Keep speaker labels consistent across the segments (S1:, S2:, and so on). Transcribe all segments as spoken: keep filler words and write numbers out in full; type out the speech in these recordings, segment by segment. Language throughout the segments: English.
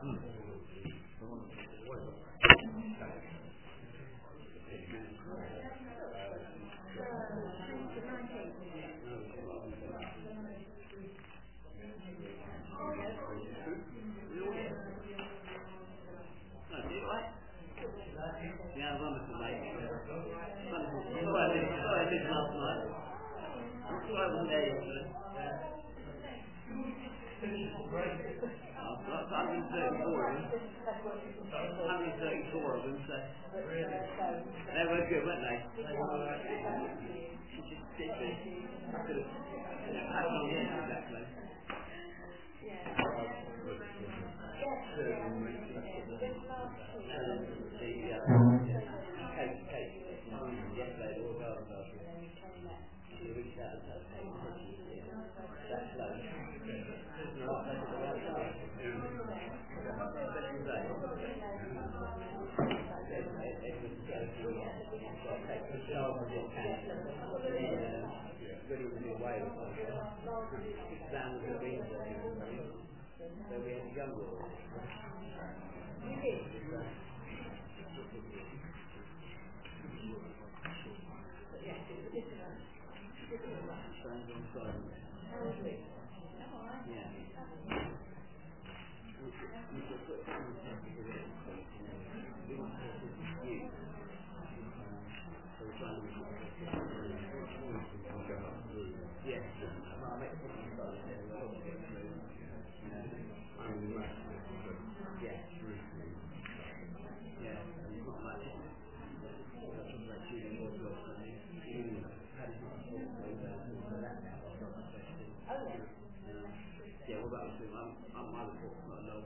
S1: Yeah, wonderful, mate. Wonderful. Sorry I missed, sorry I missed last night. I'm sorry I wasn't there yesterday. Oh, that's one hundred thirty-four of them. one hundred thirty-four of them, so. They were good, weren't they? Just did this. I could have, you know, had on the end exactly. The, uh, Kate, Kate, yesterday, the Royal Garden last year. She reached out and said, hey, that's low. Not taking the right side. Especially today. Everyone's going to do it. So I take the child with your cat. Really was in way or something. Sam was a big one. So we had to jump with it. You did? Stands on side. Yeah. Yes. I'll make the problem yeah. Yeah. It's not much. Yeah, what about you? I'm, I'm my report's not low.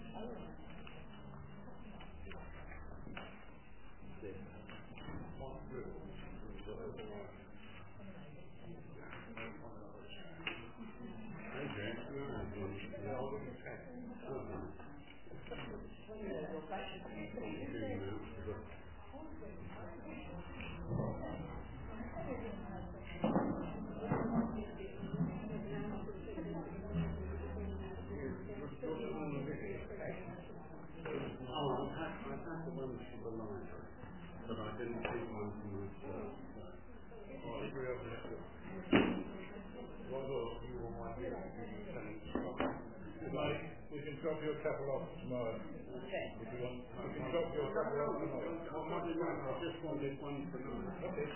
S1: Oh, I've had, I've had the one from the line, but I didn't take one from myself. So. Oh, three of them. One of those you will want to Mike, we can drop your couple off tomorrow. Okay. If you want, we can drop your couple off tomorrow. Well, not one, I just wanted one for nine. Okay.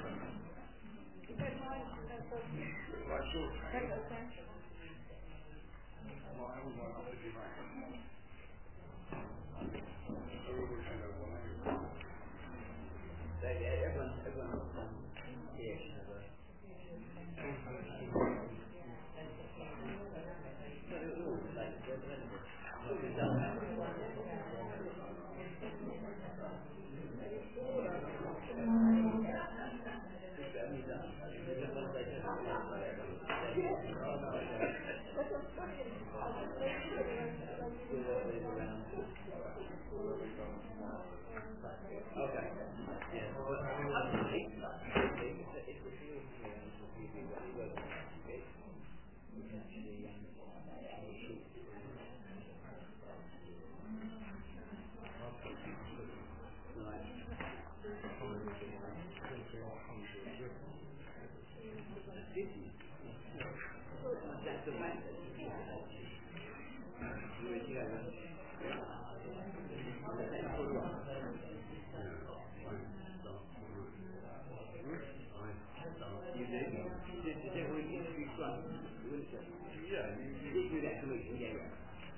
S1: Right, sure. Well, I haven't got enough to give back. So yeah, everyone, everyone um, here should have a. So it was all like they're relevant. What we've done now. We've only done. We've done one day. Okay. Yeah. Well, hopefully, hopefully, if the if the field here and the P V really well investigate, we can actually um, shoot. Right. That's the way. Where do you go? You do? Did, did everyone introduce one? Yeah. You did do that for me, yeah, yeah.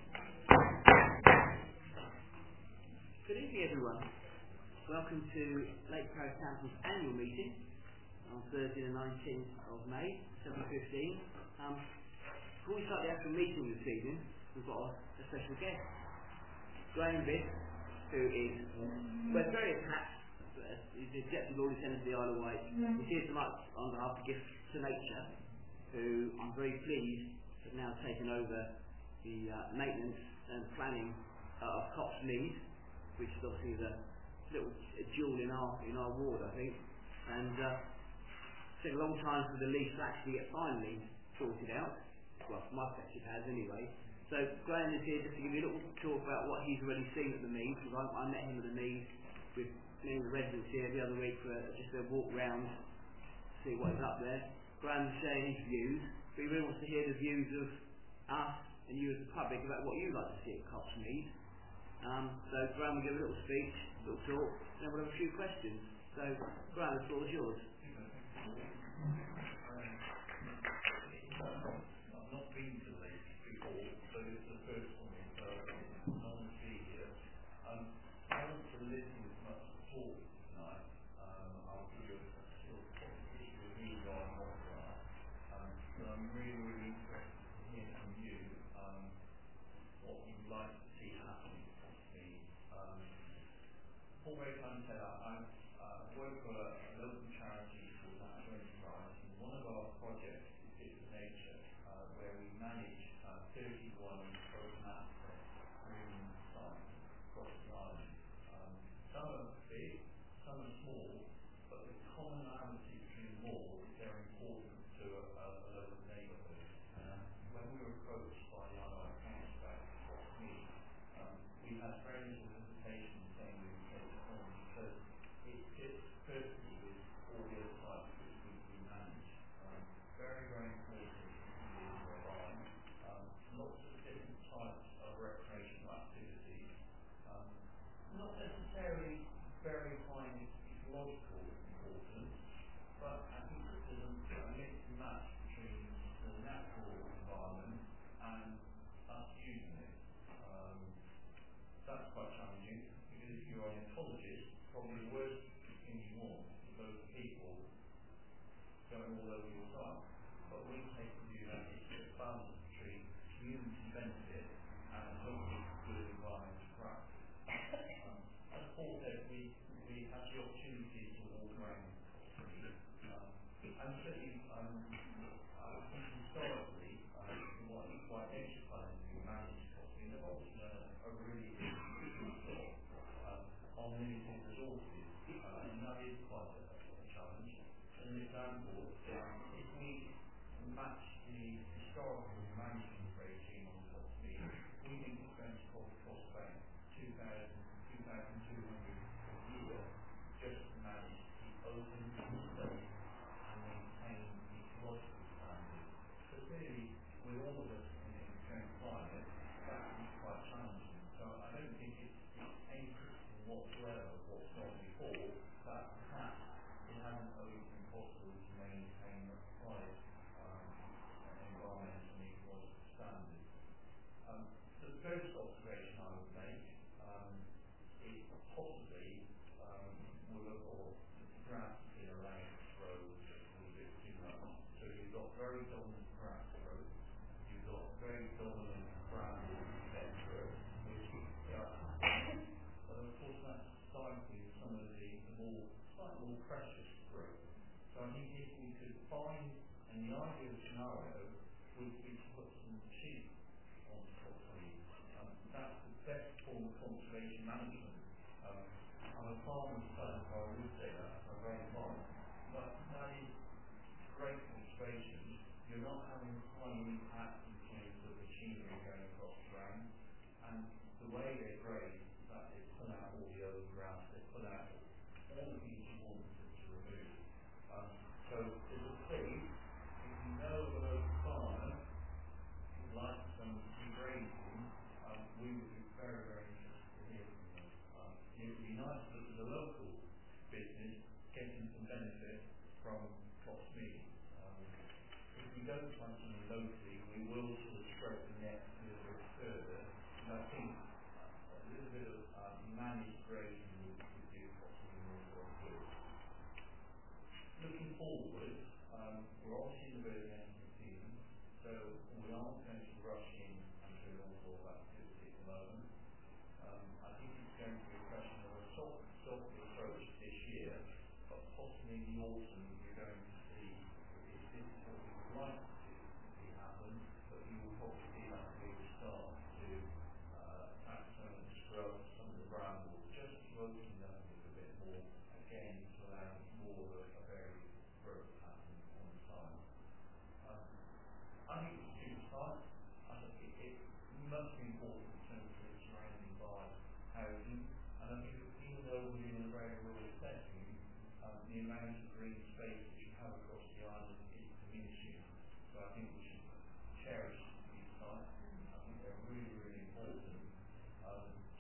S1: Good evening, everyone. Welcome to Lake Paris Council's annual meeting on Thursday the nineteenth of May, seven fifteen. Um, before we start the actual meeting this evening, we've got a, a special guest, Graham Biss, who is we're very attached. Uh, he's the Executive Lord Lieutenant of the Isle of Wight. He's here tonight on behalf of Gifts to Nature, who I'm very pleased have now taken over the uh, maintenance and planning uh, of Cops Mead, which is obviously the little a jewel in our in our ward, I think. And uh, it's taken a long time for the lease to actually get finally sorted out. Well, from my perspective, it has anyway. So Graham is here just to give you a little talk about what he's already seen at the meet, because I, I met him at the meet with many of the residents here the other week for just a walk round to see what is up there. Graham's sharing his views, but he really wants to hear the views of us and you as the public about what you'd like to see at Cops Mead. Um, so Graham will give a little speech, a little talk, and then we'll have a few questions. So Graham, the floor is yours.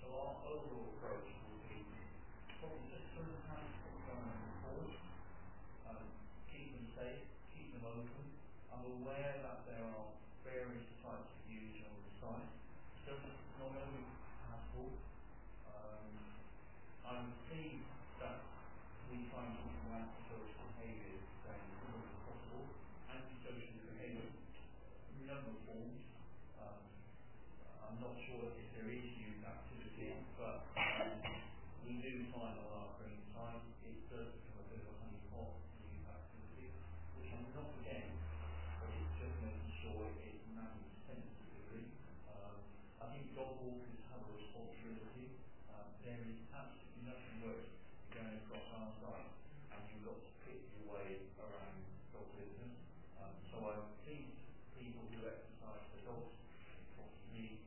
S2: our overall approach will be probably just to enhance what's going on forward, um, keep them safe, keep them open. I'm aware that there are various types of use on the site. So it's not only hassle. Um, I'm pleased that we try and keep them out of social behaviours as little as possible. Antisocial behaviour, number forms. Um, I'm not sure if there is youth activity, but um, we do find on our free time it does become a bit of a honey pot youth activity, which I'm not against, but it's just making sure it's managed sensitively. Um, I think dog walkers have a responsibility. Um, there is absolutely nothing worse than going across our site and you've got to pick your way around dog business. Um, so I'm pleased people who exercise their dogs possibly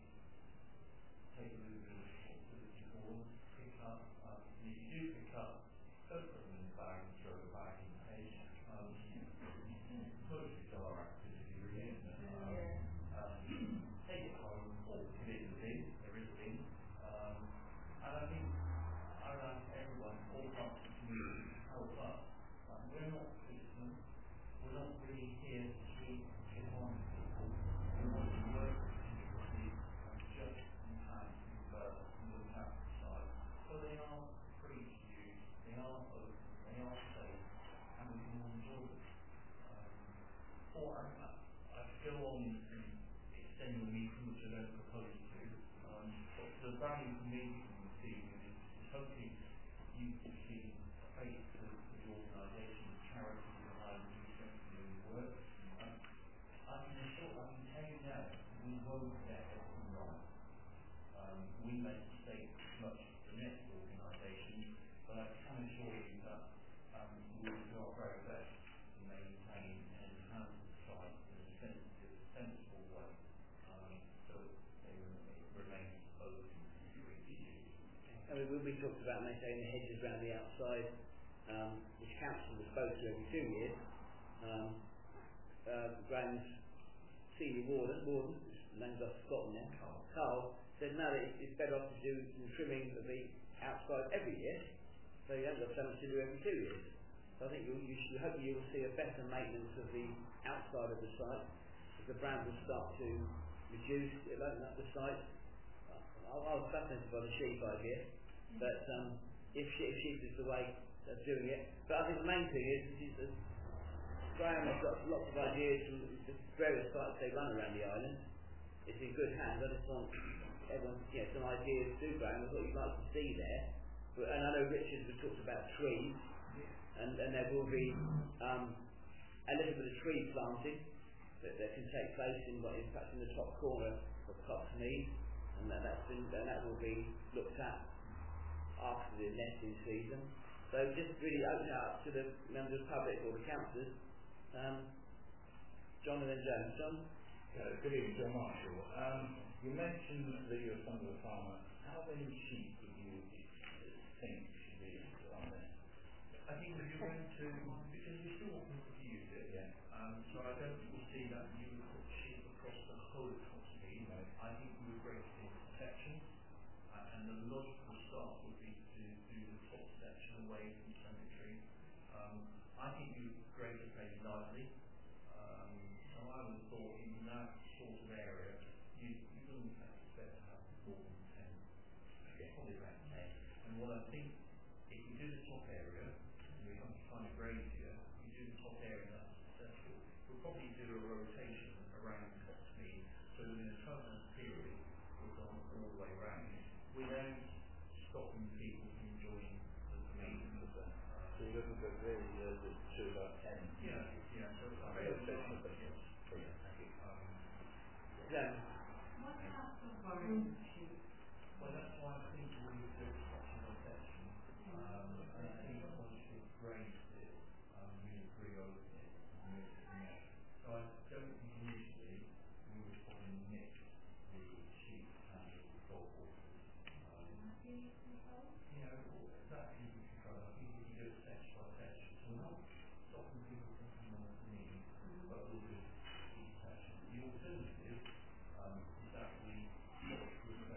S2: take a little bit of responsibility for them, pick up, um, and if you do pick up, don't put them in the bag and throw the bag in the hedge. Um, most bizarre activity, really, isn't it? Um, um, take it home or put it in the bin, there is a bin. Um, and I think I would ask everyone, all parts of the community, to help us. Um, we're not policemen, we're not really here to keep get on with people. We want to work with the community and just enhance and develop and look at the site. So they are free to use, they are open, they are safe, and we can all enjoy them. Um, or I, I, I go on and extend the meeting, which I don't propose to. Um, but the value for me from this evening is, is hopefully you can see a face to the organisation, the charity behind you strengthening the work. Um, I can assure, I can tell you now, we won't get everything right. Um, we make mistakes as much as the next organisation, but I can assure you that um, we will do our very best to maintain and enhance the site in a sensitive, sensible way, um, so it, it remains open and free to use.
S1: I mean, we, we talked about maintaining the hedges around the outside, um, which council was supposed to every two years. Um, uh, Graham's senior warden, warden, whose name's off Scotland now, Carl, Carl said no, that it's better off to do some trimming of the outside every year, so you haven't got so much to do every two years. So I think you, you should, hope you will see a better maintenance of the outside of the site, as the brand will start to reduce, it'll open up the site. I, I was fascinated by the sheep idea, but um, if, if sheep is the way of doing it, but I think the main thing is, is, is Graham has got lots of ideas from the various sites they run around the island. It's in good hands. I just want everyone to get some ideas to Graham of what you'd like to see there. But, and I know Richard has talked about trees, and, and there will be um, a little bit of tree planting that, that can take place in, in fact, in the top corner of Coxmead, and that, that's been, and that will be looked at after the nesting season. So just really open it up to the members of the public or the councillors. Um, John and then James. John?
S3: Uh, good evening, John Marshall. Um, you mentioned that you're a son of a farmer. How many sheep would you think should be on there?
S2: I think if you're going to, because we still want people to use it,
S3: Yeah.
S2: um, so I don't foresee that you would put sheep across the whole of Coxmead.
S3: Right.
S2: I think we would break it into sections, uh, and the logical start would be to do the top section away from cemetery. Um, I think you would grade it very lightly. Um, so I would have thought in that sort of area, you, you wouldn't expect to have more than ten,
S3: Okay.
S2: probably around ten. And what I think, if you do the top area, and we have to find a grade here, you do the top area and that's successful, we'll probably do a rotation around Coxmead, so that in a twelve-month period, we've gone all the way around, without stopping people from enjoying the domain.
S3: So you're looking for really uh, the two about ten?
S2: Yeah, yeah, so it's
S3: On
S2: a
S3: the
S2: very
S3: rotation
S2: long,
S3: of it.
S2: yes.
S3: Brilliant, thank you.
S2: Um,
S1: James?
S4: What about the worrying sheep?
S2: well, that's why I think we would do section by section. Um, and I think once you've graded it, um, you would reopen it and move it next. So I don't think initially we would probably mix the sheep and the dog walkers. Um, you know, that can be controlled. I think we can do it section by section. So we're not stopping people from coming on to me, but we'll do each section. The alternative um, is that we look with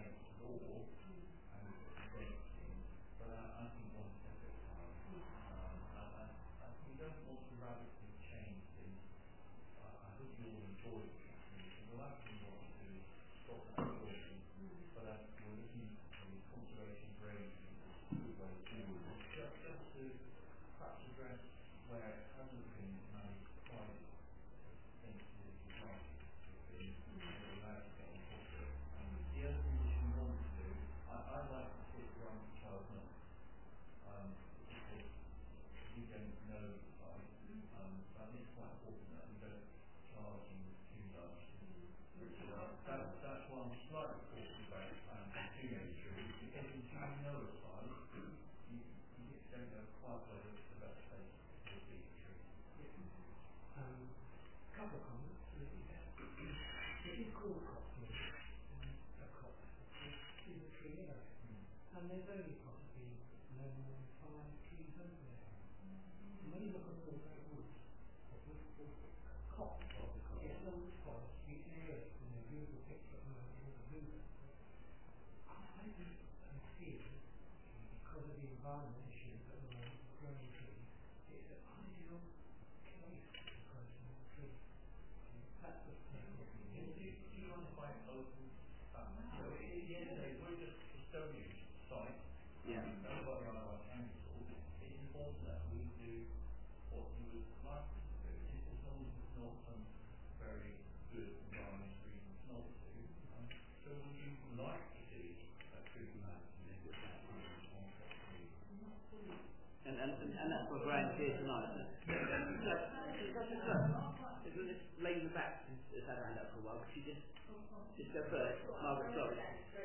S2: on for twelve months. Um, because we don't know the site. Um, so I think it's quite important that we don't charge you too much. So that, that's why I'm slightly cautious about um, too many trees, because until you know a site, you, you don't know quite whether it's the best place to be a tree.
S5: Yeah. Um, couple of comments. It is called Cockney, and a copse is a tree area, and there's only possibly no more than five trees over there. And when you look at all those woods, or wood, wood, copse, it's not forest, the area, you know, beautiful picture at the moment, it's a river. I do uh, feel, because of the environment issues at the moment, growing trees, it's an ideal place to grow some more trees. That's the thing.
S2: Do you, do you mind if I open that? You know, at the end of the day, we're just custodians of the site.
S1: Yeah.
S2: Um, that's what we are by council. It's important that we do what you would like us to do. It's as long as it's not some very good environmental reasons not to. Um, so would you like to see a tree management on property?
S1: And, and, and, and that's what Graham's here tonight, isn't it? So, just, just, just, this lady in the back has had her hand up for a while. Could you just, just go first? Margaret, sorry.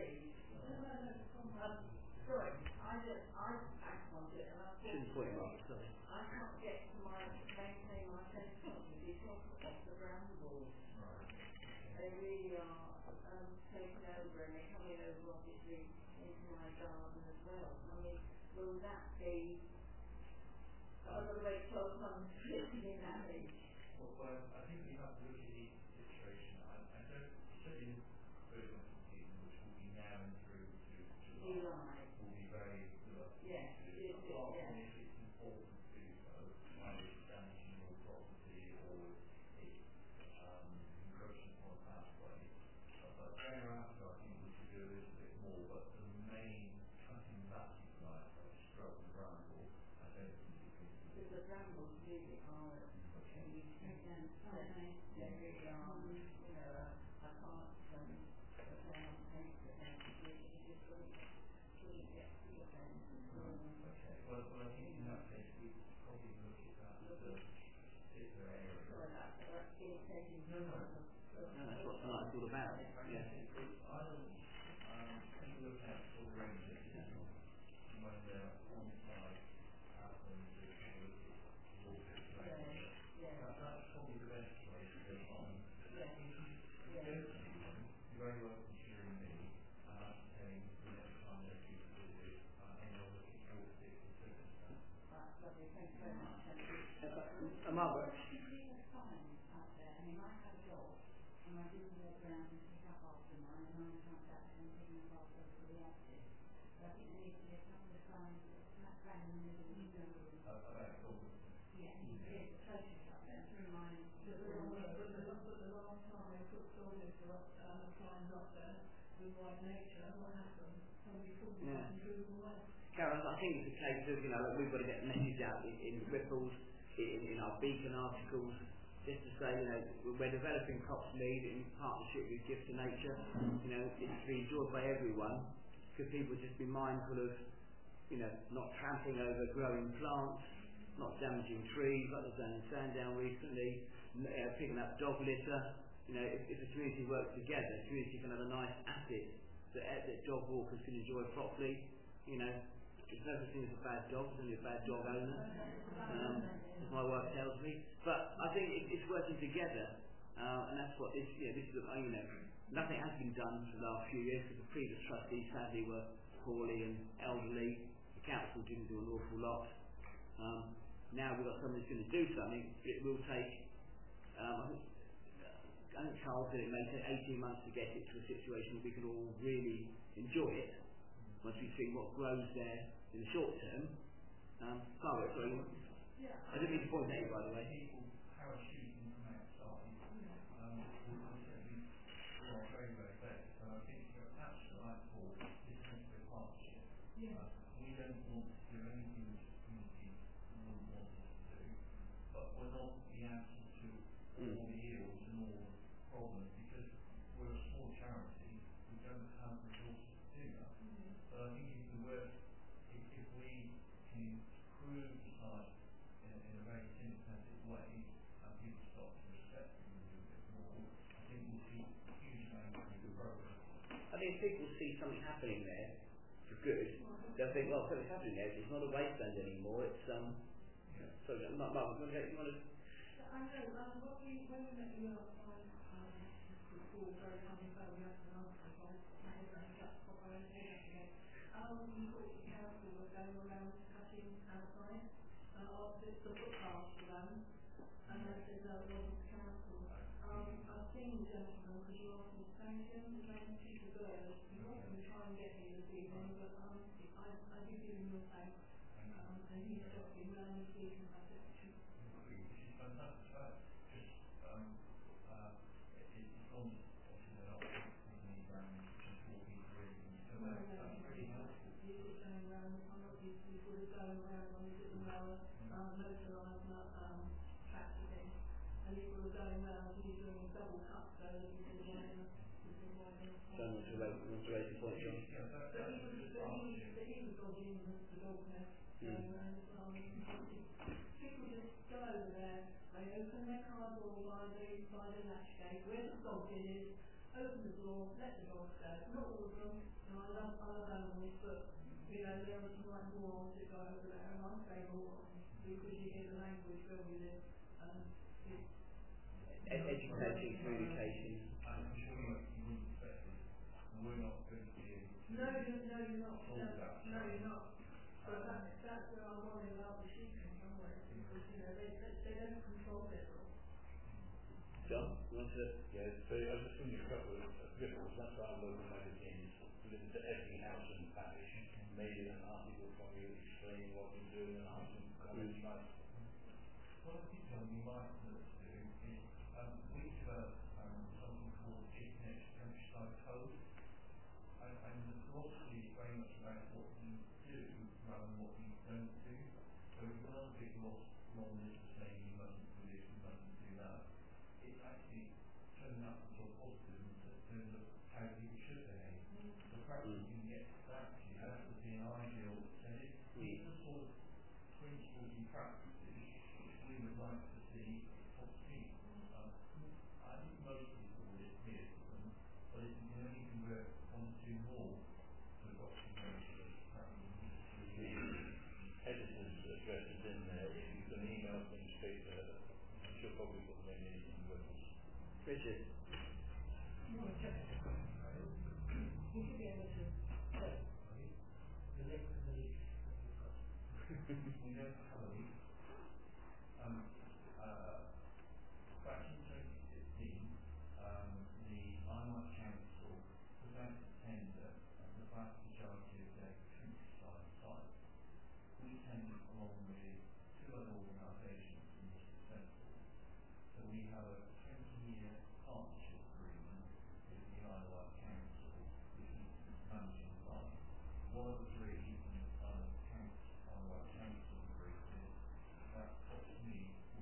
S4: Sorry, I just, I back on it and I thought,
S1: Shouldn't point, Margaret, sorry.
S4: I can't get to my, maintain my telephone because of the brambles.
S2: Right.
S4: They really are um, taken over and they're coming over obviously into my garden as well. I mean, will that be, I've got to wait twelve months to in that age.
S2: Well, well, I think we have to look at each situation. I, I don't, certainly the first one season, which will be now and through to July,
S4: July.
S2: will be very reluctant
S4: Yeah,
S2: to do
S4: it
S2: so.
S4: is,
S2: Apart
S4: yeah.
S2: from if it's important to do so, either it's damaging your property or it's um, encroaching upon a pathway. Uh, but thereafter, I think we should do a little bit more. But the main cutting back, if you like, of scrub and bramble, I don't think we can do.
S4: Because the brambles really are, okay, you take them, they, they really are, you know, uh, I can't um, put them on paper and you just wouldn't, wouldn't get to your them.
S2: Okay. Well, well, I think in that case we probably look at that as a particular area.
S4: So that, that's being taken.
S2: No, no.
S1: No, that's what tonight's all about. Yeah.
S2: I don't um, take a look out for the rangers and when they're on site, have them to have a look at your situation.
S4: Yeah,
S2: That, that's probably the best way to go on.
S4: yeah,
S2: If you
S4: yeah.
S2: don't see them, you're very welcome to ring me and I can tell you the next time they're due to visit uh, and they'll look at your particular circumstance.
S4: That's lovely, thank you very much. Thank you.
S1: Uh, uh, Margaret.
S4: Did you have signs out there? I mean, I have a dog and I do walk around and pick up after mine and I'm trying to and picking up after for the active. But I think there needs to be a couple of signs smack bang in the middle of the jungle.
S2: Uh, about Goldman.
S4: Yeah, there's a photos up there through mine.
S6: But the, but the last time they put soldiers up, uh, signs up there with white nature, what happened? Somebody pulled them
S1: Yeah.
S6: up and drew them away.
S1: Karen, I think it's a case of, you know, that we've got to get the message out in, in Ripples, in, in our Beacon articles, just to say, you know, we're developing Coxmead in partnership with Gift to Nature. You know, it's to be enjoyed by everyone. Could people just be mindful of, you know, not trampling over growing plants, not damaging trees, like they've done in Sandown recently, you know, picking up dog litter. You know, if, if the community works together, the community can have a nice asset that, that dog walkers can enjoy properly. You know, there's no such thing as a bad dog, there's only a bad dog owner, um, as my wife tells me. But I think it, it's working together, uh, and that's what this, you know, this is, uh, you know, nothing has been done for the last few years because the previous trustees sadly were poorly and elderly. The council didn't do an awful lot. Um, now we've got somebody who's going to do something. It will take, um, I think, I think Charles said it may take eighteen months to get it to a situation where we can all really enjoy it once we see what grows there in the short term. Um, Margaret, sorry,
S6: Yeah.
S1: I didn't mean to point at you, by the way.
S2: People parachuting from outside, um, we we certainly do our very, very best. So I think you're absolutely right for this temporary partnership.
S6: Yeah.
S2: Uh, we don't want to do anything which the community wouldn't want us to do, but we're not the answer to all
S1: Mm.
S2: the ills and all the problems because we're a small charity. We don't have resources to do that.
S6: Mm-hmm.
S2: But I think if we work
S1: something happening there for good, they'll think, well, something's happening there. It's not a wasteland anymore. It's um.
S2: Yeah.
S1: So, Mark, Mark, you want to? You want to
S6: I know, um, what we, when we met you last time, um, before very coming back, we had to ask if I had any guts for our own head again. Um, you thought the council was going around cutting outside, uh, of the, the footpaths around, and I said, no, it wasn't the council. Um, I've seen the gentleman, because you asked me to thank him, his name is Peter Bird. He was going to try and get here this evening, but, um, I, I did give him your thanks, um, and he stopped him round this week and I said,
S2: Which is fantastic. Right. Just um, uh, it, it's gone. Obviously, they're not taking any ground, just walking through. So
S6: no,
S2: that's,
S6: no,
S2: that's really helpful.
S6: he was going around, I'm not used to sort of going around on his little lower, um, motorised, um, tractor thing. And he was going around, he was doing a double cut, so that he could widen, he could widen.
S1: John wants to raise, wants to raise the point, John?
S2: Yeah, that,
S6: But
S2: that's
S6: he was,
S2: just
S6: but
S2: last
S6: he,
S2: year.
S6: but he was dodging the, the dog nest, so,
S1: Mm.
S6: and, um, people just go over there, they open their car door by the, by the latch gate, where the dog bin is, open the door, let the dogs go. Not all of them, and I love, I love animals, but, you know, there are some like morons that go over there, and I say morons, because you hear the language where we live, and it's,
S1: Ed- educating, communication.
S2: I'm sure you, you wouldn't expect it. And we're not going to be able to
S6: no, you, no, you're not, no,
S2: solve that.
S6: no, you're not. But
S2: Um,
S6: that's, that's where I worry about the sheep in some ways, because, you know, they, they, they don't control their dogs.
S1: John, you want to?
S3: Yeah, so I was just thinking a couple of ripples. That's our local magazines, delivered to every house in the parish. Maybe an article from you explaining what you're doing and have some comments like.
S2: What I think, John, you might look to do is um, we developed um, something called Chicken Countryside Code, and, and the philosophy is very much about what you do rather than what you don't do. So it's not a big loss long list of saying you mustn't do this, you mustn't do that. It's actually turning up into a positive in terms of how people should behave. So perhaps
S1: Mm.
S2: you can get that to you. That would be an ideal. And it, these are the sort of principles and practices which we would like to see top speed. Um, I think most people would adhere to them, but if you can only convert one or two more to adopting those, perhaps you can just really
S3: Editor's address is in there. If you can email things straight to her, she'll probably put them in in ripples.
S1: Richard.
S5: More technical question, Craig. Would you be able to tell me the length of the lease that you've got?
S2: we don't have a leak. Um, uh, back in twenty fifteen, um, the Isle Council put out a tender at the vast majority of their countryside sites. We tendered along with two other organisations and were successful. So we have a twenty-year partnership agreement with the Isle of Council, which is managing site. One of the three in the Isle of Council, Isle of Council agreed with, that cost me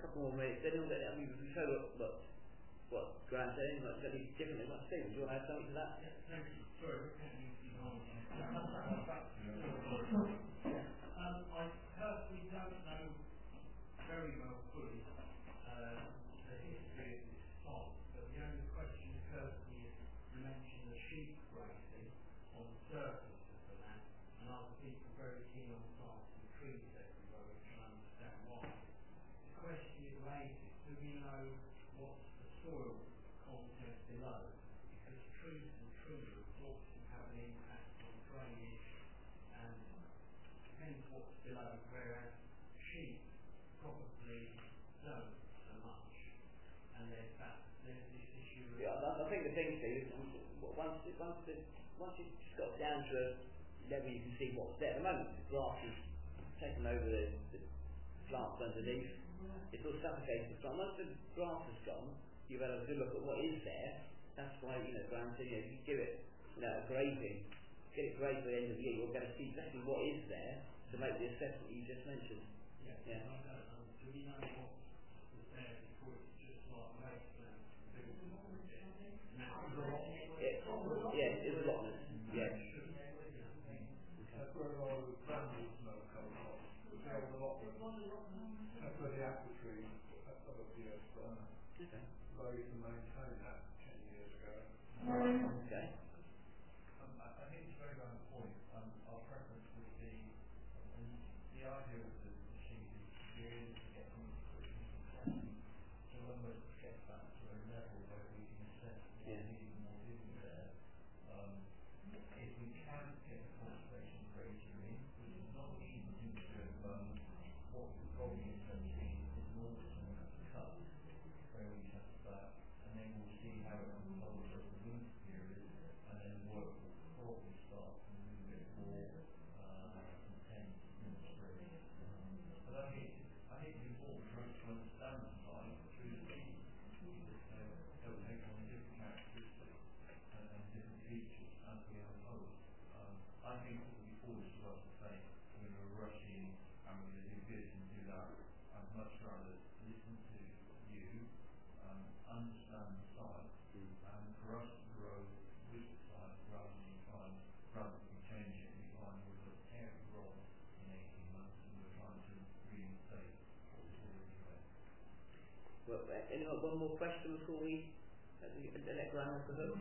S1: couple more minutes. Then we'll get, I mean, we've heard what, what, what Grant said, and what's going to be different than what Steve. Do you want to add something to that?
S2: Yeah, thank you. Sorry, I can't use the whole Um, I personally don't know very well fully uh, the history of this site, but the only question occurs to me is you mentioned the sheep grazing on the surface of the land, and other people very keen on planting trees everywhere, which I understand why. The question is raised, do we know what's the soil content below? Because trees and tree roots obviously have an impact on drainage and depends what's below, whereas sheep probably don't so much. And there's that, there's this issue of...
S1: Yeah, I, I think the thing, Steve, is um, once, it, once, it, once you've just got down to a level you can see what's there. At the moment, the grass is taken over the, the plants underneath. It's all suffocating the plant. Once the grass is gone, you've had a good look at what is there. That's why, you know, Graham said, you know, if you give it, you know, a grazing, get it grazed by the end of the year, you're going to see exactly what is there to make the assessment you just mentioned.
S2: Yeah,
S1: yeah.
S2: I don't know. Do we know what was there before it's just like wasteland?
S1: Yeah, yeah, it's allotments. Yeah.
S3: That's where a lot of the granules smoke comes from. The old allotment. That's where the apple tree, that's some of the earth from.
S1: Okay.
S3: They used to maintain that ten years ago.
S1: Okay.
S2: Um, I, I think it's very well the point. Um, our preference would be, um, the idea of the sheep is to be able to get them quickly from crossing. So when we get back to a level where we can assess what
S1: Yeah.
S2: is and what isn't there, um, if we can get the conservation criteria in, which is not an easy thing to do at the moment, what the problem is going to be is an autumn cut where we have that, and then we'll see how it unfolds over the winter period, and then work will probably start to move a bit more uh, intense in the spring. Um, but I think I think it's important for us to understand the site through the season, because they'll, they'll take on different characteristics and, and different features as we unfold. Um, I think it would be foolish for us to say we're going to rush in and we're going to do this and do that. I'd much rather listen to you, um, understand the site,
S1: Mm.
S2: and for us to grow with the site rather than try and radically change it. We find we've got terribly wrong in eighteen months and we're trying to reinstate what was already there.
S1: Well, uh, anyone, one more question before we let, the, let Graham off the hook?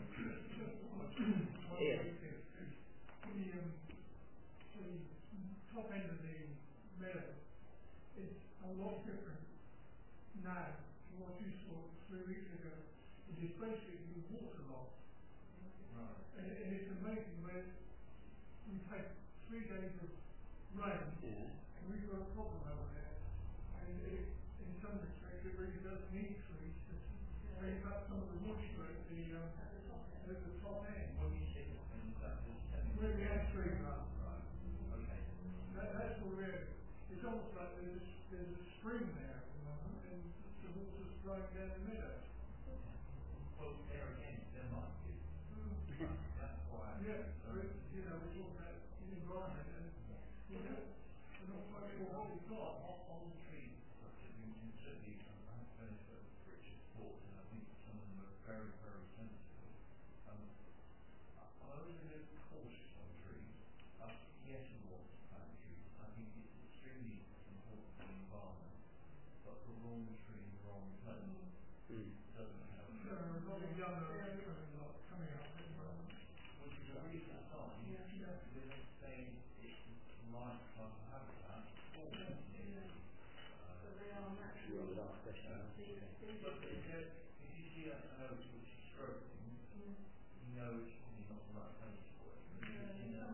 S1: Ian.
S6: The, um, the top end of the meadow is a lot different now to what you saw three weeks ago. It is basically water loss.
S2: Right.
S6: And, and it's amazing where we've had three days of rain
S1: Yeah.
S6: and we've got a problem over there. And it, in some respects it really does need trees to raise up some of the moisture at the, um, at the top end.
S2: When you say top end, is that the centre?
S6: Where we had tree run.
S2: Right. Okay.
S6: That, that's the area. It's almost like there's a, there's a spring there at the moment, and the water's flowing down the meadow.
S2: Well, there again, there might be. That's why.
S6: Yeah, but, you know, we're talking about the environment, and you know, we're not quite sure what we've got.
S2: On, on the trees, we can certainly um, benefit from Richard's thoughts, and I think some of them are very, very sensible. Um, I'm a little bit cautious on trees. Uh, yes, we want to plant trees. I think it's extremely important for the environment, but the wrong tree in the wrong place
S1: Mm.
S2: doesn't help.
S6: There are a lot of young oaks coming up, coming up at the moment.
S2: Which is a recent sign,
S6: Yeah.
S2: because it's saying it's life plus habitat for the community.
S4: So
S2: Uh,
S4: they are
S1: You got the
S4: naturally
S1: last question.
S2: Yeah.
S1: Okay.
S2: But if you, if you see a an oak which is struggling, you know it's probably not the right place for it. But if you know,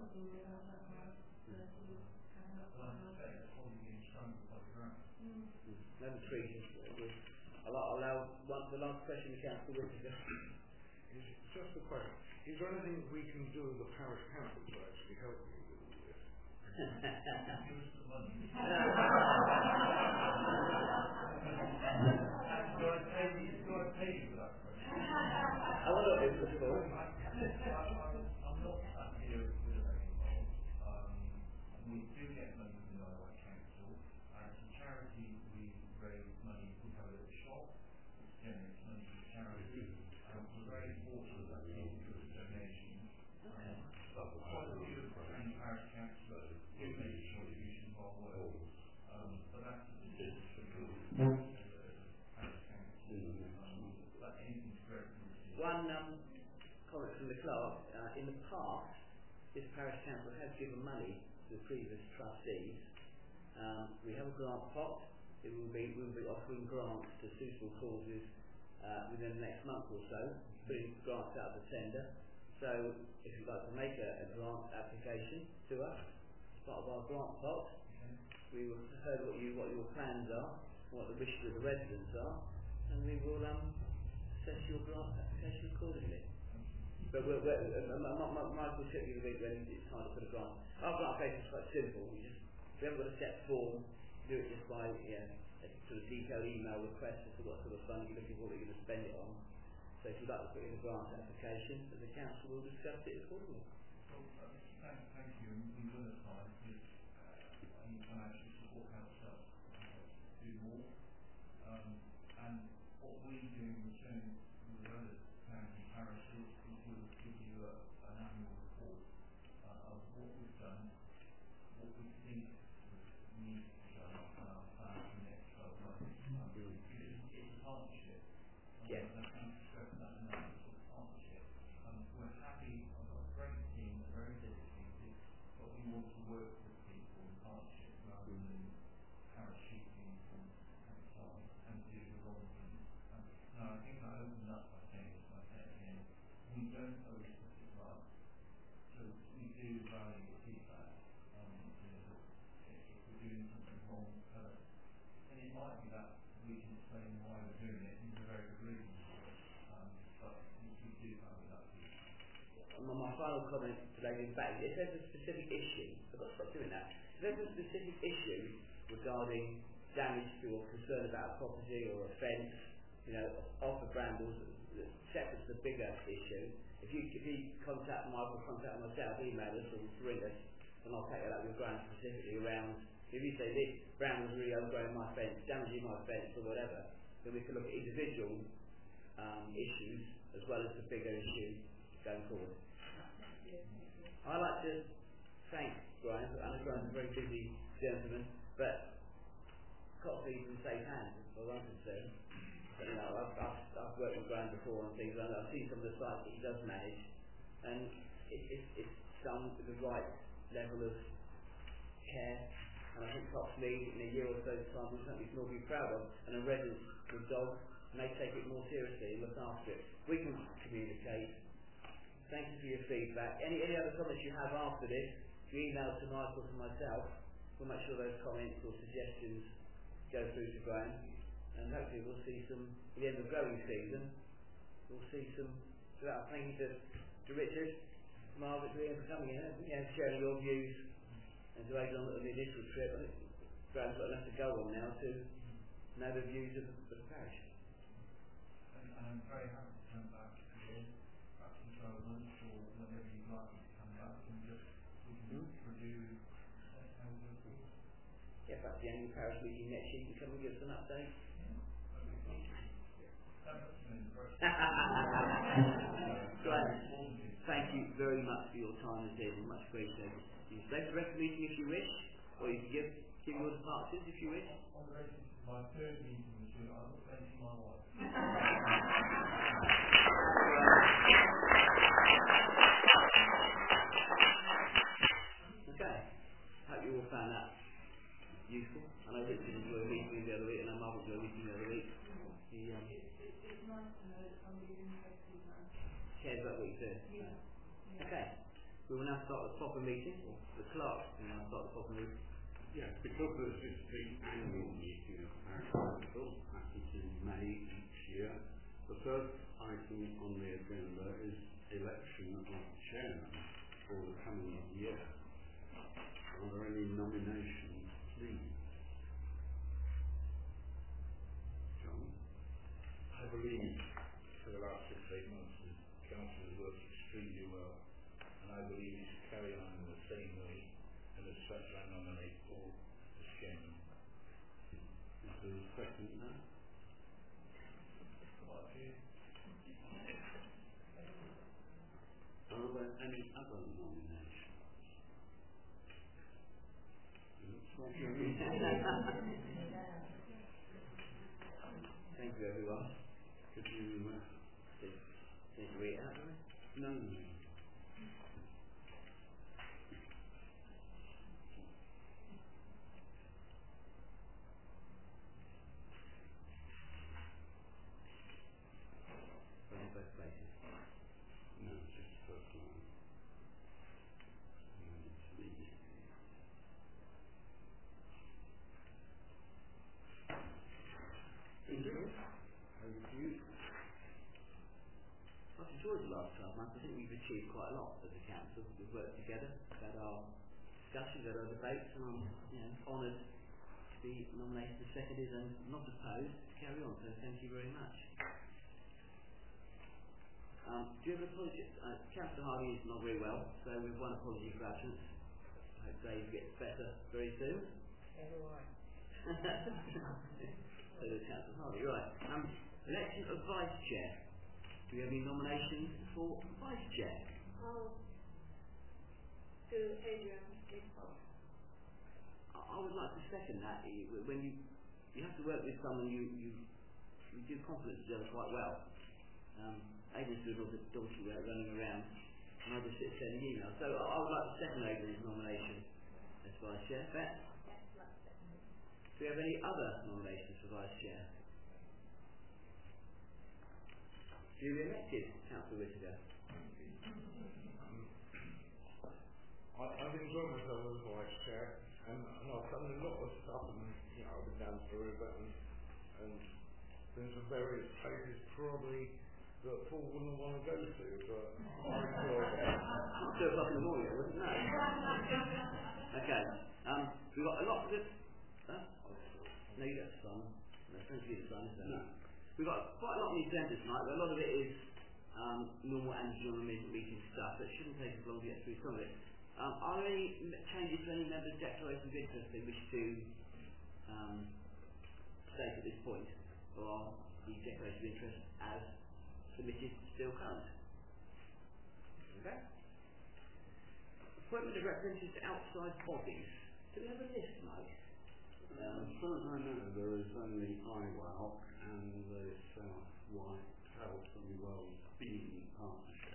S2: like I say, it's probably being strangled by the ground.
S1: Mm. No trees. I'll I'll allow one, the last question, Councillor Whittaker.
S3: Is just a question. Is there anything we can do as a parish council to actually help you with all this?
S2: Give us the money. Do I pay you, do I pay you for that question?
S1: I wonder what this was for.
S2: I, I'm, I'm not sat here with a begging bowl. Um, we do get money from the Isle Council. As a charity, we raise money for shop, which generates money for the charity. Um, we're very important that people do donations. Um, but quite a few of the Cranley Parish councillors do make a contribution to our work. Um, but that's a decision for the parish council. Um, but anything to great
S1: One um, comment from the clerk. Uh, in the past, this parish council has given money to the previous trustees. Um, we have a grant pot. It will be, we'll be offering grants to suitable causes uh, within the next month or so, putting grants out of the tender. So if you'd like to make a, a grant application to us as part of our grant pot, we will hear what, you, what your plans are, what the wishes of the residents are, and we will um, assess your grant application accordingly. But we're, we're, uh, uh, uh, uh, Michael took you a bit when it's time to put a grant. Our grant application is quite simple. We just we haven't got a set form. Do it just by you know, a sort of detailed email request as to what sort of fund you're looking for, what you're going to spend it on. So if you'd like to put in a grant application, then the council will discuss it accordingly.
S2: Well, uh, thank, thank you. And we will apply because uh, any financial support helps us uh, do more. Um, and what we do in return with other counties and parishes is we'll give you a, an annual report uh, of what we've done, what we think needs to be done, and our plan for the next twelve months. Um,
S1: Mm.
S2: because it's a partnership. Um,
S1: Yeah.
S2: I can't stress that enough. It's a partnership. Um, we're happy. I've got a great team. They're very dedicated, but we want to work with people in partnership rather
S1: Mm.
S2: than parachuting from outside and do the wrong thing. Um, no, I think I opened up by saying this, and I say it again. We don't always get it right. So we do value the feedback. Um, you know, if, if we're doing something wrong, tell us. And it might be that we can explain why we're doing it, and there's a very good reason for it. Um, but we, we do value that feedback.
S1: My, my final comment today is back. If there's a specific issue, I've got to stop doing that. If there's a specific issue regarding damage to or concern about property or offence, you know, of the brambles, separate to the bigger issue, if you if you contact Michael, contact myself, email us or ring us, and I'll take it up with Graham specifically around. If you say this brambles really overgrowing my fence, damaging my fence or whatever, then we can look at individual um, issues as well as the bigger issue going forward. I'd like to thank Brian. I know Brian's a very busy gentleman, but Cotley's in safe hands as far as I'm concerned. But, you know, I've, I've, I've worked with Brian before on things, and I've seen some of the sites that he does manage, and it, it, it's done with the right level of care. And I think Cotley, in a year or so's time, will be something we can all be proud of, and the residents with dogs may take it more seriously and look after it. We can communicate. Thank you for your feedback. Any any other comments you have after this, you email to Michael or myself. We'll make sure those comments or suggestions go through to Graham, and hopefully we'll see some, at the end of the growing season, we'll see some. So that, thank you to, to Richard, Margaret, for coming in and you know, sharing your views, and to aid on the initial trip. I think Graham's got enough to go on now to know the views of the, of the parish.
S2: And, and I'm very happy to come back again, perhaps in twelve months or whenever you'd like me to come back, and just we can
S1: Hmm?
S2: review uh, how we go forward.
S1: Yeah, perhaps the annual parish meeting next year, you can come and give us an update.
S2: Okay, thank you. That must have been the first.
S1: Graham, thank you very much for your time this evening, much appreciated. You can stay for the rest of the meeting if you wish, or you can give, give your departures if you wish.
S2: On the basis of my third meeting with you, I will thank you my wife.
S1: Okay, hope you all found that useful. I know Richard enjoyed meeting the other week, and I know Mark enjoyed meeting the other week. He um,
S6: It's, it's, it's nice to know that somebody's interested in that.
S1: cares about what you do.
S6: Yeah. yeah.
S1: Okay, we will now start the proper meeting, or the clerk will now start the proper meeting.
S7: Yes, because this is the annual meeting of the Parish Council, happens in May each year, the first item on the agenda is election of chairman for the coming year. Are there any nominations, please? John?
S3: I believe for the last six, eight months the council has worked extremely well, and I believe he should carry on in the same way, and as such I nominate Paul as chairman.
S7: Is there a second now?
S3: quite a few.
S7: Are there any other nominations? Looks like you're in.
S1: Thank you, everyone.
S7: Could you, uh,
S1: Did, did you read it out, Louis?
S7: no, no.
S1: We're in both places.
S7: No, it's just the first line. And then it's the,
S1: Thank you.
S7: Thank you.
S1: I've enjoyed the last twelve months. I think we've achieved quite a lot as a council. We've worked together, we've had our discussions, had our debates, and I'm you know, honoured to be nominated and seconded and not opposed to carry on, so thank you very much. Um, do you have an apology? Uh, Councillor Hardy is not very well, so we've one apology for absence. I hope Dave gets better very soon.
S4: Everyone.
S1: So does Councillor Hardy, right. Um, election of Vice Chair. Do we have any nominations for Vice Chair?
S4: I'll do Adrian Bigfoot.
S1: I, I would like to second that. You- When you you have to work with someone you you, you do complement each other quite well. Um, Adrian's doing all the donkey work running around, and I just sit sending emails. So I, I would like to second Adrian's nomination as Vice Chair. Bet.
S4: Yes, like second.
S1: Do we have any other nominations for Vice Chair? Duly elected, Councillor Whittaker.
S3: I, I've enjoyed myself as vice chair, and, and I've done a lot of stuff, and you know, I've been down to the river and, and been to various places probably that Paul wouldn't want to go to, but I enjoyed it.
S1: Not two o'clock in the morning, wasn't it? No. Okay. Um, we've got a lot of good. Huh? No, you got the sun. No, don't see the sun, is there?
S7: No.
S1: We've got quite a lot on the agenda tonight, but a lot of it is um, normal and general meeting stuff, so it shouldn't take as long to get through some of it. Um, are there any m- changes to any members' declarations of interest they wish to um, state at this point, or are the declarations of interest as submitted still current? Okay. Appointment of representatives to outside bodies. Do we have a list, Mike?
S7: Um, as far as I know, there is only I W A L and the South White Health and Wellbeing Partnership.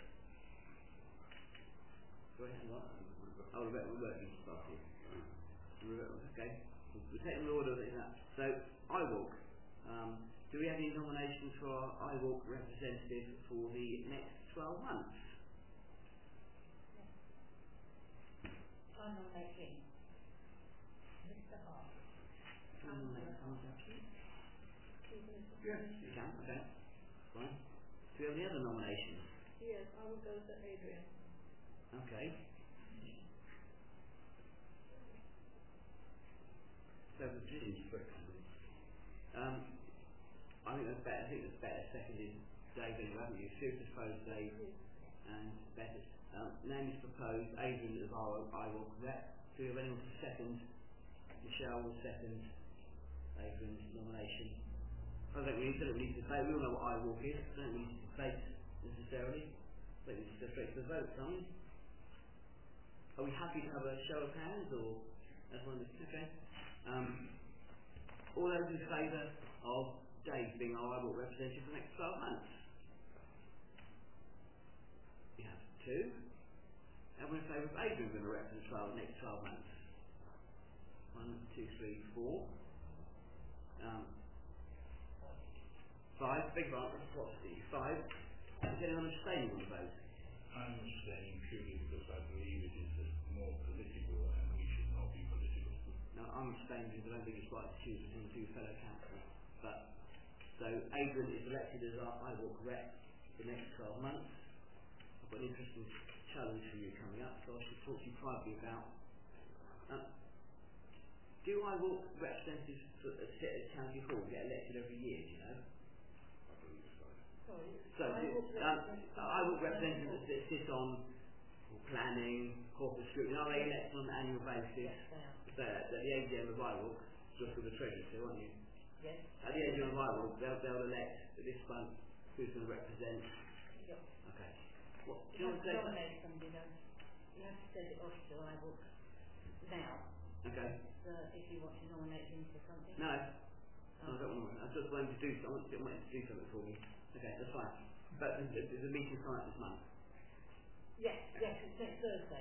S1: Go ahead, what? Oh, Rebecca, we're working stuff here. Okay. We'll take the order of it now. So, I W A L K. Um, do we have any nominations for our I W A L K representative for the next twelve months?
S4: I nominate him. Mister Hart.
S1: Can you nominate someone else?
S7: Yes.
S1: You can, okay. Fine. Do we have any other nominations?
S4: Yes, I will go to Adrian.
S1: Okay. So the positions um, I think that's better. I think that's better. Seconded Dave anyway, haven't you? Sue proposed Dave and better. Um, name is proposed. Adrian as our I W A L K rep. Do we have anyone to second? Michelle will second Adrian's nomination. I don't we need to, we need to debate. We all know what I W A L K is. Don't we need to debate necessarily? I think we need to go straight to the vote, can't we? Are we happy to have a show of hands, or everyone is okay? Um, all those in favour of Dave being our I W A L K representative for the next twelve months? We have two. Everyone in favour of Adrian being a rep for the twelve, next twelve months? One, two, three, four. Um, five. Big vote. What's the five? Is anyone abstaining on the vote?
S3: I'm saying purely because I believe it is more political and we should not be political.
S1: No, I'm abstaining because I don't think it's right to choose between two fellow councillors. But so Adrian is elected as our I W A L K rep for the next twelve months. I've got an interesting challenge for you coming up, so I should talk to you privately about. Um, do I W A L K representatives that sit at County Hall get elected every year? Do you know?
S3: I believe so.
S4: Sorry.
S1: So
S4: I
S1: do,
S4: will
S1: um,
S4: represent-
S1: I W A L K representatives that sit on planning, corporate scrutiny. Are they elected on an annual basis?
S4: Yes, they are.
S1: So at the A G M of I W A L K, just with the treasurer too, aren't you?
S4: Yes.
S1: At the A G M of I W A L K, they'll, they'll elect at this month who's going to represent?
S4: Yep.
S1: Okay. What, do
S4: You
S1: you
S4: have
S1: want
S4: to
S1: to say?
S4: nominate somebody though. You have to send it off to iBooks now.
S1: Okay.
S4: So if you want to nominate him for something.
S1: No. No, I don't want to. I just want him to do something. I want him to do something for me. Okay, that's fine. But there's, there's a meeting coming up this month.
S4: Yes, yes, it's next Thursday.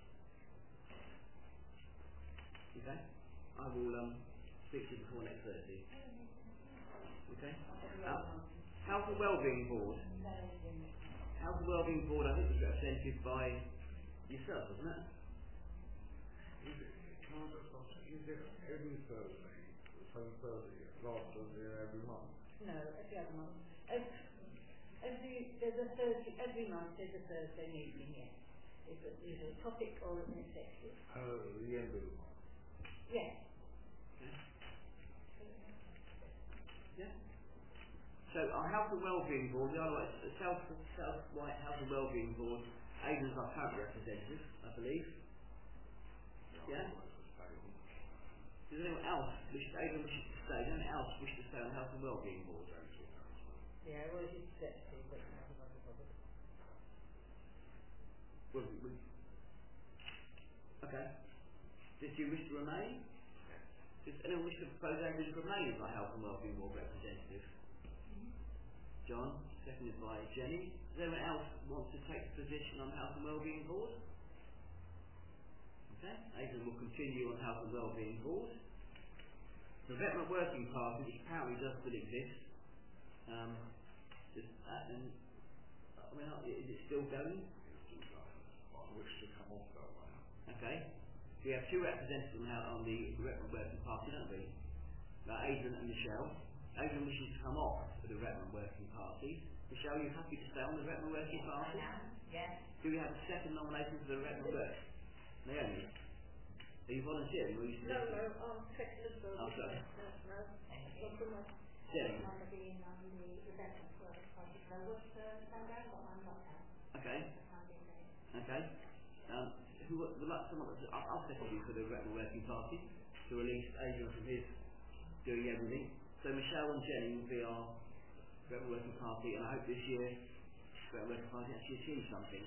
S1: Okay. I will um, speak to you before next Thursday. Okay. Uh, Health and Wellbeing Board. Health and Wellbeing Board, I think, was represented by yourself, wasn't it?
S3: Is it, can I just ask, is it every Thursday, the same Thursday, last Thursday every month?
S4: No, every other month. Every, every there's a Thursday every month. There's a Thursday meeting. Yes, it's a, either a topic or an executive.
S3: Uh, the end of the month.
S4: Yes.
S1: Yeah. So our Health and Wellbeing Board, the other the South South White Health and Wellbeing Board, Aidan's our current representative, I believe. Yeah. Does anyone else wish to, Aidan wishes to stay? Does anyone else wish to stay on Health and Wellbeing Board?
S4: Yeah, well, it's executive, but not a problem.
S1: Well, we, okay. Did you wish to remain? Does anyone wish to propose Aidan to remain as our Health and Wellbeing Board representative? John, seconded by Jenny. Does anyone else want to take the position on Health and Wellbeing Board? Okay, Aidan will continue on Health and Wellbeing Board. The Vetment Working Party, which apparently does still exist, um, just that, and I mean, is it still going?
S3: I wish to come off that one.
S1: Okay. We have two representatives on on the Vetment Working Party, don't we? Uh, Aidan and Michelle. Aidan wishes to come off of the Vetment Working Party. Michelle, are you happy to stay on the Vetment Working Party?
S4: I am, yes.
S1: Do we have a second nomination for the Vetment Work? Naomi? Are you volunteering? Or are you
S4: No, no, I'm second as well.
S1: Oh, sorry.
S4: No, no. Not from us.
S1: Jenny?
S4: I'm being on the Veterans Work Party. I was uh, stand down, but I'm not now.
S1: Okay. Okay. Um, who would would like someone? To, I'll, I'll second you for the Vetment Working Party to release Aidan from his doing everything. So Michelle and Jenny will be our Vetment Working Party, and I hope this year Vetment Working Party actually achieves something.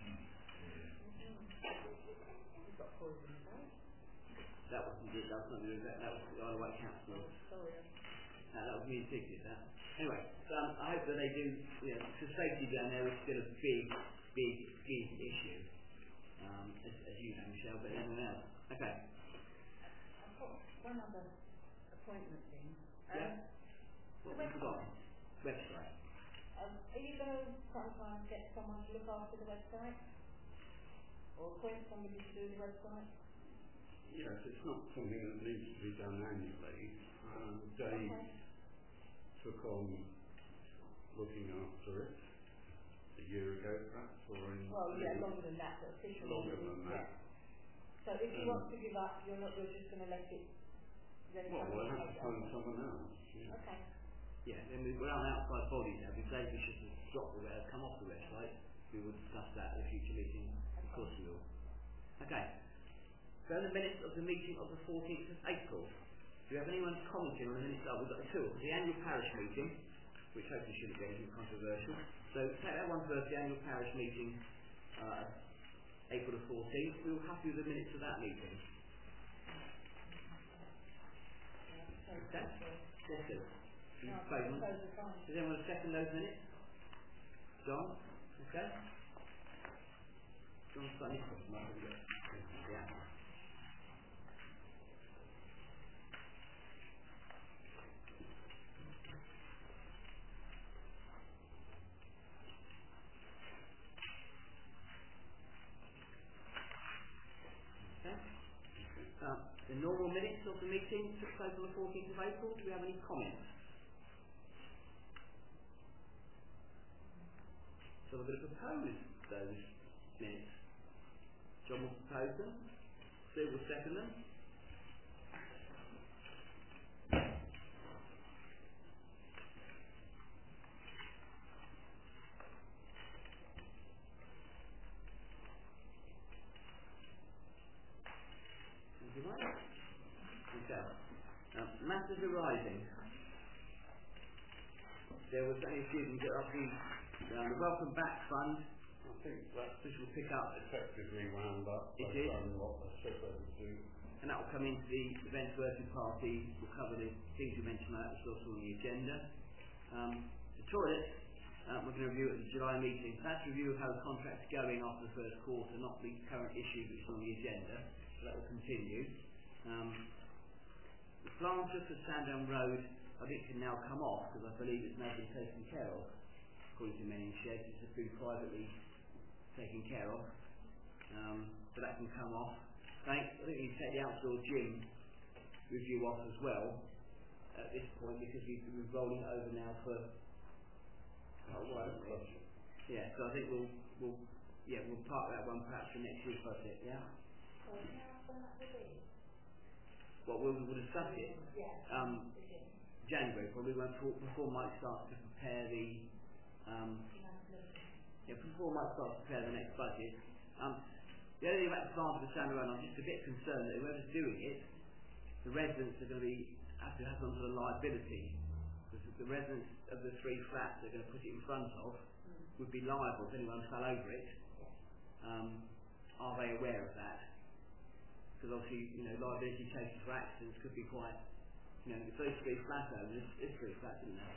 S4: You've got poison, right?
S1: That wasn't it. That was not the that, that was the Isle of Wight Council.
S4: Oh, sorry.
S1: No, that was me and Tig did that. Anyway, so um, I hope that they do. You know, because safety down there is still a big, big, big issue. Um, as, as you know, Michelle, but everyone else. Okay.
S4: I've got one other appointment thing. Um,
S1: Yeah. What have we forgotten? Website.
S4: Um, are you going to sometimes get someone to look after the website? Or appoint somebody to do the website?
S7: Yes, it's not something that needs to be done annually. Um, Dave
S4: Okay.
S7: took on looking after it a year ago, perhaps, or in
S4: Well, yeah,
S7: in
S4: longer than that, but officially.
S7: longer than that.
S4: Yeah. So if you
S7: Um,
S4: want to give up, you're not, you're just going to let it, let it
S7: Well,
S4: come
S7: we'll
S4: in
S7: have to
S4: later.
S7: find someone else. Yeah.
S4: Okay.
S1: Yeah, then we, we're on an outside body now. We say we should drop the web, come off the website. We will discuss that at a future meeting. Of course we will. Okay. So in the minutes of the meeting of the fourteenth of April, do you have anyone commenting on the minutes? Oh, we've got two. The annual parish meeting, which hopefully shouldn't be anything controversial. So take that one first, the annual parish meeting, uh, April the fourteenth. We were happy with the minutes of that meeting. Okay? Yes, sir.
S4: No, I
S1: Favourite?
S4: suppose it's fine.
S1: Does anyone want to second those minutes? John? Okay. John's got any question? Yeah. Okay. Um, the normal minutes of the meeting took place on the fourteenth of April. Do we have any comments? So we're going to propose those minutes. John will propose them. Sue will second them. Thank you, Mike. Okay. Um, matters arising. There was only a students that are the, um, the Welcome Back Fund,
S7: I think that
S1: which will pick up,
S7: effectively wound up
S1: It
S7: by
S1: did.
S7: done what they said they would do.
S1: and that will come into the events working party. We'll cover the things you mentioned that was also on the agenda. Um, the toilet, uh, we're going to review at the July meeting. That's a review of how the contract's going after the first quarter, not the current issue which is on the agenda. So that will continue. Um, the planter for Sandown Road, I think, can now come off because I believe it's now been taken care of. According to many sheds, it's just been privately taken care of. Um, so that can come off. Thanks. I think we can take the outdoor gym review off as well at this point because we've been rolling it over now for oh, well, yeah. So I think we'll we'll yeah we'll park that one perhaps for next year's budget. Yeah.
S4: So how often that will be?
S1: Well, we'll we'll discuss it.
S4: Yeah.
S1: Um, January probably when before, before Mike starts to prepare the um, yeah before Mike starts to prepare the next budget. Um, the only thing about the plan for the Sandown, I'm just a bit concerned that whoever's doing it, the residents are going to be have to have some sort of liability because the residents of the three flats they're going to put it in front of would be liable if anyone fell over it. Um, are they aware of that? Because obviously, you know, liability cases for accidents could be quite, you know, if those three flat owners, it's three flats, isn't there?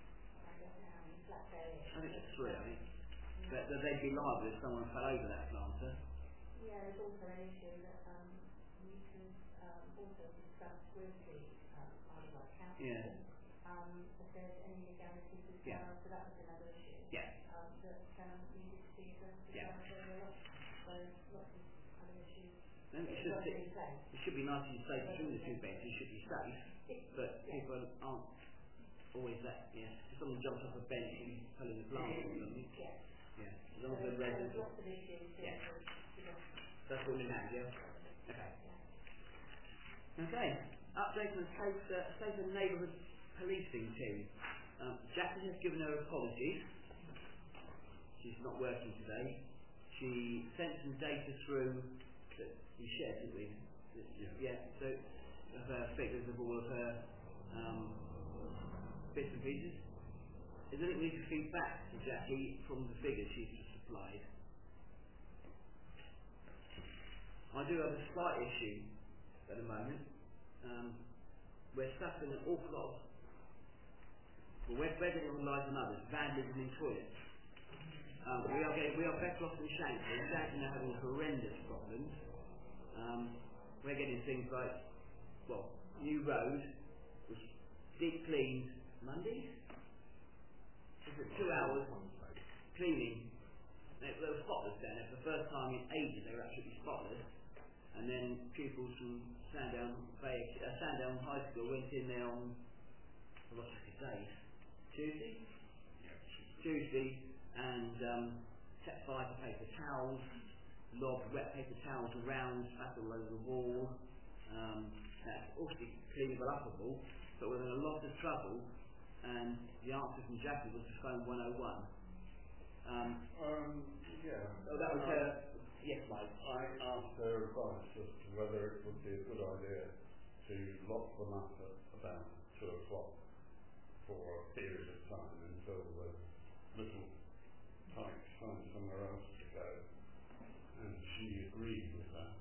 S1: I think it's three, I think. But that they'd be liable if someone fell over that planter.
S4: Yeah, there's also an issue that um, we could um, also discuss with the um, Isle of Council
S1: Yeah.
S4: um, if there's any legalities as
S1: Yeah.
S4: well, so that was another issue
S1: Yeah.
S4: um, that um, needed to be addressed as
S1: Yeah.
S4: well. So there are so lots of other issues.
S1: And it
S4: It's
S1: should,
S4: not
S1: be,
S4: in place.
S1: it should be nice and safe between the two beds. It should be safe, but people aren't always that. Yeah. If someone jumps off a bench and fell in the planter or something.
S4: Yeah.
S1: Yeah. As
S4: So
S1: long as the
S4: there's
S1: residents.
S4: lots of issues to
S1: Yeah.
S4: to address.
S1: That's all in hand, yeah? Okay. Okay. Update on Safe, uh, safe and Neighbourhood Policing team. Um, Jackie has given her apologies. She's not working today. She sent some data through that we shared, didn't we?
S7: Yeah.
S1: Yeah. So of her figures of all of her um, bits and pieces. Is there anything we need to feed back to Jackie from the figures she's just supplied? I do have a slight issue at the moment. Um, we're suffering an awful lot of, well, we're, we're getting on lives and others, vandalism in toilets. Um, we are getting, we are better off than Shankly. Shankly are having horrendous problems. Um, we're getting things like, well, New Road was deep cleaned Monday. It was two hours cleaning. They, they were spotless down there. For the first time in ages, they were absolutely spotless. And then pupils from Sandown Bay, uh, Sandown High School went in there on, I lost track of days, Tuesday?
S7: Yeah.
S1: Tuesday, and um, set fire to paper towels, lobbed wet paper towels around, spat all over the wall. Um, that's obviously cleanable, upable, but we're in a lot of trouble, and the answer from Jackie was to phone one oh one. Um,
S7: Um, yeah.
S1: oh, that was
S7: I,
S1: her, yes, Mike.
S7: I asked their advice as to whether it would be a good idea to lock them up at about two o'clock for a period of time until the little tykes find somewhere else to go. And she agreed with that.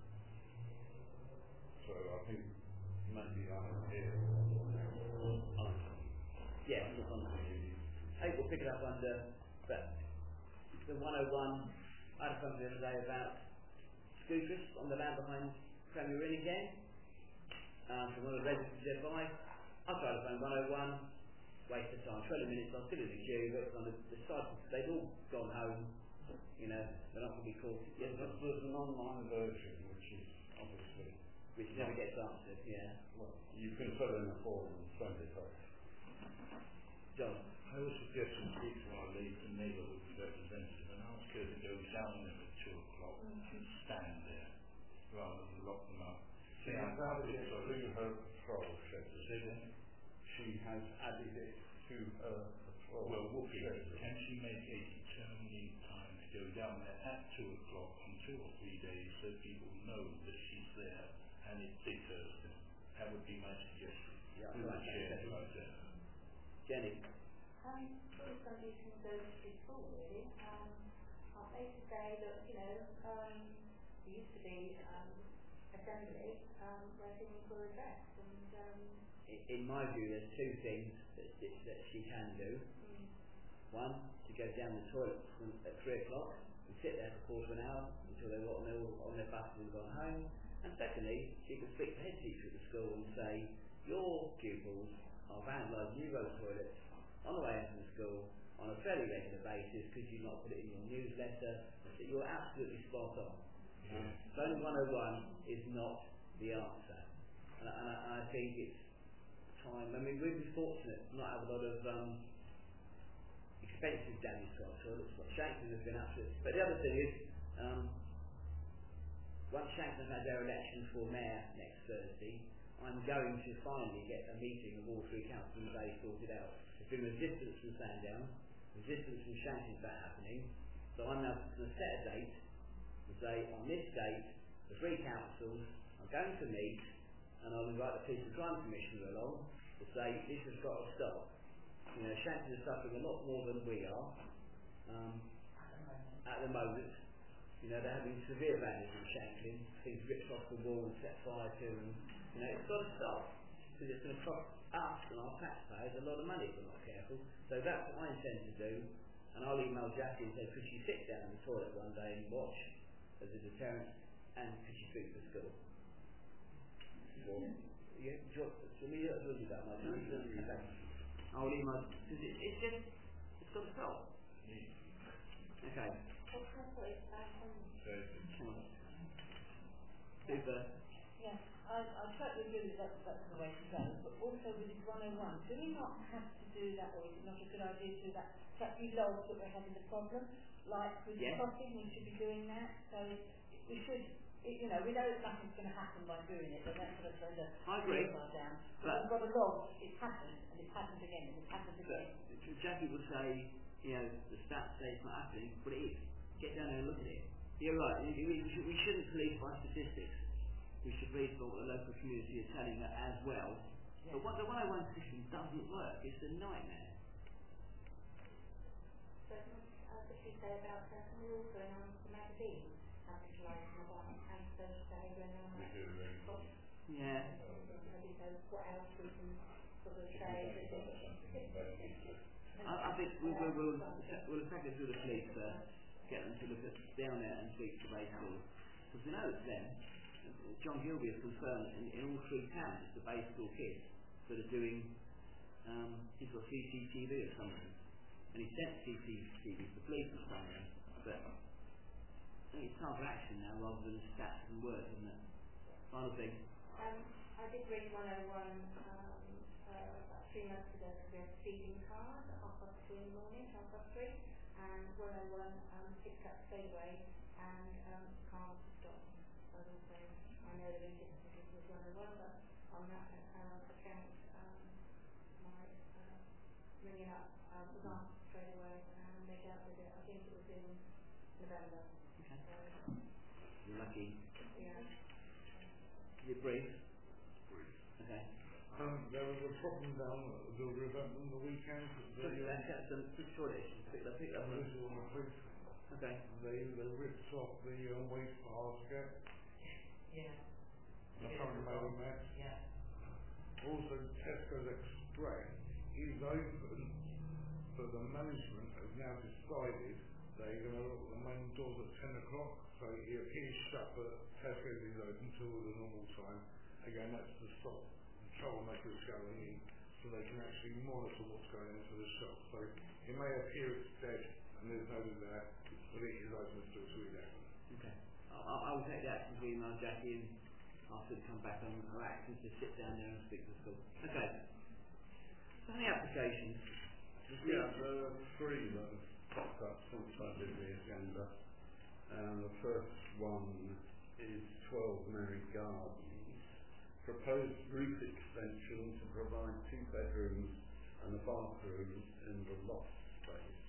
S7: So I think maybe I hear item.
S1: Yes, look on I think we'll pick it up under but the one oh one. I had something the other day about scooters on the land behind Premier Inn again. Um, from one of the residents advice. I tried to phone one oh one, waste of time, twenty minutes, I was still in the queue, but on the, the side, they'd all gone home, you know, they're not going to be called.
S7: Yes, there's, there's an online version which is obviously
S1: Which never gets answered, yeah.
S7: well, you can fill in a form and send it off.
S1: John?
S8: I would suggest we speak to our lead and neighbourhood representative and ask her to go down there at two o'clock and stand there rather than lock them up.
S7: She has added it to her patrol schedule.
S8: Say that?
S7: She has added it to her patrol
S8: Well, Whoopi,
S7: schedule.
S8: can she make a determined time to go down there at two o'clock on two or three days so people know that she's there and it deters them? That would be my suggestion.
S1: Yeah,
S8: To
S1: right,
S8: the chair
S1: okay.
S8: right there.
S1: Jenny?
S4: Um, schools don't usually go to school really. Um, aren't they to say that, you know, um, there used to be um, assembly um, where things were addressed and um,
S1: I- In my view, there's two things that, that, that she can do.
S4: mm,
S1: One, to go down the toilet from, at three o'clock and sit there for a quarter of an hour until they were on their, on their buses and gone home. And secondly, she can speak to the head teacher at the school and say, your pupils are vandalising new road toilets on the way into the school on a fairly regular basis because you've not put it in your newsletter. So you're absolutely spot on. Um, Zone one oh one is not the answer. And, I- and, I, and I think it's time. I mean, we've been fortunate to not have a lot of um, expensive damage to our toilets. Like Shankton has been absolutely. But the other thing is, um, once Shankton has their election for mayor next Thursday, I'm going to finally get a meeting of all three councils and they sorted out. There's been resistance from Sandown, resistance from Shankton to that happening. So I'm now going to set a date and say, on this date, the three councils are going to meet and I'll invite the Police and Crime Commissioner along to say this has got to stop. You know, Shankton is suffering a lot more than we are um, at the moment. You know, they're having severe vandalism in Shanklin, things ripped off the wall and set fire to, and you know, it's got to stop because it's going to cost us and our taxpayers a lot of money if we're not careful. So that's what I intend to do, and I'll email Jackie and say, could she sit down in the toilet one day and watch as a deterrent, and could she speak to the school? Or, yeah, do you want me to do that, Mike? Okay. I'll email, because it, it's just, it's got to stop. Okay.
S4: what's the point? Um,
S1: Super.
S6: Yeah, I, I totally agree with that, that's the way to go, but also with one oh one, do we not have to do that, or is it not a good idea to do that, that we log that we're having the problem, like with
S1: Yes.
S6: crossing, we should be doing that, so we should, it, you know, we know that nothing's going to happen by doing it, but that's sort of throw the
S1: I agree.
S6: upside down, but
S1: But-
S6: we've got a log, it's happened, and it's happened again, and it's happened
S1: But
S6: again.
S1: Jackie would say, you know, the stats say it's not happening, but it is. Get down there and look at it. You're right. We, we, we, should, we shouldn't police by statistics. We should police by what the local community is telling us as well.
S6: Yeah.
S1: But what the one oh one system doesn't work. It's a nightmare.
S4: So, uh, what you say about uh, some rules going on the magazine, capitalising about antisocial behaviour and all
S7: We
S4: that.
S7: do really.
S4: But
S1: Yeah.
S4: maybe so what else we can sort of say that
S1: I, I think we, we, we'll, we'll attack it through the police first. Get them to look at down there and speak to the base schools. Because we know it's them. John Gilby is confirmed in, in all three towns it's the base school kids that are doing, um, he's got C C T V or something. And he sent C C T V to the police or something. But I think it's time for action now rather than stats and words, isn't it? Final thing.
S4: Um, I did read one oh one um, uh, about three months ago because we had speeding cars at half past two in the morning, half past three, and one oh one um, picked up straight away and um, cars stopped. So also, I know there are difficulties with one oh one, but on that um, account, um, my uh, ringing up um, was answered straight away and they dealt with it. I think it was in November.
S1: Okay.
S4: So,
S1: You're lucky.
S4: yeah.
S1: Is it brief? Okay.
S3: Um, there was a problem down at the river on the weekend.
S1: So
S3: They,
S1: that's
S3: um,
S1: that's some short issues. Pick that, pick that
S3: this
S1: one.
S3: is on the police.
S1: Okay.
S3: They they ripped off the uh, waste basket.
S6: Yeah.
S3: I can't remember that.
S6: Yeah.
S3: Also, Tesco's Express is open, but the management has now decided they're going to lock the main doors at ten o'clock. So it is shut, but Tesco's is open till the normal time. Again, that's to stop the troublemakers going in, so they can actually monitor what's going into the shop. So it may appear it's dead and there's nobody there, but it is open still to eleven.
S1: Okay. I'll, I'll I'll take the action to email Jackie and ask her to come back on her actions to sit down there and speak to the school. Okay. So any applications?
S7: Yeah, there are three that have popped up since I did the agenda. And the first one is twelve Merry Gardens. Proposed roof extension to provide two bedrooms and a bathroom in the loft space.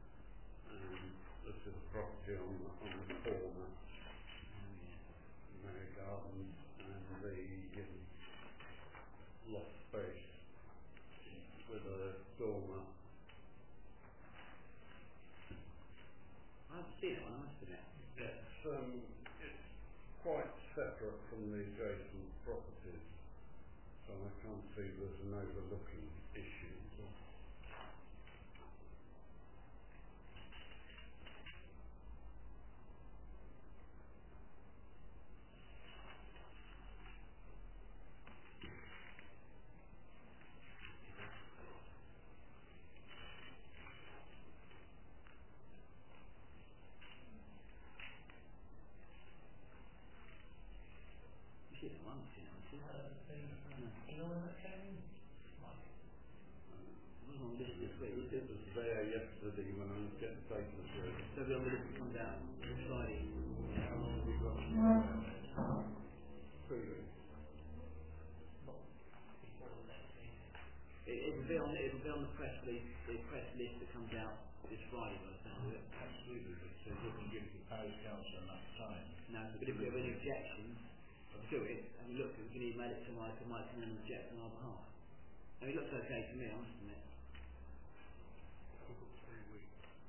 S7: Um, this is a property on, on the corner, Merry Gardens, and the um, loft space with a dormer separate from the adjacent properties, so I can't see there's an overlooking issue.
S1: You see that one, you know, you see that?
S5: You know when that came in? Like,
S1: It wasn't on the list this week, was
S7: It
S1: it?
S7: was there yesterday when I was getting papers ready.
S1: So the on the list that comes out this Friday.
S7: How long have we got? Three weeks.
S5: not before the next meeting.
S1: It, it will be on it will be on the press release, the press list that comes out this Friday by the sound of it.
S8: Absolutely, but it doesn't give the parish council enough time.
S1: No, but if we have any objections to it, I mean, look, we can email it to Mike and Mike can then object on our behalf. I mean, it looks okay to me, I must admit.
S7: Three weeks.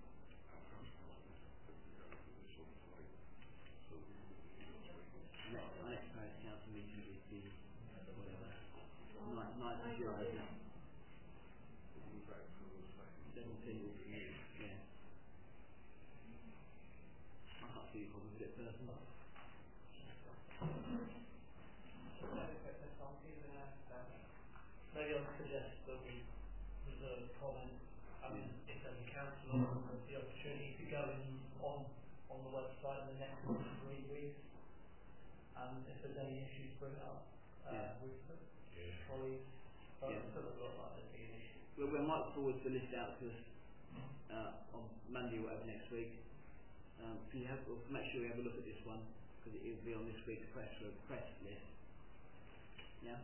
S1: Our next, our next parish council meeting is the, whatever, ninth, ninth of July, isn't it? seventeenth, yeah. I can't see a problem with it personally.
S5: Maybe I'll suggest that we reserve comment. I mean, if there's a councillor who has the opportunity to go in on on the website in the next three weeks, and if there's any issues, bring it up uh,
S1: Yeah.
S5: with the
S8: Yeah.
S5: colleagues. But
S1: Yeah.
S5: it doesn't look like there'd be an issue.
S1: Well, we might forward the list out to us uh, on Monday or whatever next week. Um, can you have, or make sure you have a look at this one, because it will be on this week's press press list. Yeah.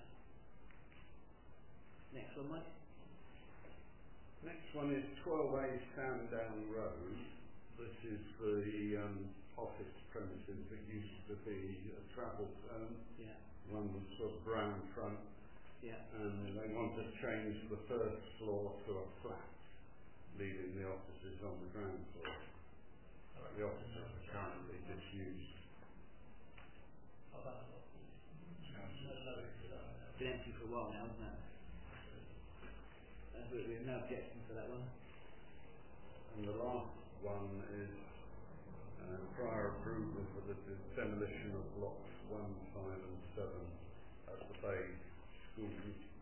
S1: Next one, Mike.
S7: Next one is twelve A Sandown Road. This is the um, office premises that used to be a travel firm.
S1: Yeah.
S7: One was sort of brown front,
S1: Yeah.
S7: and they want to change the first floor to a flat, leaving the offices on the ground floor. The offices are currently disused.
S5: Oh, that's not.
S8: Sounds
S5: No, no, it's, uh,
S1: It's been empty for a while now, hasn't it? Uh, we we have no objection to that one.
S7: And the last one is uh, prior approval for the demolition of blocks one, five and seven at the Bay School.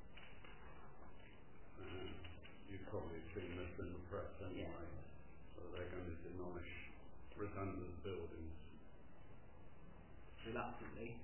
S7: Uh, you've probably seen this in the press anyway. So they're going to demolish redundant buildings.
S1: Reluctantly.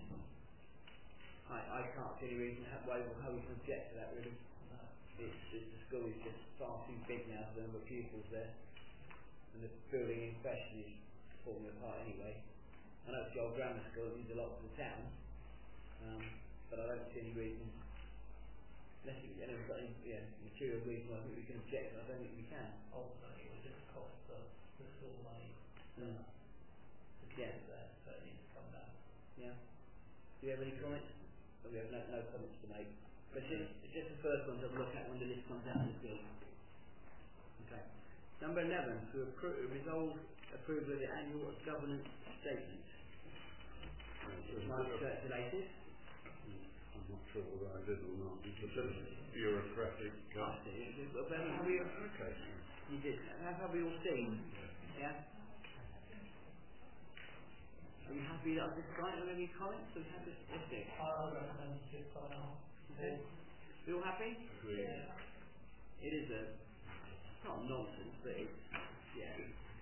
S1: I, I can't see any reason how, why how we can object to that really.
S5: no.
S1: It's, it's, the school is just far too big now for the number of pupils there. And the building in question is falling apart anyway. I know it's the old grammar school, it means a lot to the town. Um, but I don't see any reason, unless you, anyone's got any yeah, material reason why we can object, I don't think we can.
S5: Ultimately, it would just cost the, the school money
S1: Mm.
S5: to keep
S1: Yeah.
S5: it there, so it needs to come down.
S1: Yeah. Do you have any comments? Oh, we have no, no comments to make. But it's just, it's just the first one to have a look at when the list comes out this week. Okay. Number eleven, to appro- resolve approval of the annual governance statement.
S7: Uh,
S1: It's not circulated.
S7: I'm not sure whether I did or not. It's a bit bureaucratic.
S1: I
S7: Uh,
S1: see. It is- But have we,
S7: okay.
S1: you did. Have, have we all seen? Yeah. Are you happy that I just signed? Are there any comments? Have we had this? Let's do.
S5: I recommend just sign off.
S1: Okay. We all happy?
S7: Agreed.
S1: It is a, it's not nonsense, but it's, yeah.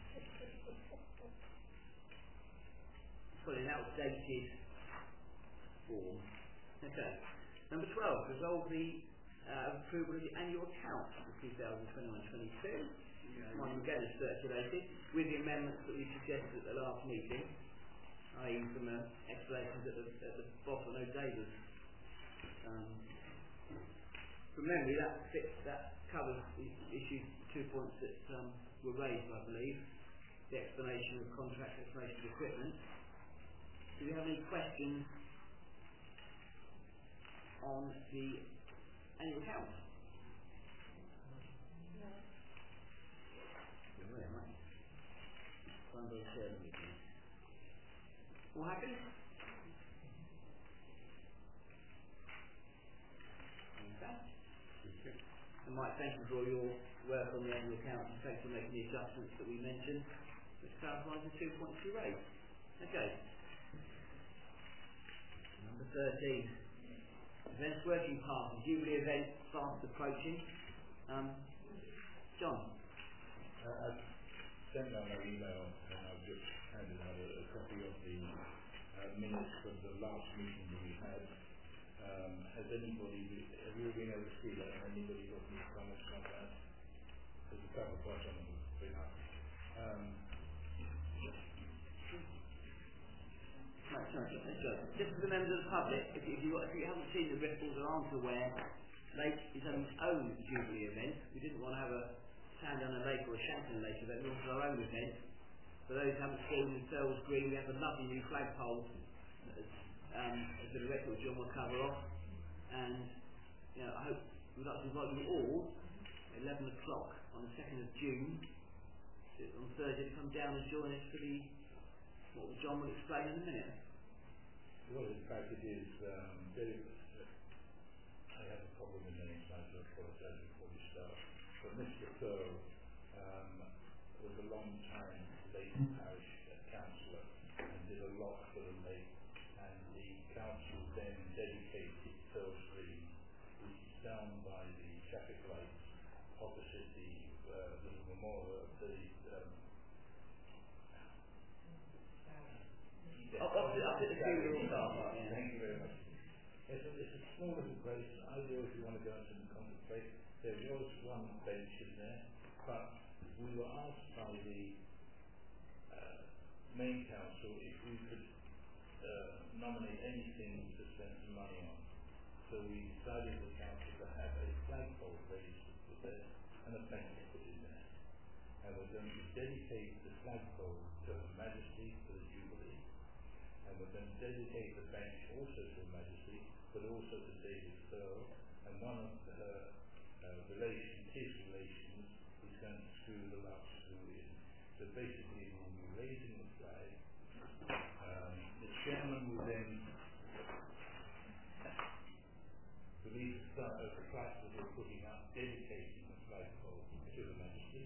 S1: It's got an outdated form. Okay. Number twelve, resolve the uh, approval of the annual accounts for two thousand twenty-one twenty-two. One again is circulated with the amendments that we suggested at the last meeting, that is from uh, explanations at the, at the bottom, no David. Um, from memory, that fits, that covers the issues, two points that um, were raised, I believe. The explanation of contract, explanation of equipment. Do we have any questions on the annual accounts? Yeah, where am I? Find those shares meeting. All happy? Okay. And Mike, thank you for all your work on the annual accounts and thanks for making the adjustments that we mentioned, which clarifies the two point two eight. Okay. Number thirteen. Events working party. Jubilee event fast approaching. Um, John.
S8: Uh, I've sent out my email and I've just handed out a, a copy of the uh, minutes of the last meeting that we had. Um, has anybody, have you been able to see that? Has anybody got any comments on that? There's a couple of points on them been up. Um,
S1: Right, sorry, let's go. Just for the members of the public, if you, if you, if you haven't seen the ripples or aren't aware, Lake is having its own Jubilee event. We didn't want to have a Sandown Lake or a Shanklin Lake event, we wanted our own event. For those who haven't seen in Sells Green, we have a lovely new flagpole that um, as the director John will cover off. And you know, I hope we'd like to invite you all at eleven o'clock on the second of June to, on Thursday to come down and join us for the what John will explain in a minute.
S8: well, in fact, it is, um, Dave, I have a problem with names, I do apologize before we start. But Mister Thurl um, was a long time late parish councillor and did a lot for the lake, and the council then dedicated Thurl Street, which is down by the traffic lights opposite the uh, little memorial of the um,
S1: Up, up, to, up to the funeral car park, yeah.
S8: Thank you very much. It's a, it's a small little place, ideal if you want to go into the contemplate. There was one bench in there, but we were asked by the uh, main council if we could uh, nominate anything to spend some money on. So we decided the council to have a flagpole raised there and a bench put in there. And we're going to dedicate the flagpole to Her Majesty for the Jubilee. And we're going to dedicate the bench also to Her Majesty, but also to David Thurl, and one of her uh, relations, his relations, is going to screw the last screw in. So basically we'll be raising the flag. Um, the chairman will then release the start of the plaque that we're putting up, dedicating the flagpole to Her Majesty.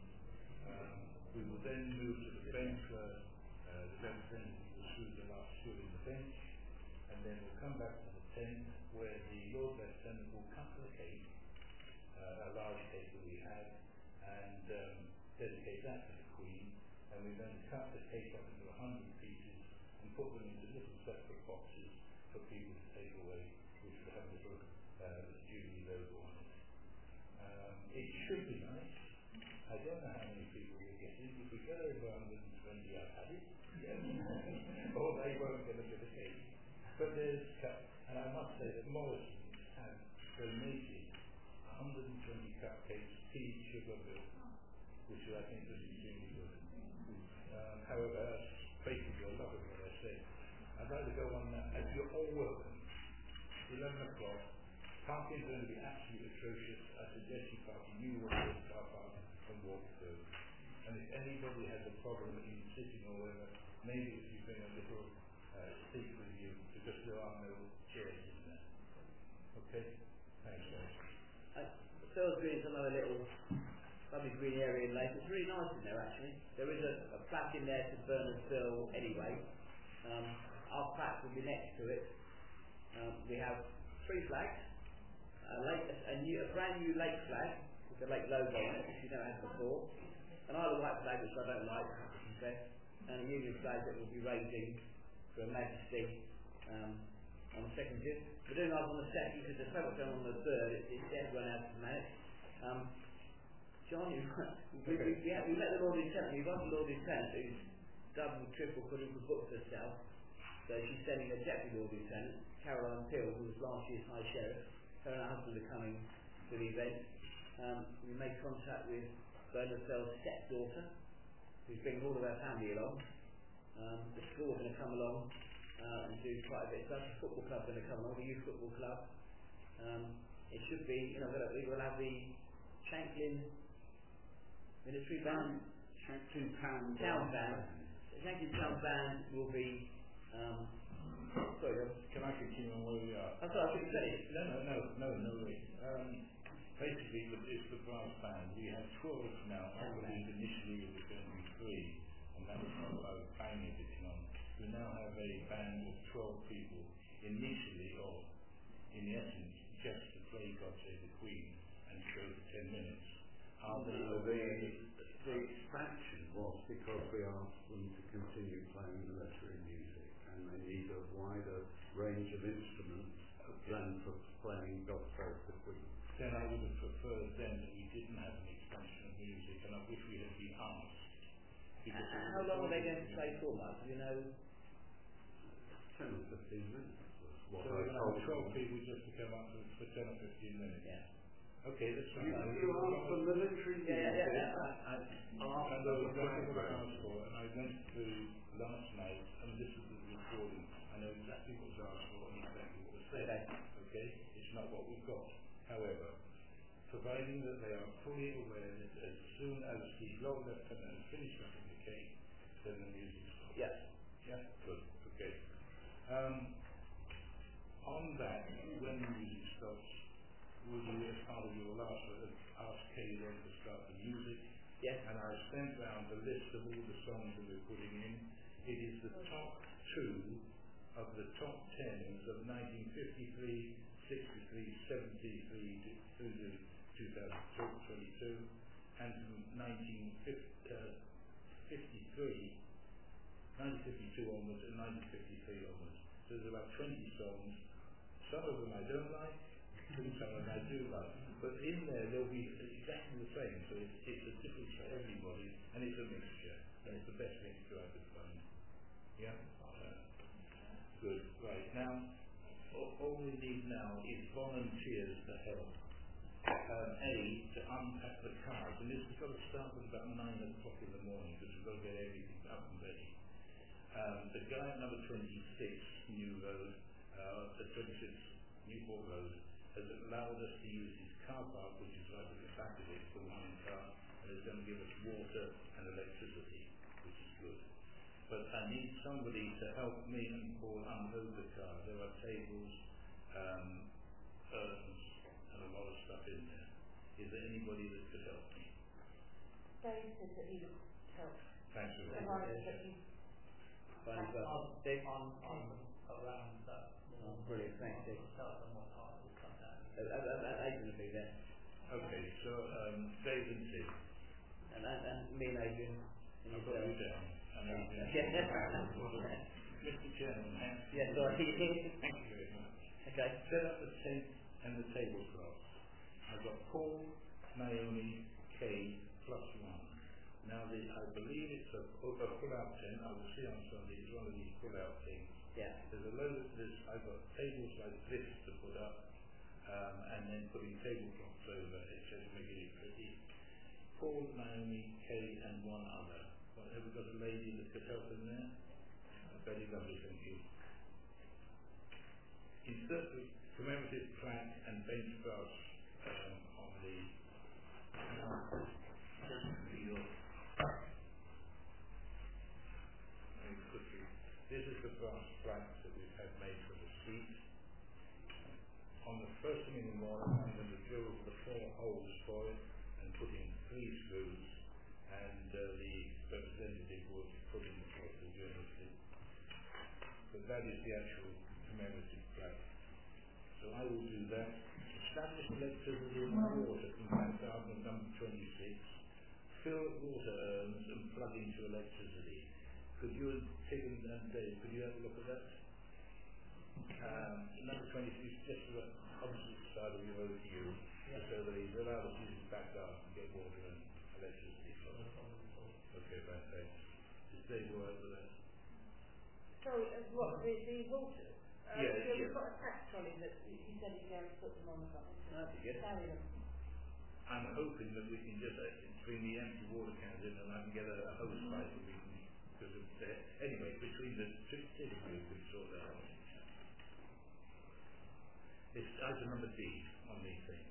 S8: Um, we will then move to the bench where uh, the representative will screw the last screw in the bench, and then we'll come back to the tent where the Lord Lieutenant will cut the cake, uh, a large cake that we have, and um, dedicate that to the Queen. And we're going to cut the cake up into a hundred pieces and put them into little separate boxes for people to take away, which will have a little uh, Jubilee logo on it. Um, it should be nice. I don't know how many people will get in. If we get over one hundred twenty, I've had it. Yes. Or they won't get a bit of cake. But there's, and I must say that Morrison's have donated one hundred twenty cupcakes, tea, sugar, milk, which I think is extremely good. Um, however, that's basically a lot of what I said. I'd like to go on that, as you're all welcome. eleven o'clock, parking's going to be absolutely atrocious. I suggest you park in New York car park and walk through. And if anybody has a problem in sitting or whatever, maybe if you bring a little uh, seat with you, because there are no chairs in there. Okay? Thanks, guys.
S1: Uh, Sells Green is another little lovely green area in Lake. It's really nice in there actually. There is a, a plaque in there to Bernard Phil anyway. Um, our plaque will be next to it. Um, we have three flags. A, lake, a, a, new, a brand new lake flag with the lake logo on it, which you never had before. An Isle of Wight flag, which I don't like, I have to confess. And a Union flag that we'll be raising for Her Majesty um, on the second of June. We're doing ours on the second because there's so much going on the third, it's, it's everyone else to manage. Um, John, you, we, we, we, have, we met the Lord Lieutenant, we've got the Lord Lieutenant who's double, triple, quadruple booked herself. So she's sending a Deputy Lord Lieutenant, Caroline Peel, who was last year's High Sheriff. Her and her husband are coming to the event. Um, we made contact with Bernard Fell's stepdaughter, who's bringing all of her family along. Um, the school are going to come along uh, and do quite a bit of stuff. The football club are going to come along, the youth football club. Um, it should be, you know, we will have the Shanklin military band,
S7: Shanklin Town
S1: town band. The Shanklin Town band will be um, Sorry, John.
S8: Can I continue on where we are?
S1: I'm sorry, I should say.
S8: No, no, no, no, no way. Um, basically, the- it's the brass band. We have twelve now. I believe initially it was going to be three, and that was what I was planning a bit on. We now have a band of twelve people, initially, or in essence, just to play God Save the Queen and show for ten minutes. Are they
S7: No,
S8: aware
S7: the,
S8: that
S7: the expansion was because we asked them to continue playing military music, and they need a wider range of instruments than for playing God Save the Queen.
S8: then I would have preferred then that we didn't have an expansion of music, and I wish we had been asked. Because
S1: Uh,
S8: it
S1: how
S8: was
S1: long are they going to
S8: obvious-
S1: play for, Mark? Do you know?
S7: ten or fifteen minutes was what
S8: So
S7: I
S8: we're going to
S7: told
S8: have twelve
S7: them.
S8: people just to come up for, for ten or fifteen minutes.
S1: Yeah.
S8: Okay, that's
S7: You,
S8: fine.
S7: you asked for military music.
S1: Yeah, yeah, yeah.
S7: I, I asked
S8: And
S7: for
S8: there
S7: the
S8: was nothing what I
S7: background.
S8: asked for, and I went through last night, and this is the recording. I know exactly what was asked for and exactly what was said.
S1: Okay.
S8: Okay? It's not what we've got. However, providing that they are fully aware that as soon as the Lord Lieutenant has finished cutting the cake, then the music stops.
S1: Yeah.
S8: Yeah? Good. Okay. Um, on that, when the music stops, would you, as part of your last word, ask Kay then to start the music?
S1: Yes.
S8: And I sent round the list of all the songs that we're putting in. It is the top two of the top tens of nineteen fifty-three, sixty-three, seventy-three to, through to two thousand twenty-two, and from nineteen fifty-three, nineteen fifty-two onwards and nineteen fifty-three onwards. So there's about twenty songs. Some of them I don't like, some of them I do like. But in there there'll be exactly the same. So it's, it's a difference for everybody, and it's a mixture. And it's the best mixture I could find. Yeah? Uh, good. Right. Now, all, all we need now is volunteers to help. Um, A, to unpack the cars. And this has got to start at about nine o'clock in the morning, because we've got to get everything up and ready. Um, the guy at number twenty-six, New Road, uh, the twenty-six Newport Road, has allowed us to use his car park, which is right at the back of it, for one car, and is going to give us water and electricity, which is good. But I need somebody to help me and Paul unload the car. There are tables, um, urns, and a lot of stuff in there. Is there anybody that could help me?
S4: Dave said that he would help.
S8: Thanks for that.
S4: Provided that you
S1: Fine as well. Dave?
S5: I'm, I'm around that.
S1: Oh, brilliant. Thanks, Dave.
S5: Myself and my partner will come down.
S1: Uh, uh, uh, uh, Adrian will be there.
S8: Okay, so um, Dave and Tim.
S1: And, and, and me and Adrian. And
S8: I've got
S1: yourself.
S8: you down. And Adrian.
S1: Yeah.
S8: Mister Chairman, thanks.
S1: Yeah, sorry.
S8: Thank you very much.
S1: Okay.
S8: Set up the tent and the tablecloth. I've got Paul, Naomi, Kay, plus one. Now, the, I believe it's a, a pull-out tent. I will see on Sunday. It's one of these pull-out things.
S1: Yeah.
S8: There's a load of this. I've got tables like this to put up, um, and then putting tablecloths over it to make it pretty. Paul, Naomi, Kay, and one other. Well, have we got a lady that could help in there? Very lovely, thank you. Insert the commemorative plaque and bench brass um, on the uh, very quickly. This is the brass plaque that we've had made for the seat. On the first thing in the morning, I'm going to drill the four holes for it and put in three screws, and uh, the representative will put in the fourth to journalist. But that is the actual commemorative plaque. So I will do that. Establish electricity in water from Bank Garden number twenty-six. Fill water urns and plug into electricity. Could you, Tim and Dave, could you have a look at that? Um, number twenty-six, just to the opposite side of your road to you, yeah. So that he's allowed us to use his back garden to get water and electricity from it. Okay, fine, thanks. Is Dave all right with that?
S4: Sorry, uh, what, the, the water? Uh,
S8: Yeah,
S4: yeah, we've
S8: yeah.
S4: got a tax trolley that you you said he's going to put them on something.
S1: That'd be good.
S4: Carry them.
S8: I'm hoping that we can just uh, bring the empty water cans in and I can get a, a hose pipe and we can, because of the, anyway, between the two cities we can sort that out. It's item number D on the thing.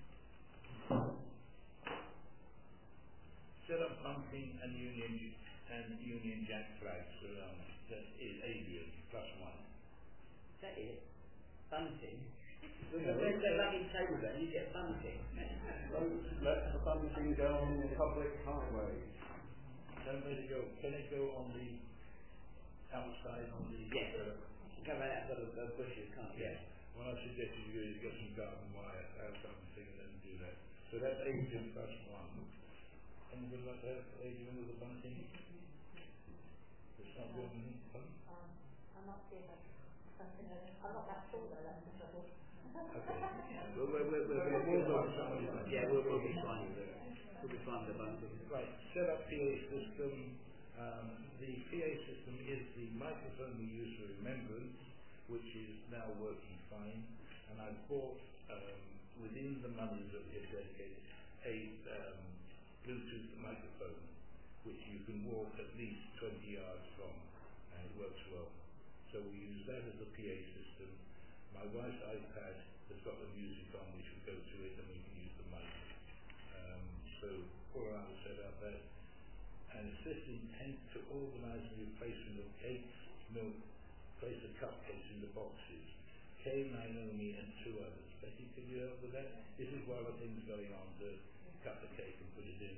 S8: Set up pumping and union and Union Jack flags around. That is Adrian plus one.
S1: Is that it? Bunting?
S8: You
S1: So
S8: know,
S1: where's the lucky table then? You get bunting.
S7: Don't let the bunting go on the public highway.
S8: don't let it go. Can it go on the outside on the?
S1: Yes.
S8: Uh,
S1: Go right outside of the bushes, can't you?
S8: yeah. What I suggested you do is get some garden wire, have something, and then do that. So that's Adrian plus one. Anybody like to have Adrian with a bunting? It's not good. Huh?
S4: Um, I'm not sure if I- something else. I'm not that tall though, that's the trouble.
S8: Okay. Well, we're, we're, we're, we're, we'll go with somebody like that.
S1: Yeah, we'll, we'll be fine with it. We'll be fine with the bunting.
S8: Right, set up P A system. Um, the P A system is the microphone we use for remembrance, which is now working fine. And I bought, um, within the money that we have dedicated, a um, Bluetooth microphone, which you can walk at least twenty yards from, and it works well. So we use that as a P A system. My wife's iPad has got the music on, which will go to it, and we can use the mic. Um, so all around the set up that. And the system intends to organise the replacement of cakes, milk, place the cupcakes in the boxes. Kay, Naomi and two others. Becky, can you help with that? This is one of the things going on to cut the cake and put it in.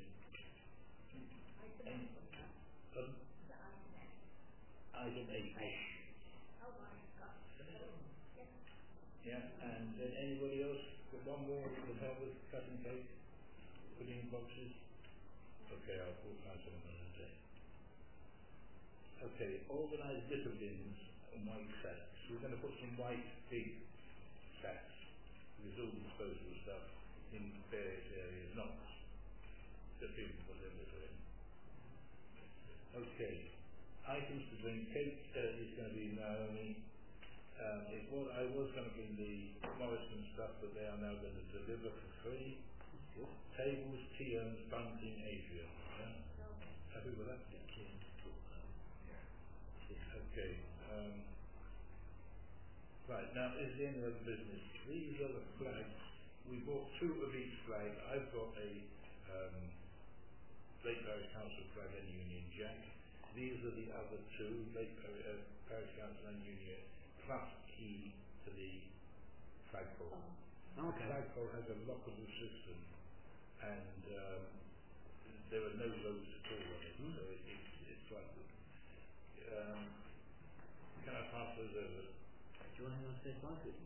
S8: And, um, item eight. Yeah, and then anybody else? Got one more who can help with cutting cake, putting in boxes? Okay, I'll put find someone on the day. Okay, organise litter bins and white sacks. We're going to put some white big sacks with all disposable stuff in various areas, not the bins, but everywhere. Okay, items to bring. Cake uh, is going to be Naomi. Um, it was, I was going to bring the Morrison stuff, but they are now going to deliver for free. Yes. Tables, tea urns, bunting, Adrian. Yeah? Happy with that? Yeah. Okay. Um, right, now is the end of the business. These are the flags. We bought two of each flag. I've got a um, Lake Parish Council flag and Union Jack. These are the other two, Lake Parish, uh, Parish Council and Union, plus key to the flagpole.
S1: Oh, okay.
S8: The flagpole has a lockable system, and um, there are no loads at all on it, mm. so it, it's, it's like, um, can I pass those over?
S1: Do you want to say five with me?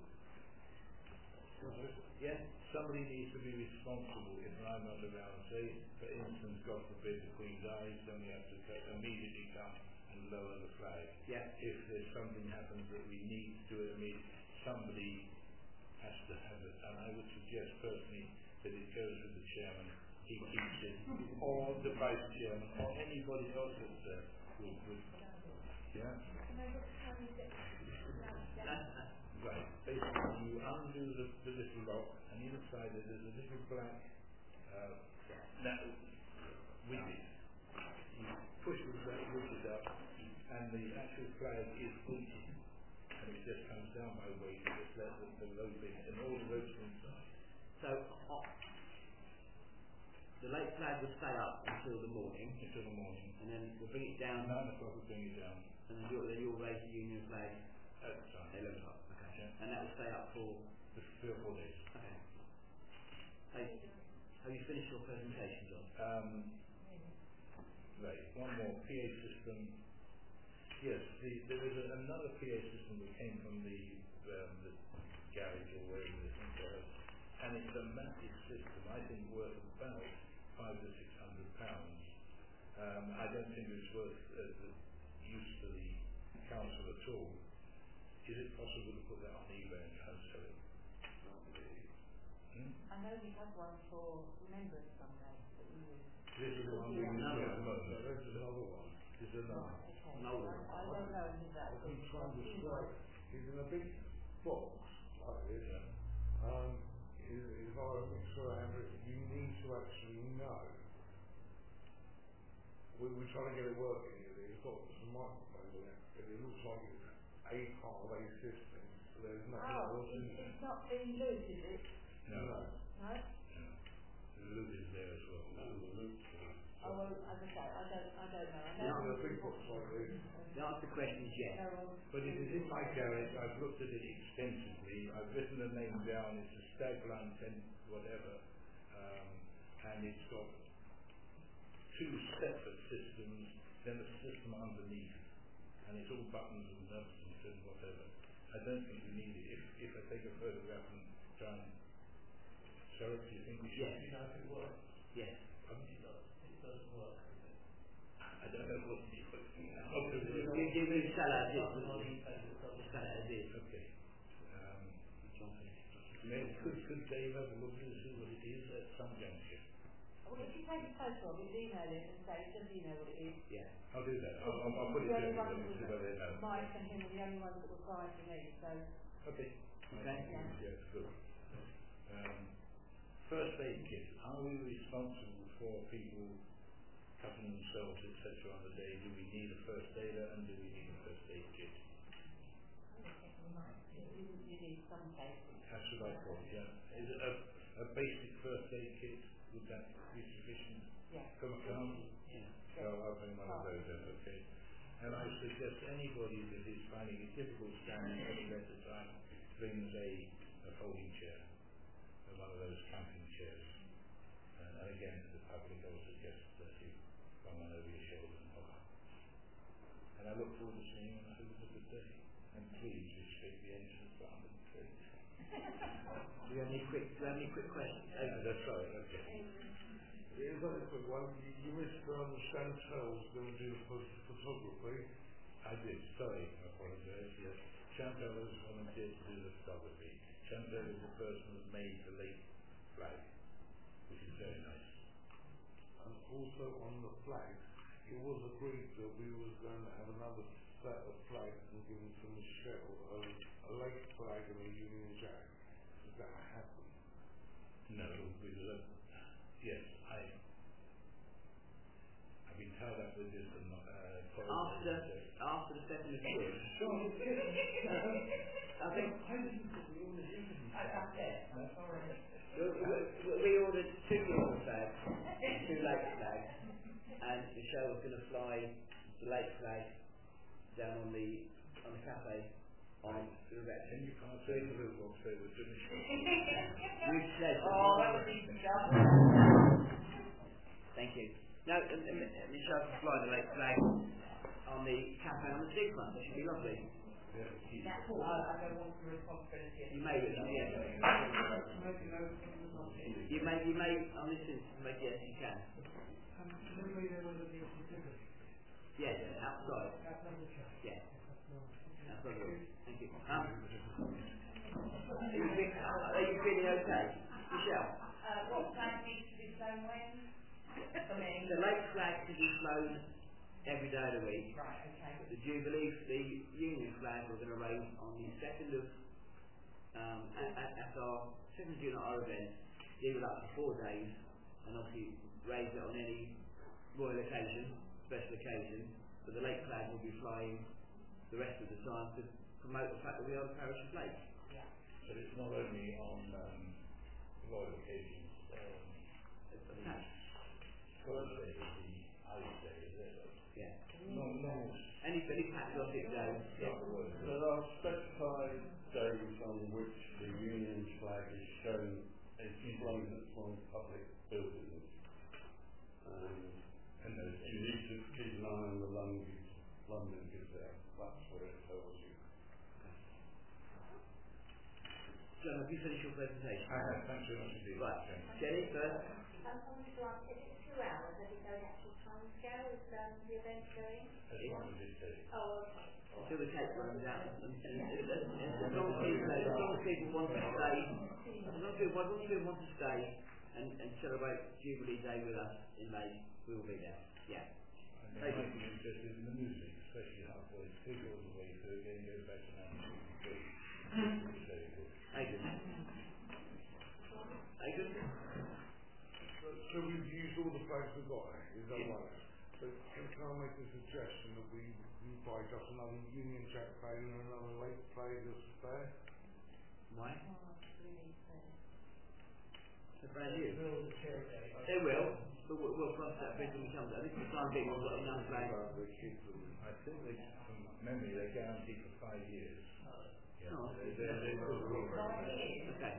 S8: Yeah, somebody needs to be responsible if I'm not around. Say, for instance, God forbid the Queen dies, then we have to co- immediately come and lower the flag.
S1: Yeah.
S8: If there's something happens that we need to do it, I mean, somebody has to have it, and I would suggest personally that it goes with the chairman, he keeps it, or the vice chairman, or anybody else that's there. Would, would, yeah? Right. Basically, you undo the, the little lock, and inside it there's a little black uh, that widget. You push the black widget up, and the actual flag is weighted, and it just comes down by weight. You just let the, the rope in, and all the ropes are inside.
S1: So, uh, the lake flag will stay up until the morning,
S8: Until the morning.
S1: and then we'll bring it down,
S8: Nine o'clock we'll bring it down.
S1: and then you'll, then you'll raise the Union flag
S8: At the time.
S1: at eleven o'clock. Okay.
S8: Yeah.
S1: And that will stay up for.
S8: For three or four days.
S1: Okay. Hey, have you finished your presentation, John?
S8: Um, right, one more P A system. Yes, the, there is a, another P A system that came from the, um, the garage or wherever it is, uh, and it's a massive system. I think worth about five to six hundred pounds. Um, I don't think it's worth uh, the use to the council at all. Is it possible to put that on eBay and transfer it? Hmm?
S4: I know we had one for Remembrance Sunday that we used.
S8: This is the one we use at the moment.
S3: No, this is another one.
S8: This is another one.
S4: Okay.
S1: An older
S4: I,
S1: one.
S4: I don't know who that
S3: I've been
S4: is.
S3: trying to describe. He's in a big box like this.
S8: Yeah.
S3: Um, is is like a mixture of handwritten. You need to actually know. We we try to get it working. It's got some microphones in it. It looks like it's a part of a system. So there's nothing
S4: Oh,
S3: else in
S4: it's,
S3: there.
S4: it's not being loose, is it?
S8: No.
S3: No.
S4: No?
S8: No. The loop is there as well.
S7: No, the loop, uh,
S6: Oh, well, as I say, I don't, I don't know. I
S3: You
S6: know
S3: know, the big books like this.
S1: The answer to the question is yes.
S6: no one-
S8: But it is in my garage. I've looked at it extensively. I've written the name down. It's a Stagline ten, whatever, um, and it's got two separate systems, then a system underneath, and it's all buttons and numbers and whatever. I don't think we need it. If if I take a photograph and try and show it, do you think we should?
S1: Yes.
S2: You know if it works?
S1: Yes.
S8: Um,
S2: It does. It does work.
S8: I don't know what it is.
S1: You, you, you would sell it as is,
S2: Rather
S1: wouldn't
S2: than
S1: you?
S2: say it doesn't
S1: Sell it as is.
S8: Okay. Um, maybe could could Dave have a look and see what it is at some juncture?
S6: Well, if you take a photo of it, email it and say, does he know what it is?
S1: Yeah.
S8: I'll do that. I'll, I'll, I'll put it
S6: The
S8: to
S6: only
S8: them
S6: ones
S8: and
S6: that
S8: see whether they know.
S6: were, Mike and him are the only ones that were prior to me, so.
S8: Okay.
S1: Okay.
S8: Yeah, yeah, good. Um, first aid kit. Are we responsible for people cutting themselves, et cetera on the day? Do we need a first aider and do we need a first aid kit?
S6: You, you need some cases.
S8: That's what I thought, yeah. Is it a, a basic first aid kit? Would that be sufficient?
S6: Yeah.
S8: From a car?
S1: Yeah.
S8: So I'll bring one of those in, okay. And I suggest anybody that is finding it difficult standing any length of time brings a, a folding chair, uh, one of those camping chairs. And, and again, to the public, I would suggest that you run one over your shoulder and hop up. And I look forward to seeing you and I hope it's a good day. And please restrict the entrance to one hundred three.
S1: Do you have any quick, do you have any quick questions?
S8: Uh, that's right, okay.
S3: Here's a quick one. You, you missed um, Chantel's going to do the pho- photography.
S8: I did, sorry, I apologise, yes. Chantal has volunteered to do the photography. Chantal is the person that made the lake flag, which is very nice.
S3: And also on the flags, it was agreed that we was going to have another set of flags and given to Michelle, a, a lake flag and a Union Jack. Did that happen?
S8: No, because, uh, yes, I, I've been tied up with this and, uh,
S1: After, after the second of June, I think
S2: I didn't think we ordered anything.
S6: I can't say it.
S2: That's all right.
S1: we, we, we ordered two Union flags, two lake flags, and Michelle was going to fly the lake flag down on the on the cafe on the red.
S8: and you can't say the little box there was finished.
S1: You said
S6: Oh, that was easy, Michelle.
S1: Thank you. No, uh, uh, Michelle can fly the lake flag on the cafe on the seafront. That should be lovely.
S8: Yeah, he-
S6: Yeah, I, I don't want the responsibility of
S1: You may, yes. You may, you may, on this instance, make yes, you can.
S5: Um, presumably there would have been certificate.
S1: Yes, outside.
S5: That's not the case.
S1: Yeah,
S5: That's not.
S1: that's lovely. Thank you. Um, are you, fe- are you feeling okay, Michelle?
S6: Uh, what flag needs to be flown when? For me.
S1: The lake flag can be flown every day of the week.
S6: Right, okay.
S1: The Jubilee, the Union flag, we're going to raise on the second of um, at, at, at our second of June at our event. Leave it up for four days, and obviously raise it on any royal occasion, special occasion. But the lake flag will be flying the rest of the time to promote the fact that we are the parish of Lake.
S6: Yeah.
S8: But it's not only on um, royal occasions. Um,
S1: Attached.
S8: Father's Day is the Irish Day, is it?
S1: Yeah.
S8: No, no.
S1: Any any patriotic day. Yeah.
S7: There are specified days on which the Union flag is shown as flown from public buildings. And,
S8: And those
S7: you need to keep an eye on the London, London Gazette. That's what it tells you.
S1: John, have you finished your presentation?
S8: I have, thanks very much indeed.
S1: Right.
S8: Chairman.
S1: Jenny, first.
S4: Um, I wanted to ask, is it two hours? Have you got an actual time scale? Is um, the event going?
S8: As long as it takes.
S4: Oh, okay.
S1: Until the cake runs out, and, and, and, and, and as long as people, as long as people want to stay, as long as people, as long as people want to stay and, and celebrate Jubilee Day with us in May, we will be there. Yeah.
S8: And they might be interested in the music, especially halfway, three quarters of the way through, again goes back to nineteen sixty-three. Which is very good.
S1: Adrian. Adrian?
S3: So, so we've used all the flags we've got, is that right? So can, can I make a suggestion that we, we buy just another Union Jack flag and another lake flag as spare?
S1: Why?
S6: Oh, really, so.
S1: They're brand new.
S2: Build a charity.
S1: They will, but we'll, we'll cross that bridge when we come to it. I think for the time being we've got enough land.
S8: I think they, from memory, they guarantee for five years. Yeah.
S1: Oh,
S8: They, they, they will work.
S1: Okay.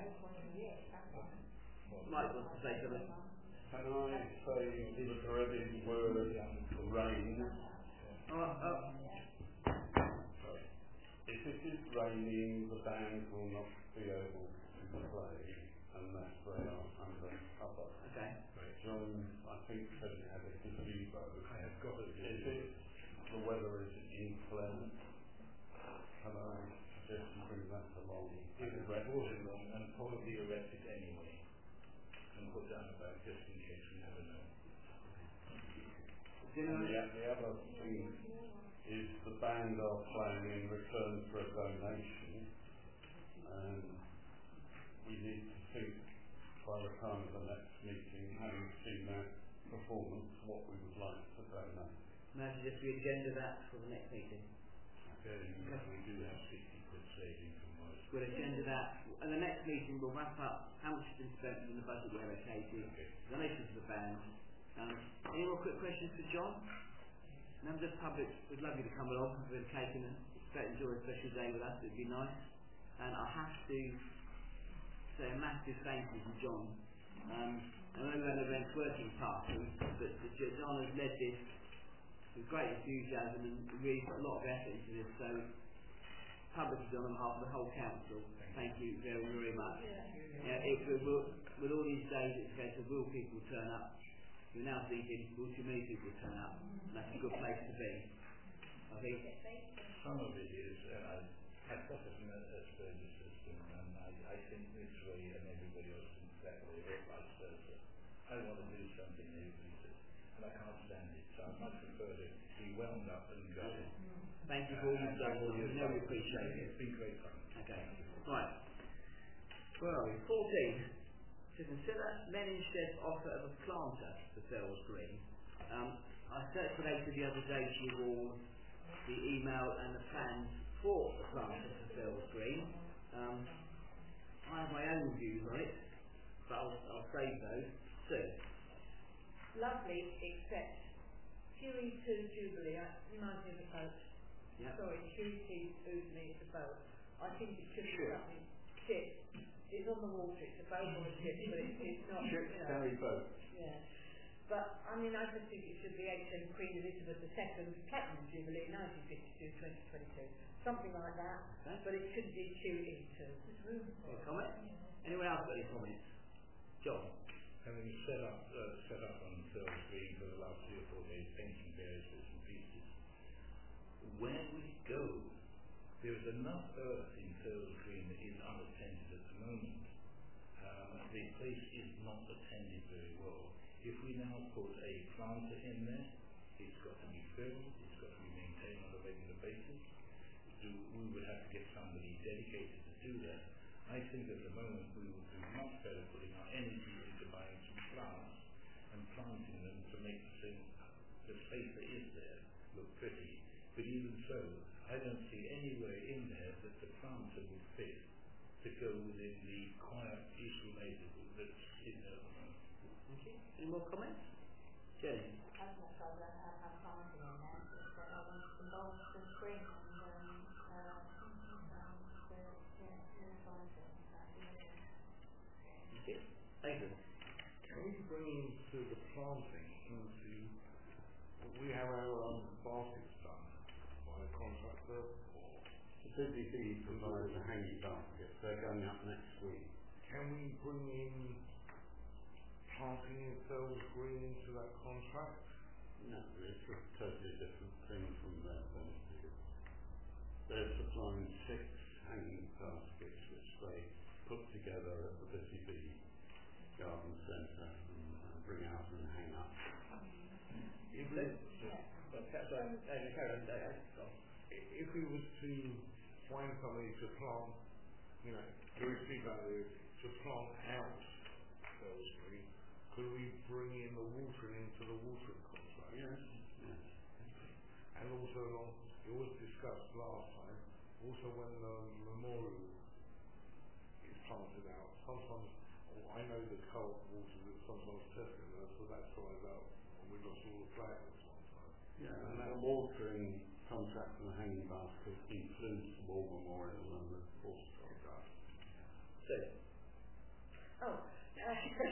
S1: Mike wants to say something.
S7: Can I say the dreaded word rain?
S1: Oh, oh.
S7: If it is raining, the band will not be able to play unless they are under cover.
S1: Okay.
S7: John, I think, said he had a gazebo.
S8: I have got it.
S7: If it, the weather is inclement, can I suggest you bring that along?
S8: If it's reported wrong, and probably erect it anyway, and put down about just in case, we never know.
S7: And the, the other thing is the band are playing in return for a donation, and we need to think by the time of the next meeting, having seen their performance, what we would like to donate.
S1: May I suggest we agenda that for the next meeting?
S8: Very good. We do have sixty quid saving from most.
S1: We'll agenda that, and the next meeting we'll wrap up how much has been spent in the budget we allocated,
S8: Okay.
S1: donations to the band. Um, any more quick questions for John? Members of the public would love you to come along with cake and enjoy a special day with us. It would be nice. And I have to say a massive thank you to John. Um, I know we had an events working party, but but John has led this with great enthusiasm and really put a lot of effort into this. So, public is on behalf of the whole council. Thank you very, very much. Yeah, it, will, with all these days it's better, will people turn up? You're now thinking, will too many people turn up? And that's a good place to be. I think.
S8: Some of it is, and I, I've got it from a, a Spurgeon system, and I, I think this way, and everybody else thinks that way, or vice versa. I want to do something, and everybody says, and I can't stand it, so I much prefer to be wound up and go.
S1: Thank you for all you've done. We know we appreciate it.
S8: It's been great fun.
S1: Okay. Right. Where are we? fourteen. To consider Leninsted's offer of a planter for Fells Green. Um, I circulated the other day to you all the email and the plans for the planter for Fells Green. Um, I have my own views on it, but I'll, I'll save those soon.
S4: Lovely, except Q E two Jubilee, uh, reminds me of the boat.
S1: Yep.
S4: Sorry, Q E two Jubilee, it's a boat. I think it should be
S1: Sure.
S4: something. Ship. It's on the water, it's a boat on a ship, but it's, it's not.
S7: Ship,
S4: you know,
S7: ferry, boat.
S4: Yeah. But, I mean, I just think it should be H M Queen Elizabeth the Second Platinum Jubilee, nineteen fifty-two to twenty twenty-two. Something like that,
S1: Okay.
S4: but it shouldn't be Q E two. There's room for
S1: Any
S4: it.
S1: comment? Anyone else got any comments? John?
S8: Having set up, uh, set up on Fells Green for the last three or four days, painting various bits and pieces, where we go, there is enough earth in Fells Green that is unattended at the moment. Um, the place is not attended very well. If we now put a planter in there, it's got to be filled, it's got to be maintained on a regular basis. Do, we would have to get somebody dedicated to do that. I think at the moment we would do much better putting our energy into buying some plants and planting them to make the thing, the space that is there, look pretty. But even so, I don't see anywhere in there that the planter would fit to go within the quiet, peaceful neighbourhood that's in there at the moment.
S1: Thank you. Any more comments? Jenny?
S4: As much as I have had planting in there, just that I want to involve the spring and um, uh, um, the, yeah, the planting.
S1: Thank you. David?
S3: Can we bring into the planting into, we have our own baskets done by a contractor, or
S7: The Busy Bee provides the hanging baskets. They're going up next week.
S3: can we bring in planting in Fells Green into that contract?
S7: No, it's a totally different thing from their point of view. They're supplying six hanging baskets which they put together at the Busy Bee Garden Centre and uh, bring out and hang up.
S3: If we, if we was to find somebody to plant, you know, very big value, to plant out Fells Green, could we bring in the watering into the watering contract?
S7: Yes, yes.
S3: And also, along, it was discussed last time, also when the memorial is planted out, sometimes I know the cold water that sometimes tested us, so that dries out and we lost all the flowers one time.
S7: Yeah, and that watering contract for the hanging basket includes the War Memorial and the Horse Drive.
S1: So,
S4: Oh, uh,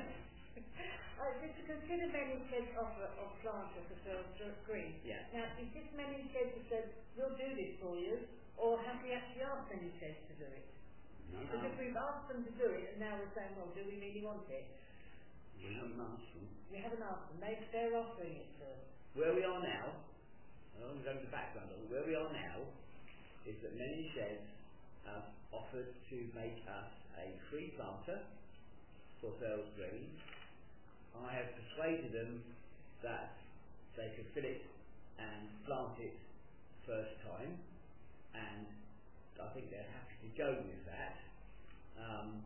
S4: uh, just to consider many sheds offer of planter for Sales Green.
S1: yeah.
S4: Now, is this many sheds that said, we'll do this for you, or have we actually asked many sheds to do it?
S7: No,
S4: Because if we've asked them to do it, and now we're saying, well, do we really want it?
S7: we haven't asked them.
S4: We haven't asked them. They, they're offering it to us.
S1: Where we are now, and I'm going to the background of it, where we are now is that many sheds have offered to make us a free planter for Sales Green. I have persuaded them that they could fill it and plant it first time, and I think they're happy to go with that. Um,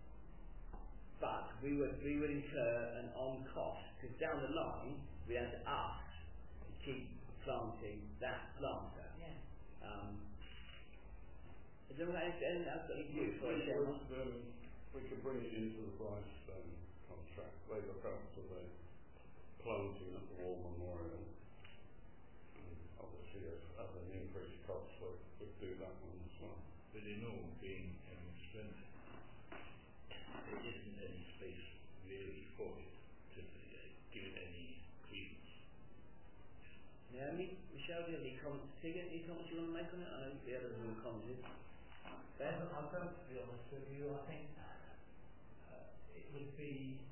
S1: but we would we would incur an on cost, because down the line we have to ask to keep planting that planter.
S4: Yeah.
S1: Um, is there anything else that you use for a
S7: We
S1: shell?
S7: could, um, we could bring it into the Brightstone contract. They look after the planting at the War Memorial. And obviously, as other increased costs, we would do that one as well.
S8: But in all, being um, expensive, there isn't any space really for it to uh, give it any credence.
S1: Naomi, Michelle, do you have any comments? Tegan, any comments you want to make on it? I know the others will comment.
S5: I don't, I don't, to be honest with you. I think uh, it would be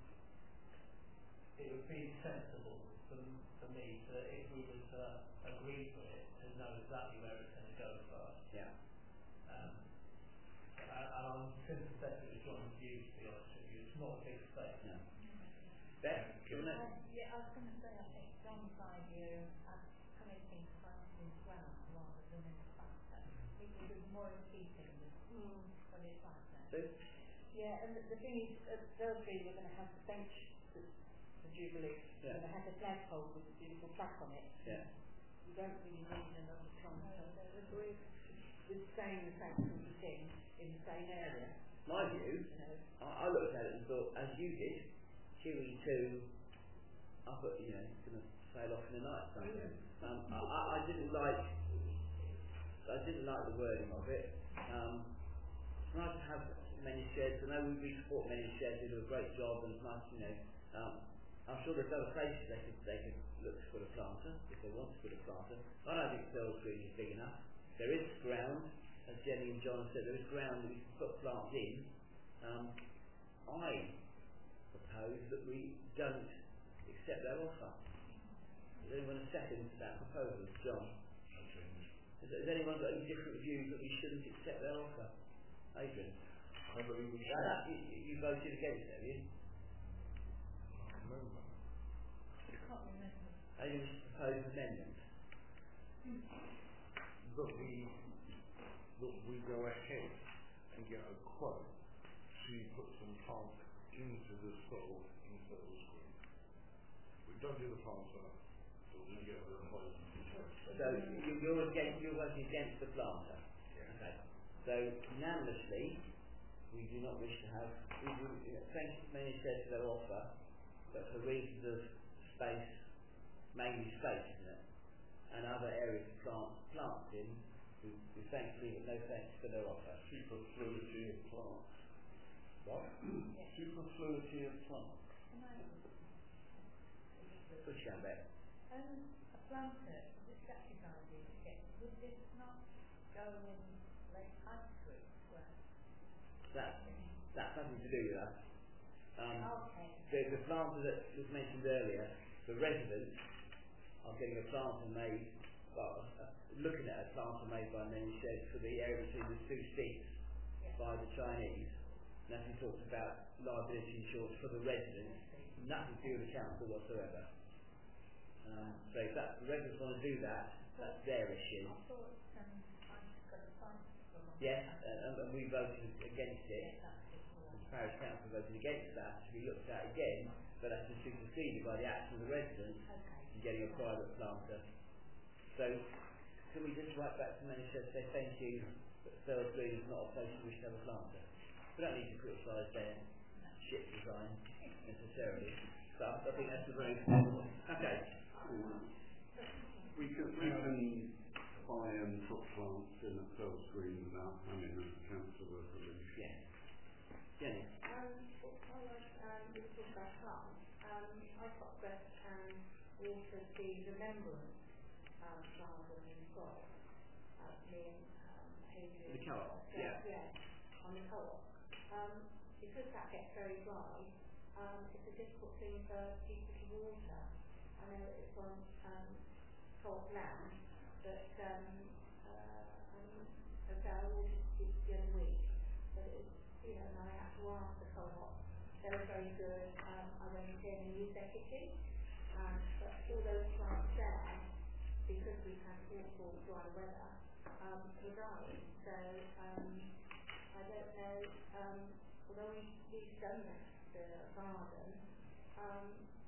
S5: it would be sensible for, for me to, if we were to agree to it, to know exactly where it's going to go first.
S1: Yeah.
S5: Um, and I'm sympathetic with John's view, to be honest with you. It's not a big space.
S1: No. Beth, do you want to?
S4: Uh, yeah, I was going to say, I think John's idea of committing planting in ground rather than in the planter, it would be more appealing than when it's like that.
S1: Sue?
S4: Yeah, and the, the thing is, at Thursday we're going to have the bench, the, the Jubilee,
S1: Yeah.
S4: we're going to have the flagpole with the beautiful plaque on it.
S1: Yeah.
S4: We don't really need another planter. We're, we're saying the same sort of thing in the same area.
S1: My view,
S4: You know,
S1: I, I looked at it and thought, as you did, Q E two, I thought, you know, it's going to sail off in the night somewhere. Um, I, I, I didn't like, I didn't like the wording of it. Um, it's nice to have many sheds. I know we, we support many sheds. They do a great job, and it's nice, you know. Um, I'm sure there's other places they could they could look to put a planter if they want to put a planter. I don't think Sales Green is big enough. There is ground, as Jenny and John said, there is ground that we can put plants in. Um, I propose that we don't accept their offer. Does anyone second that proposal? John?
S8: Okay.
S1: Has, has anyone got any different views that we shouldn't accept their offer? Adrian?
S3: I believe we
S1: Yeah,
S3: should.
S1: that, you, you voted against it, have you?
S3: I remember.
S4: I can't remember.
S1: Adrian's proposed amendment.
S3: That we, that we go ahead and get a quote to put some plants into the soil in Sales Green. We don't do the plants up, but we get a quote.
S1: So you, you're against, you're voting against the planter.
S3: Yeah.
S1: Okay. So unanimously, we do not wish to have. We do, you know, thank many said to their offer, but for reasons of space, mainly space, isn't it? And other areas to plant plants in, we, we thankfully, but no thanks for their offer.
S7: Superfluity of plants.
S1: What?
S7: Superfluity of plants.
S4: Can I
S1: Good shout, Beck.
S4: Um, a planter, is it Jackie's idea to get, would this not go in Lake High Street where?
S1: That that's nothing to do with us. Um,
S4: Okay.
S1: the, the planter that was mentioned earlier, the residents are getting a planter made, well, uh, looking at a planter made by many sheds for the area between the two seats
S4: Yeah.
S1: by the Chinese. And as we talked about liability insurance for the residents, nothing to do with the council whatsoever. Um, so if that, the residents want to do that, that's their issue.
S4: I thought um, I just got a price from one.
S1: Yes, and, and we voted against it.
S4: Yeah, that's it.
S1: The parish council voted against that to be looked at again, but that's been superseded by the action of the residents
S4: Okay.
S1: in getting a private planter. So, can we just write back to Manchester and say thank you, but Sales Green is not a place in which to have a planter? We don't need to criticise their ship design necessarily. So I think that's a very okay.
S7: We can we can buy and put plants in at Fell Screen without having a council resolution.
S1: Yes. Jenny.
S4: Um, I like um, we talk about plants. Um, I request and also the remembrance um, garden we've got. Uh, me and um, Adrian.
S1: The co-op.
S4: Uh,
S1: Yeah.
S4: Yeah. On the co-op. Um, because that gets very dry, um, it's a difficult thing for people to water. I know it's on um, co-op land, but um, uh, um, okay, I watered it the other week, but it was, you know, and I had to ask the co-op. They were very good. Um, I went in and used their kitchen, um, but all those plants there, because we've had awful dry weather, um, were dying. So um, I don't know. Um, although we, we've done the, the garden, um,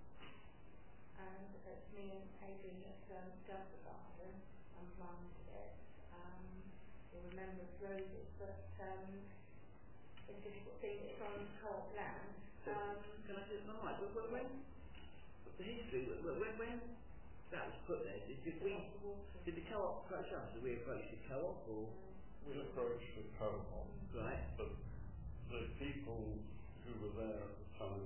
S4: and it's me and Adrian that um, does the garden and planted it. Um, you'll remember it's roses, but um, it's a difficult thing. It's on co-op land.
S1: So,
S4: Um,
S1: can I just all right? When, when the history, when, when that was put there, did, did we did the co-op approach us? Did we approach the co-op or
S3: We approached the co-op,
S1: right?
S7: But the people who were there at the time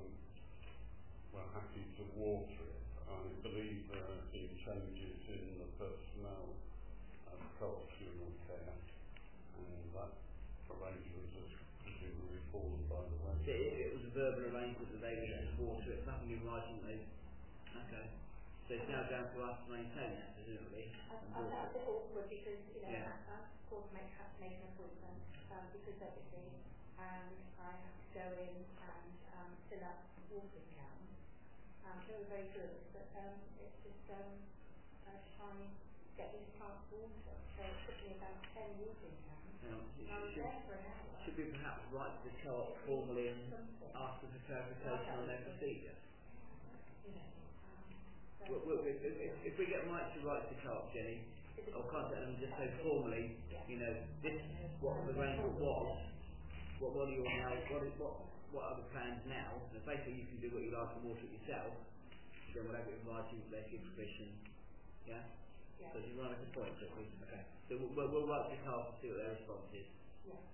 S7: were happy to water it. I believe there have been changes in the personnel at Co-op Funeral Care, and that arrangement has presumably fallen by the way.
S1: So it, it was a verbal arrangement that they would just water it. Nothing in writing. They okay. So it's now down to us to maintain that, presumably.
S4: I,
S1: and
S4: I
S1: water
S4: felt a
S1: it.
S4: bit awkward because, you know,
S1: Yeah.
S4: I, I of course make, have to make an appointment um, because of everything, and I have to go in and um, fill up watering cans. Um, they were very good, but um, it's just um, uh, trying to get these plants water. So it took me about ten watering cans.
S1: Um, it
S4: I was
S1: should,
S4: there for an hour.
S1: should we perhaps write to the co-op formally and ask them for clarification on their procedure?
S4: You know, um, so
S1: Well, well, if, if, if we get right to write to co-op, Jenny, or contact them and just say formally, you know, this what the arrangement was, what what are your now, what is what what are the plans now? And basically, you can do what you like and water it yourself. Then we'll have it in writing, they give permission. Yeah.
S4: yeah,
S1: So do you want to make a point, quickly? Okay. So we'll, we'll, we'll write to co-op and see what their response is.
S4: yeah.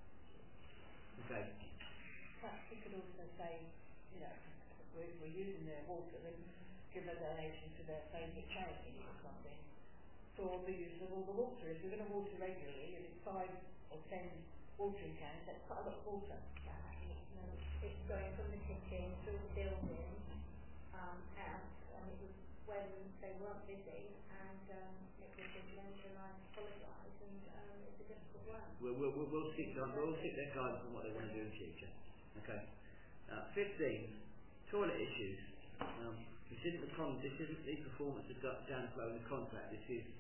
S1: Okay.
S6: Perhaps we could also say, you know, we're, we're using their water, then give a donation to their favourite charity or something for the use of all the water. If you're going to water regularly, if it's five or ten watering cans, that's quite a lot of water.
S4: Yeah, you know, it's going from the kitchen through the building um, out, and it was when they weren't busy, and um, it was just then, and I apologise, and um, it's a difficult one.
S1: We'll, we'll, we'll, we'll seek we'll seek their guidance on what they want to do in the future. Okay. Uh, fifteen. Toilet issues. Um, this isn't the con. This isn't the performance of downflow in the contract. This is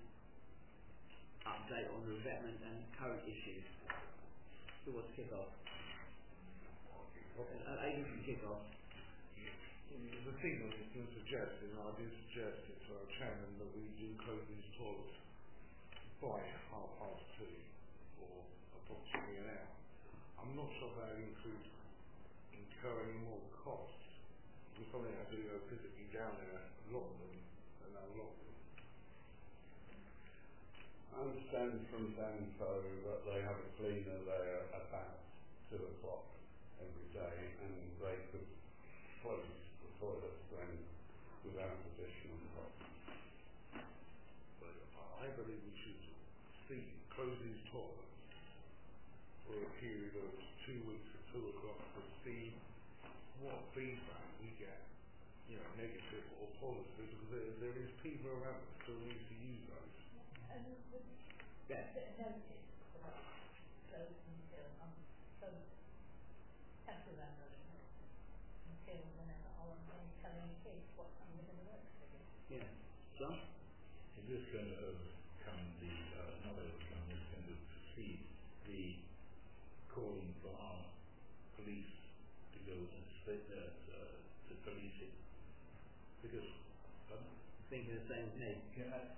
S1: update on the revetment and current issues. Who wants to kick off? Uh, Aidan can kick off.
S3: The thing that has been suggested, and I do suggest it to our chairman, that we do close these toilets by half past two, or approximately an hour. I'm not sure that includes incurring more costs. We probably have to go physically down there, lock them, and unlock them.
S7: I understand from Danco that they have a cleaner there about two o'clock every day, and they could close the toilets then without additional cost.
S3: But I believe we should see, close these toilets for a period of two weeks at two o'clock to see what feedback we get, you know, negative or positive, because there, there is people around that still need to use those.
S6: And the
S1: Yeah.
S6: notice about close until, um, so cancel that motion until whenever, or I'm telling kids what time we're going to work together.
S1: Yeah. John?
S8: Is this going to overcome the, uh, not overcome, it's going to precede the calling for our police to go and split the, uh, the policing? Because, um,
S1: Thinking the same as me.
S8: can I,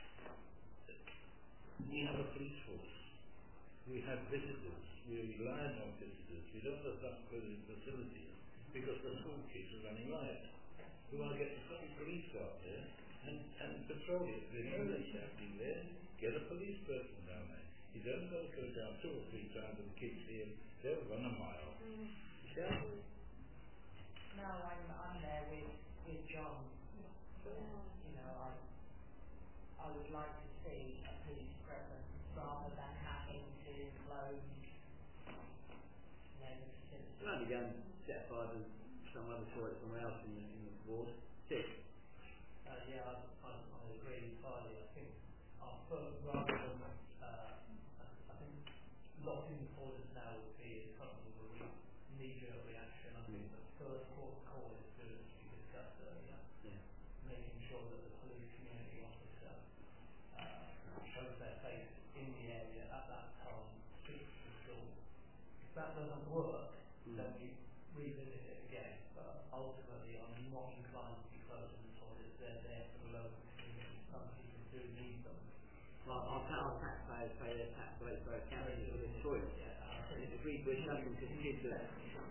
S8: we have a police force. We have visitors. We rely on visitors. We don't have that good facilities. because the school kids are running riot. We want to get the fucking police out there and, and patrol it. They know there's happening there. Get a police person down there. He doesn't got to go down two or three times and the kids see him. They'll run a mile.
S4: Mm.
S8: Yeah.
S9: No, I'm I'm there with with John. You know, I I would like to see a police presence rather than having to close, you know, the facility.
S1: We'll only go and set fire to some other toilet somewhere else in the, in the ward. Six.
S2: Uh, yeah, I, I, I agree entirely. I think our first rather than, uh, I think locking the toilets now would be something of a re- knee-jerk reaction. I think the first port of call is to, as we discussed earlier,
S1: Yeah.
S2: making sure that the police community officer uh, shows their face in the area at that time, speaks to the school. If that doesn't work,
S1: Mm.
S2: then we revisit it again. But ultimately, I'm not inclined to be closing the toilets. They're there for the local community. Some people do need them.
S1: Well, our, ta- our taxpayers pay their tax rate for a county for this toilet.
S2: Yeah,
S1: If we we're shutting because the kids are.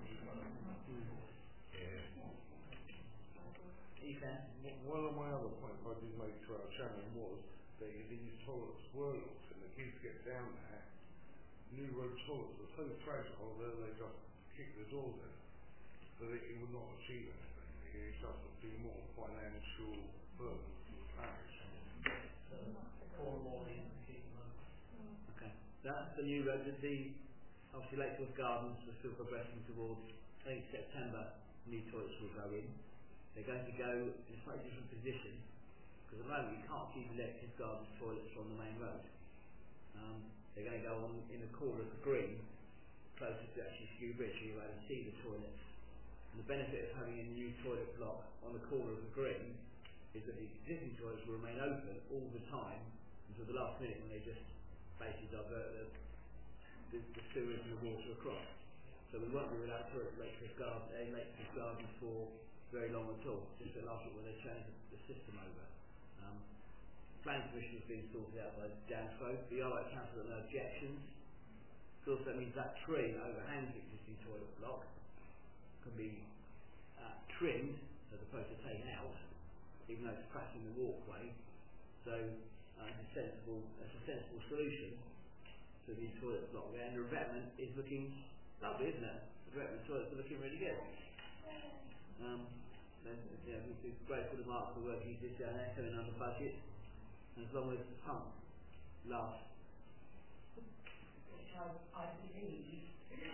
S1: Ethan.
S3: One of my other points I did make to our chairman was that if these toilets were locked and the kids get down there, new road toilets are so fragile that they just kick the doors in. So that it would not achieve anything. It just would be more financial burden to the parish.
S2: So, four more in to keep them open.
S1: Okay. That's the new road. The, the obviously Lakewood Gardens are still progressing towards. I think September new toilets will go in. They're going to go in a slightly different position because at the moment you can't see the Lakewood Gardens toilets from the main road. Um, they're going to go on in the corner of the green, closer to actually Skew Bridge, so you're able to see the toilets. And the benefit of having a new toilet block on the corner of the green is that the existing toilets will remain open all the time until the last minute when they just basically divert the, the, the sewers and the water across. So we won't be without toilet Lakewood Garden, uh, Lakewood Garden for very long at all, just the last bit when they change the, the system over. Um, planning permission has been sorted out by Dan Folk. The R I Council have no objections. It also means that tree overhangs the existing toilet block can be uh, trimmed as opposed to taken out, even though it's cracking the walkway. So uh, it's a sensible, it's a sensible solution to the toilet block there. And the revetment is looking lovely, isn't it? The revetment toilets are looking really good. Um, and, you know, we're grateful to Mark for the work he did down there, coming under budget. And as long as the pump lasts.
S9: Which I, I believe,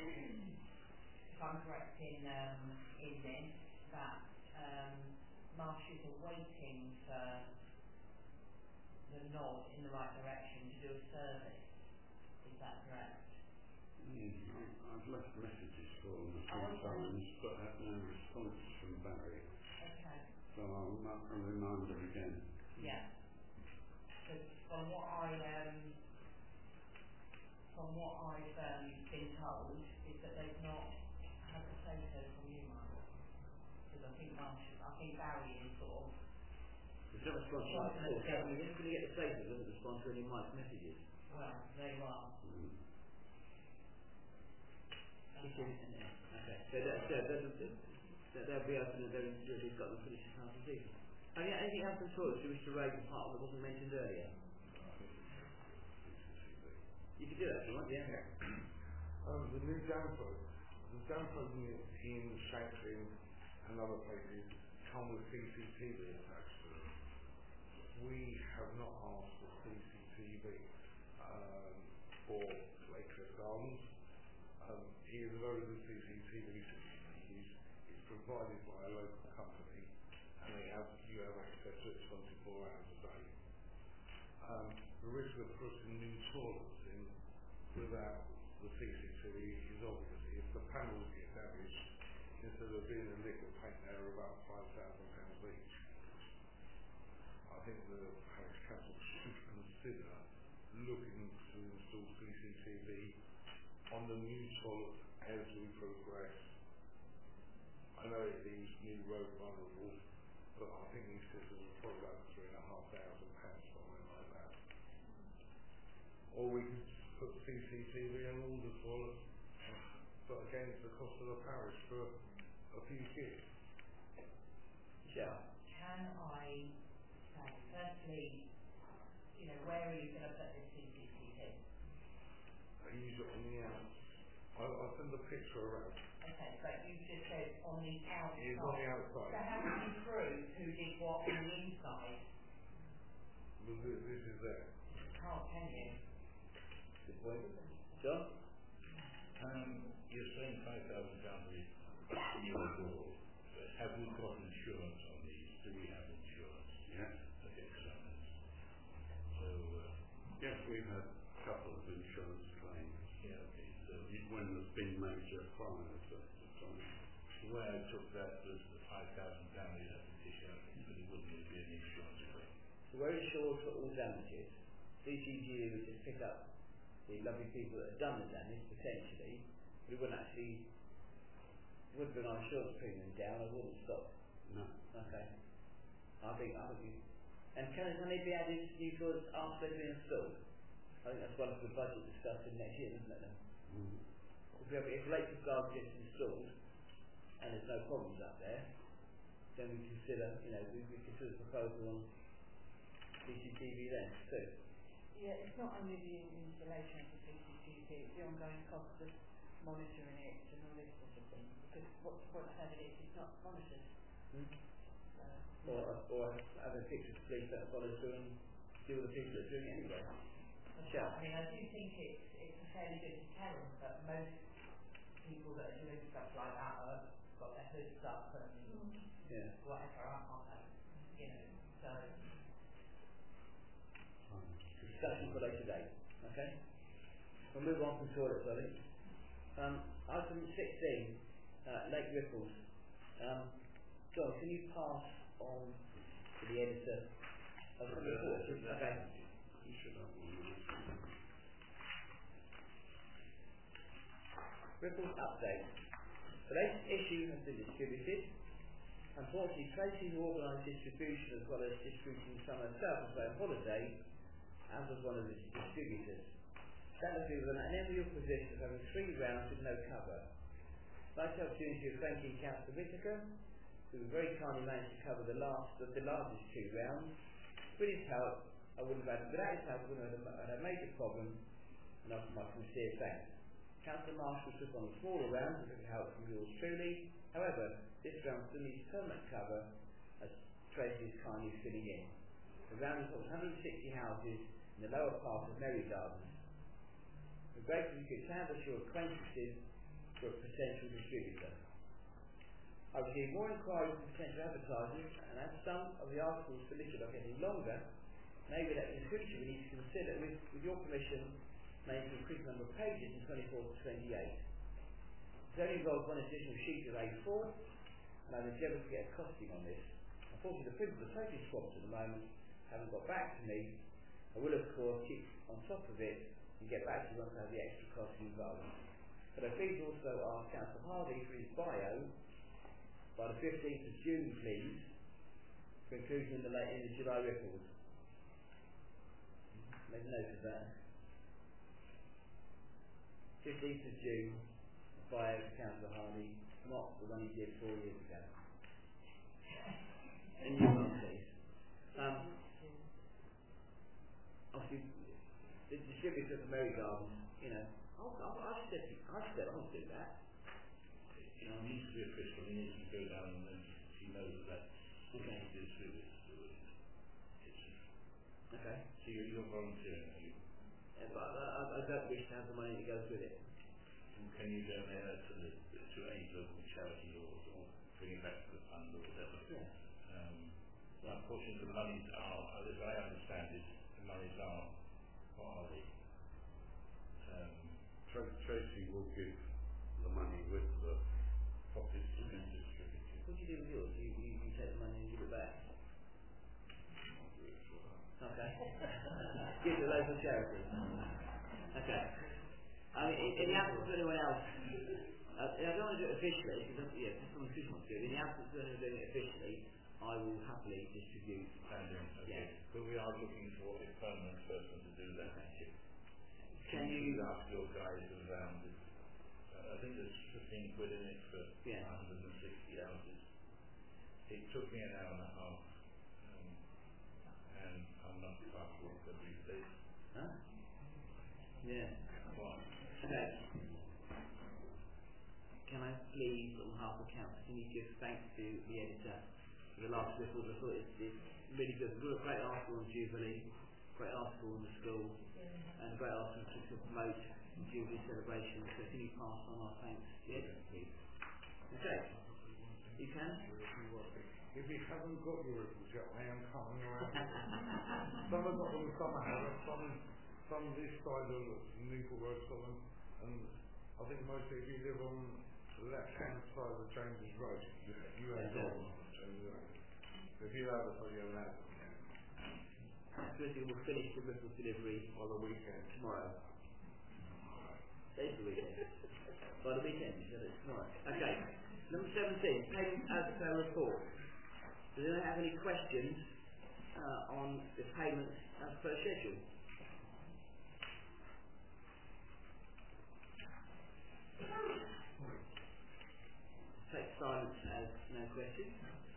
S9: if I'm correct in um, in this, that um, Marshes are waiting for the nod in the right direction to do a service. Is that correct?
S7: Mm, I- I've left messages for them a few
S9: Oh, okay.
S7: times, but had no response from Barry.
S9: Okay.
S7: So I'll, ma- I'll remind them again.
S9: Yeah. Because from what I um, from what I've um, been told is that they've not had a say-so from you, Mark. Because I think Marsh, I think Barry is sort of.
S1: There's no response to Mike's call. So you're just going to get the statement, doesn't respond to any of Mike's messages.
S9: Well, there you are.
S7: Mm.
S1: Okay. Okay. So that, so that, that, they'll be open and they'll really got them finished half the season. Have you anything else on toilets you wish to raise apart that wasn't mentioned earlier? You could do that if you want, yeah.
S3: Yeah. Um, the new Danfo, the Danfo units in Shanklin and other places come with C C T V attached to them. We have not asked for C C T V um, for Lakewood Gardens. Um, it is a very good C C T V system. It's, it's provided by a local company and they have, you have access to it twenty-four hours a day. Um, the risk of putting new toilets in without the C C T V is obvious. If the panels get damaged, instead of being a liquid paint, they're about five thousand pounds each. I think the parish council should consider looking to install C C T V on the new toilets as we progress. I know it leaves New Road vulnerable, but I think these systems are probably about three and a half thousand pounds, something like that. Or we could put C C T V on all the toilets, but again it's the cost of the parish for a few kids.
S1: Michelle?
S9: Can I say, firstly, you know, where are you going to put this C C T V?
S3: I use it on the outs. I'll, I'll send a picture around.
S9: Okay, but you just said on the outside.
S3: It's on the
S9: So
S3: outside.
S9: how can you prove who did what on the inside?
S3: Well, this, this is there.
S9: Can't, can you?
S1: Good point. John?
S8: Um, you're saying five thousand pounds is your goal. Have we got insurance on these? Do we have insurance?
S7: Yeah.
S8: Okay, examiners. So, uh,
S7: Yes, we've had a couple of insurance claims.
S8: yeah, okay. So
S7: When there's been major fires at the time.
S8: the way I took that was the five thousand pounds you'd have to dish out, but it wouldn't be an insurance claim.
S1: So we're insured for all damages. C C G would just pick up the lovely people that have done the damage, potentially, but it wouldn't actually, wouldn't bring our insurance premium down, or wouldn't stop.
S7: No.
S1: Okay. I think, I think you, and can, can they be added to new toilets after they've been installed? I think that's one of the budget discussion next year, isn't it then?
S7: Mm.
S1: If we have, if electric guard gets installed, and there's no problems up there, then we consider, you know, we, we consider the proposal on C C T V then, too.
S6: Yeah, it's not only the installation of the C C T V, it's the ongoing cost of monitoring it and all this sort of thing. Because what's the point of having it if it's not monitored?
S1: Hmm?
S6: So,
S1: Or, or having pictures of police that follow through and deal with the people that are doing it anyway. Sure.
S9: I mean, I do think it's, it's a fairly good deterrent, but most people that are doing stuff like that are got their hoods up and
S1: Yeah.
S9: whatever, aren't they? You know, so.
S1: Discussion for later date. Okay? We'll move on from toilets, I think. Um, item sixteen, uh, Lake Ripples. Um, John, can you pass on to the editor of the report? Okay.
S7: You should have one.
S1: Ripples update. The latest issue has been distributed. Unfortunately, Tracy, who organised distribution as well as distributing some herself as well holiday, and was one of the distributors. That was in an enviable position of having three rounds with no cover. I'd like the opportunity of thanking Councillor Whittaker, who very kindly managed to cover the last of the largest two rounds. With his help, I wouldn't have had, without his help, I wouldn't have had a major problem, and offer my sincere thanks. Councillor Marshall took on the smaller rounds with help from yours truly. However, this round still needs permanent cover, as Tracy is kindly filling in. The round involves one hundred sixty houses in the lower part of Merry Gardens. We're grateful you could establish your acquaintances for a potential distributor. I received more inquiries from potential advertisers, and as some of the articles solicited are getting longer, maybe that in the future we need to consider, with, with your permission, maybe to increase the number of pages from twenty-four to twenty-eight. It only involves one additional sheet of A four, and I've endeavoured to get a costing on this. Unfortunately, the printers are totally swamped at the moment, haven't got back to me. I will, of course, keep on top of it and get back to you once I have the extra costs involved. But I please also ask Councillor Hardy for his bio by the fifteenth of June, please, for inclusion in the, late, in the July record. Make note of that. fifteenth of June, bio for Councillor Hardy, not the one he did four years ago. And you one, please. Um, obviously, the distributor of the Merry Gardens, you know, I'll, I'll, I said, I said I'll do that.
S8: It needs to be official. He needs to go down and then he knows that that's
S1: Okay.
S8: what he did with it. It's,
S1: Okay.
S8: so you're, you're volunteering, are you?
S1: Yeah, but I, I, I don't wish to have the money that goes with it.
S8: And can you go there to the to any local charity or, or bring it back to the fund or whatever?
S1: Yeah.
S8: Um, well, unfortunately, the monies are, as I understand it, the monies are what are they? Um,
S7: Tra- Tracy will give the money with the
S8: profits to be distributed.
S1: What do you do with yours? You, you, you take the money and give it back? Okay. Give it to local charities. Okay. I mean, in, in the absence of anyone else, uh, I don't want to do it officially, because yeah, if someone official wants to do it. In the absence of anyone doing it officially, I will happily distribute.
S8: Standing, okay.
S1: Yeah.
S8: But we are looking for a permanent person to do that.
S1: Okay.
S8: Can
S1: Can you?
S8: ask your guys around if, I think there's fifteen quid in it for
S1: Yeah.
S8: one hundred sixty houses. It took me an hour and a half, um, and I'm not fast walker these days.
S1: Huh? Yeah.
S8: Why?
S1: Okay. Can I please, on behalf of the council, can you give thanks to the editor for the last report? I thought it's, it's really good. We've got a great article on Jubilee, great article on the school, and a great article to, to promote the Jubilee celebration. So can you pass on our thanks to the editor, please? Okay. You can?
S3: If you haven't got your ripples yet, I am coming around. Some have got them, some haven't. Some, some this side of Newport Road, some, and I think most of you live on the left-hand side of the Chambers Road. You, you have got them on the Chambers Road. If you have it, so you have them.
S1: Firstly, we'll finish the ripple delivery
S3: On the weekend.
S1: tomorrow. Today's the weekend. By the weekend, you said it's tomorrow. Okay. Number seventeen, payments as per report. Does anyone have any questions uh, on the payments as per schedule? Take silence as no questions.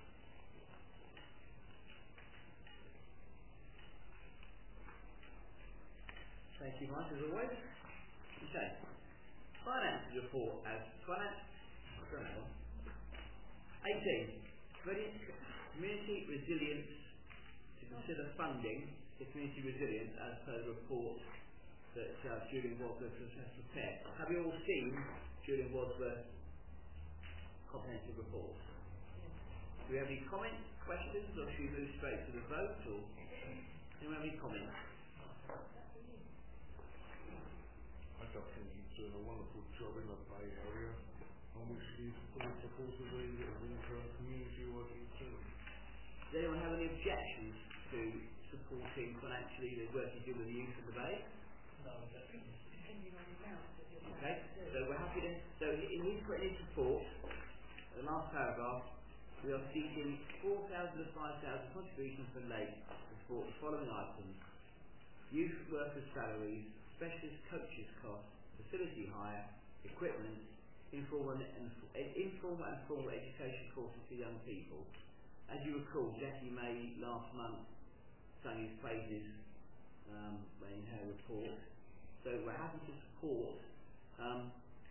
S1: Thank you, Mike, as always. Okay. Finance report as finance. I don't know. eighteen. Community resilience to consider funding the community resilience as per the report that uh, Julian Wadsworth has prepared. Have you all seen Julian Wadsworth's comprehensive report? Do we have any comments, questions, or should we move straight to the vote? Or do we have any comments?
S3: I just think he's doing a wonderful job in the Bay Area, on which he's fully supportive of the internal community working too.
S1: Does anyone have any objections to supporting financially the work you do with the youth of the Bay?
S2: No, definitely.
S6: Depending on the amount that you're
S1: Okay,
S6: planning to do.
S1: so we're happy to, so in his, in his report, the last paragraph, we are seeking four thousand to five thousand contributions from Lake to support the following items: youth workers' salaries, specialist coaches costs, facility hire, equipment, informal and, informal and formal education courses for young people. As you recall, Jackie May last month sang his praises um, in her report. So we're happy to support. Um,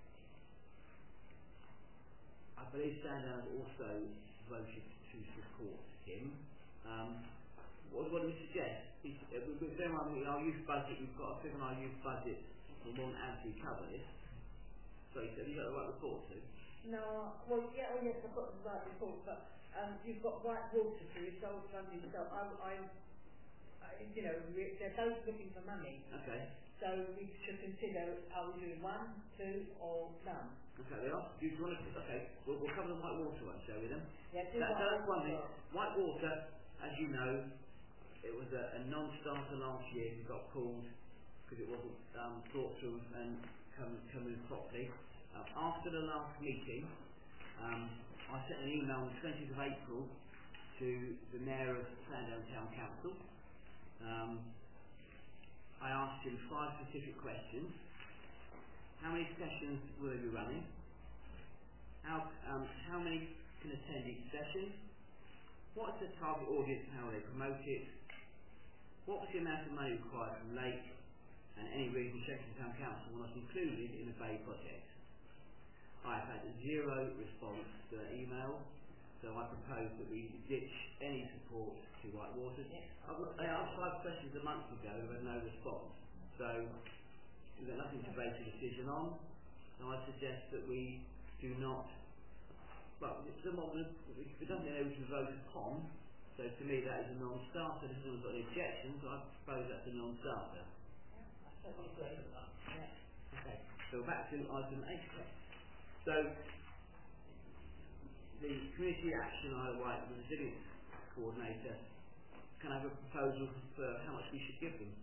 S1: I believe Sandown has also voted to support him. Um, what, what do we suggest? Is, uh, we, we, bear in mind, in our youth budget, we've got a figure on our youth budget will more than amply cover this. Sorry, so have you got the right report too?
S6: No, well, yeah, oh yes, I've got the right report, but um, you've got White Water to yourself, funding, so I, I, I, you know, we- they're both looking for money,
S1: Okay.
S6: so we should consider, are we doing one, two, or none?
S1: Okay, they are. Do you want to? Okay, we'll, we'll cover the white water one, shall we then?
S6: Yeah, do
S1: That,
S6: White
S1: that's one
S6: Water
S1: thing.
S6: first.
S1: White water, as you know, it was a, a non-starter last year. It got pulled because it wasn't um, thought through and come come in properly. Uh, after the last meeting, um, I sent an email on the twentieth of April to the Mayor of Sandown Town Council. Um, I asked him five specific questions. How many sessions will they be running? How, um, how many can attend each session? What's the target audience and how will they promote it? What was the amount of money required from Lake and any regional Sheffield Town Council were not included in the Bay project? I have had zero response to that email, so I propose that we ditch any support to White Water. I've got, I asked five questions a month ago and had no response, so we've got nothing to base a decision on. So I suggest that we do not. Well, it's someone it doesn't know we can vote upon. So to me that is a non-starter. If anyone's got any objections, I suppose that's a non-starter.
S6: I certainly agree with that, yeah.
S1: Okay. So back to item eight. So the community action I like the resilience coordinator can I have a proposal for how much we should give them?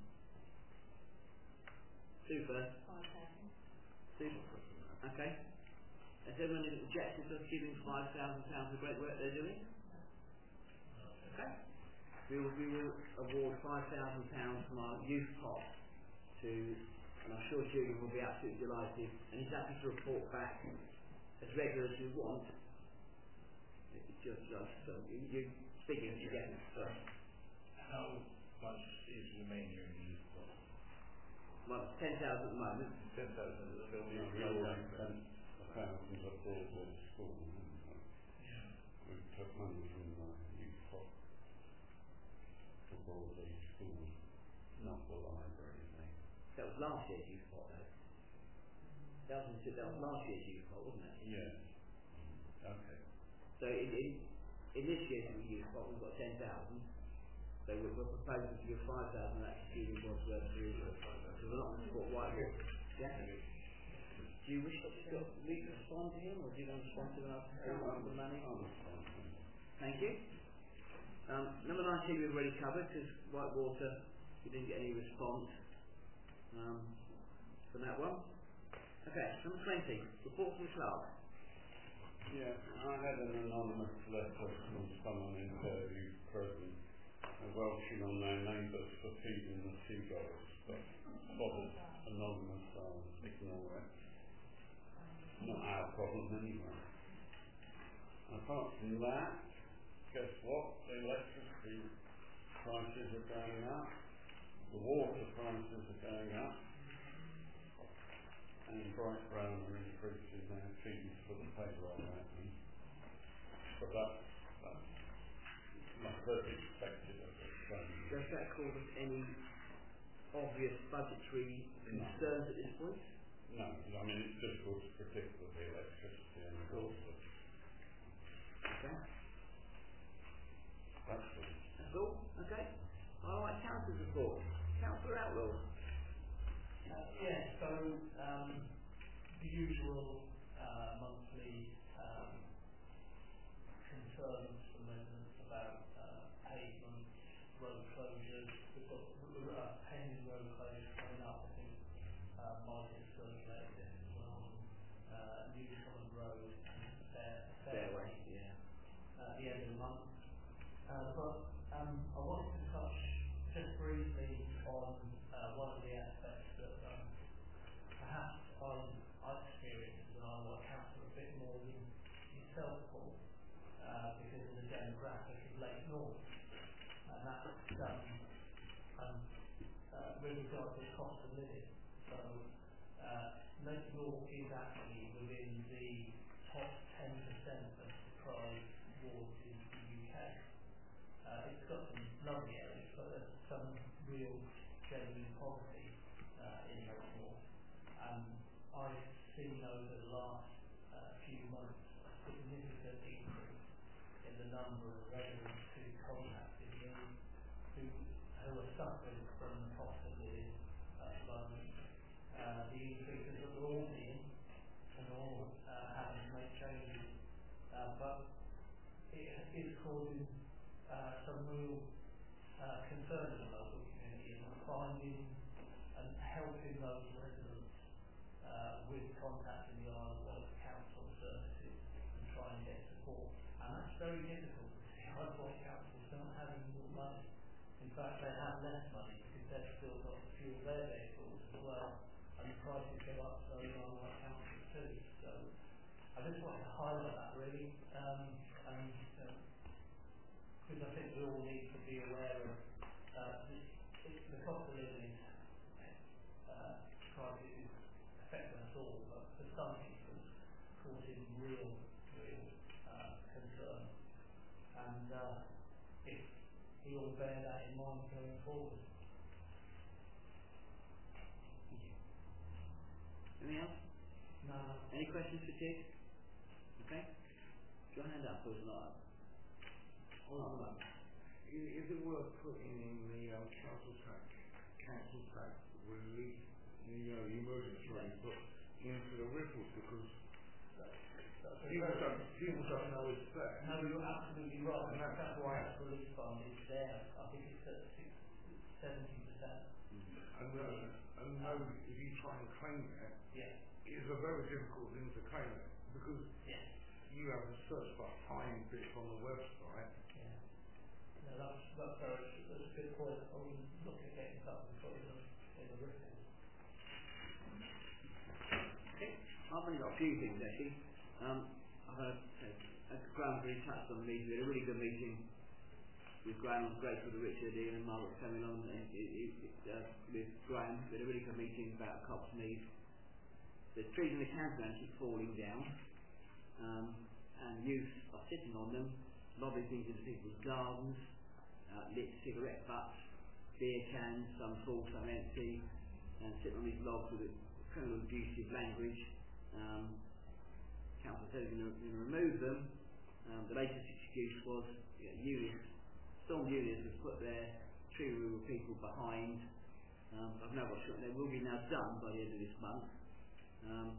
S1: Sue first.
S6: Five thousand.
S1: Sue. Okay. Has anyone any objections to us giving five thousand pounds for the great work they're doing? Okay. We will, we will award five thousand pounds from our youth pot to and I'm sure Julian will be absolutely delighted, and he's happy to report back as regular as you want. It's just, just so you, you figure you get it. So.
S8: How much is remaining in the youth pot?
S1: Well, it's ten thousand at the moment.
S8: ten thousand, there'll be
S7: We
S8: a
S7: already spent a thousand of Broadway School, haven't we?
S8: Yeah.
S7: We took money from the youth pot for Broadway School, not the library, mate.
S1: That was last year's youth pot, though. That was, that was last year's youth pot, wasn't it?
S7: Yeah. Okay.
S1: So in, in, in this year's youth pot, we've got ten thousand. So we're, we're proposing to give five thousand actually Julian Bosworth to so we're not going to support Whitehall. Yeah? Do you wish to respond to him, or do you want to respond to us on the money? Thank you. Um, number nineteen we've already covered, because Whitewater, we didn't get any response um, from that one. Okay, number twenty, report from Clark.
S7: Yeah, I had an anonymous letter from someone in Fairview Prison welching on their neighbours for feeding the seagulls, but bothered anonymous, I'll ignore it. Not our problem anyway. Apart from that, guess what? The electricity prices are going up, the water prices are going up, and Bright Brown are increasing their fees for the payroll admin. But that's, that's not very expected at this time.
S1: Does that cause us any obvious budgetary concerns no. at this point?
S7: No, I mean it's difficult to predict with the electricity and the water.
S1: Okay.
S7: That's all.
S1: That's all? Okay. Alright, Council's report. Councillor Outlaw.
S2: Uh, yeah, so um, the usual uh, monthly um, concerns from residents about uh, pavement, road closures. We've got uh, pending road closures coming up. I think uh, Mike has circulated this as well. Uh, New Common Road and Fair, Fairway.
S1: Yeah.
S2: Uh, at the end of the month. Uh, but um, I wanted to touch just briefly on uh, one of the aspects that um, perhaps I, I experienced as an Isle council a bit more than yourself, Paul, uh, because of the demographic of Lake North. And that's um, um, uh, with regard to the cost of living. So uh, Lake North is actually within the top ten percent of deprived wards in the U K. Uh, it's got some lovely areas, but there's some real genuine poverty uh, in Lake North. And I've seen over the last uh, few months a significant increase in the number of residents who contacted me who, who are suffering from the cost of living at the moment. Uh, the increases that we're all seeing and all uh, having to make changes, uh, but it is causing uh, some real uh, concern in the local community, and finding and helping those residents uh, with contacting the Isle of Wight Council services and trying to get support. And that's very difficult because the Isle of Wight Council don't have any more money. In fact, they have less money because they've still got to fuel their vehicles as well, and the prices go up so the Isle of Wight Council too. So I just wanted to highlight that really, um, and uh, because I think we all need to be aware of uh, the, the cost of living uh, crisis is affecting us all, but for some people it's causing real, real uh, concern. And uh, if we all bear that in mind going forward.
S1: Thank you. Anything else?
S2: No, no.
S1: Any questions for Chief? Okay. Your hand up, or is it not up?
S3: Oh, no. Is it worth putting in the um, council tax, council tax relief, you know, the emergency rate, but into the ripples because people don't, people don't know it's there.
S2: No, you're absolutely right.
S3: And that's
S2: That
S3: why-
S2: tax relief fund is there. I think it's at six, seventy percent.
S3: And, uh, and know if you try and claim it,
S2: Yeah.
S3: it's a very difficult thing to claim it because
S2: Yeah.
S3: you have to search for fine bits on the website.
S2: Yeah. No, that's, that's, very, that's a good point. I mean, look at getting something put in the, in the report.
S1: I've only got a few things actually. Um, I've had a, a Graham really touched on the meeting. We had a really good meeting with Graham. I was grateful to Richard, Ian and Margaret coming on and, uh, with Graham. We had a really good meeting about Cops Mead. The trees in the campground keep falling down, um, and youth are sitting on them, lobbing things into people's gardens, uh, lit cigarette butts, beer cans, some full, some empty, and sitting on these logs with a criminal abusive language. Um, Council said they're going to remove them. Um, the latest excuse was, you know, Eunice, Storm Eunice has put their tree removal people behind. Um, I've now got sure they will be now done by the end of this month. Um,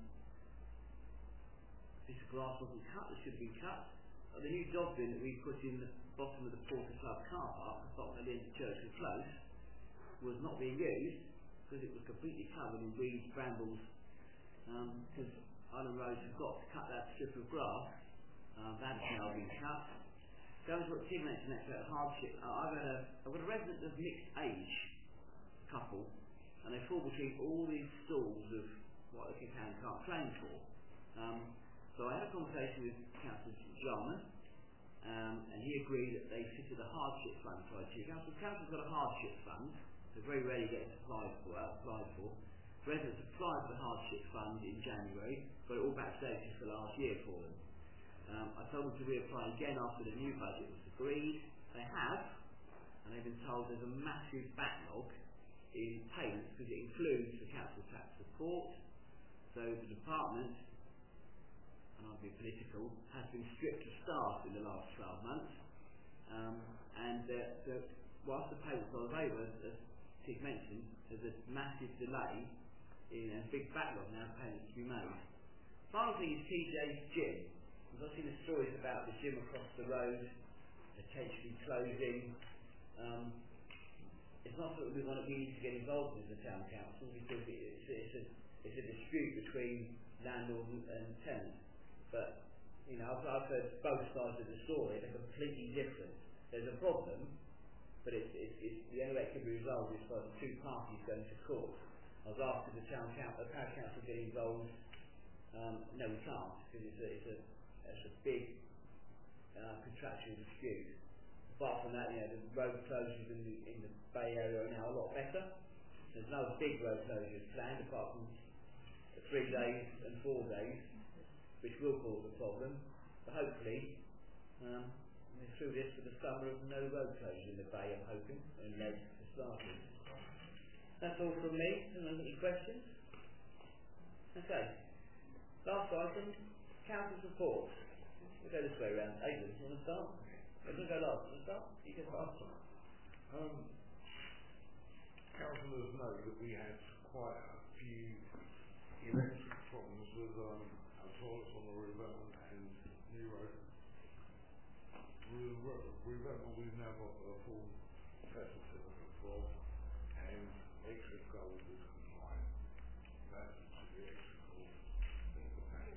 S1: a piece of grass wasn't cut, it should have been cut. Uh, the new dog bin that we put in the bottom of the Porter Club car park, the bottom of the end of Churchill Close, was not being used because it was completely covered in weeds, brambles, because um, Island Road forgot to cut that strip of grass. Um, that's now been cut. Going to what Tim mentioned about hardship, uh, I've, had a, I've got a resident of mixed age couple, and they fall between all these stalls of what they can and can't claim for. Um, so I had a conversation with Councillor Jarman, um, and he agreed that they fitted a hardship fund criteria. Council Council's got a hardship fund, so very rarely gets applied for. Uh, applied for. Residents applied for the hardship fund in January, got it all backdated for last year for them. Um, I told them to reapply again after the new budget was agreed. They have, and they've been told there's a massive backlog in payments because it includes the council tax support. So the department, and I'll be political, has been stripped of staff in the last twelve months. Um, and uh, the, whilst the payments are over, as Tig mentioned, there's a massive delay in a big backlog now of payments to be made. Final thing is T J's gym. I've seen the stories about the gym across the road potentially closing. Um, it's not that we want to, we need to get involved with the town council because it, it's, it's, a, it's a dispute between landlord and, and tenant. But you know, I've, I've heard both sides of the story. They're completely different. There's a problem, but it's, it's, it's the only way it can be resolved is by the two parties going to court. I was asked if the town council, the parish council get involved. Um, no, we can't because it's a, it's a, it's a big uh, contractual dispute. Apart from that, you know, the road closures in the, in the Bay Area are now a lot better. There's no big road closures planned apart from three days and four days, which will cause a problem. But hopefully, um, we're through this for the summer of no road closure in the Bay, I'm hoping, and no for starting. That's all from me. Any questions? Okay. Last item, council support. We'll go this way around. Aidan, you want to start? I'm going to go last. You want to start? You can start.
S3: Um, councillors know that we had quite a few electric problems with um, our toilets on the redevelopment and New Road. Redevelopment we've now got a full test certificate for, and extra gold is compliant. That's the extra gold in the tank.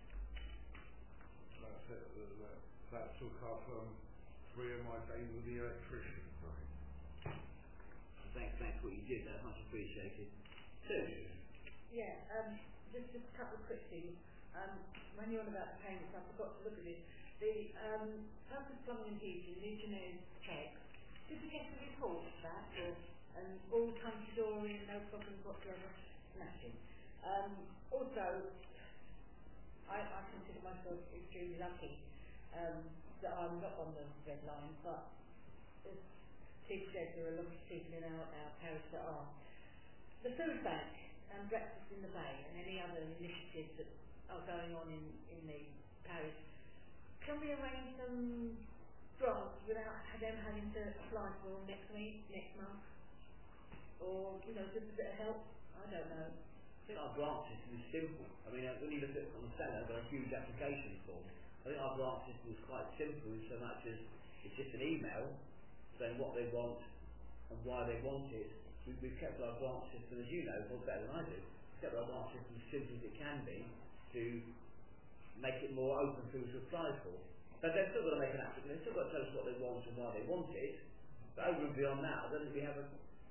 S3: That's it. That, that took up um, three of my days with the electrician.
S1: Thanks, thanks for what you did. That's much appreciated. Sue?
S4: Yeah, um, just, just a couple of quick things. Um, when you're on about the payments, I forgot to look at this. The um, Purpose Plumbing and Heating, Legionnaires check. Did we get the report for that? Or, and all hunky-dory, no problems whatsoever? Smashing. Um, also, I, I consider myself extremely lucky um, that I'm not on the red line, but as Steve said, there are a lot of people in our, our parish that are. The food bank and breakfast in the Bay and any other initiatives that are going on in, in the parish, can we arrange some grants without them having to apply for them next week, next month? Or, you know, just a bit of help? I don't know.
S1: I think our grant system is simple. I mean, uh, when you look at on the Senate, there are huge application forms. I think our grant system is quite simple in so much as it's just an email saying what they want and why they want it. We, we've kept our grant system, as you know, more better than I do, we've kept our grant system as simple as it can be to make it more open for people to apply for. But they've still got to make an application, they've still got to tell us what they want and why they want it. But over and beyond that, I don't think we have a,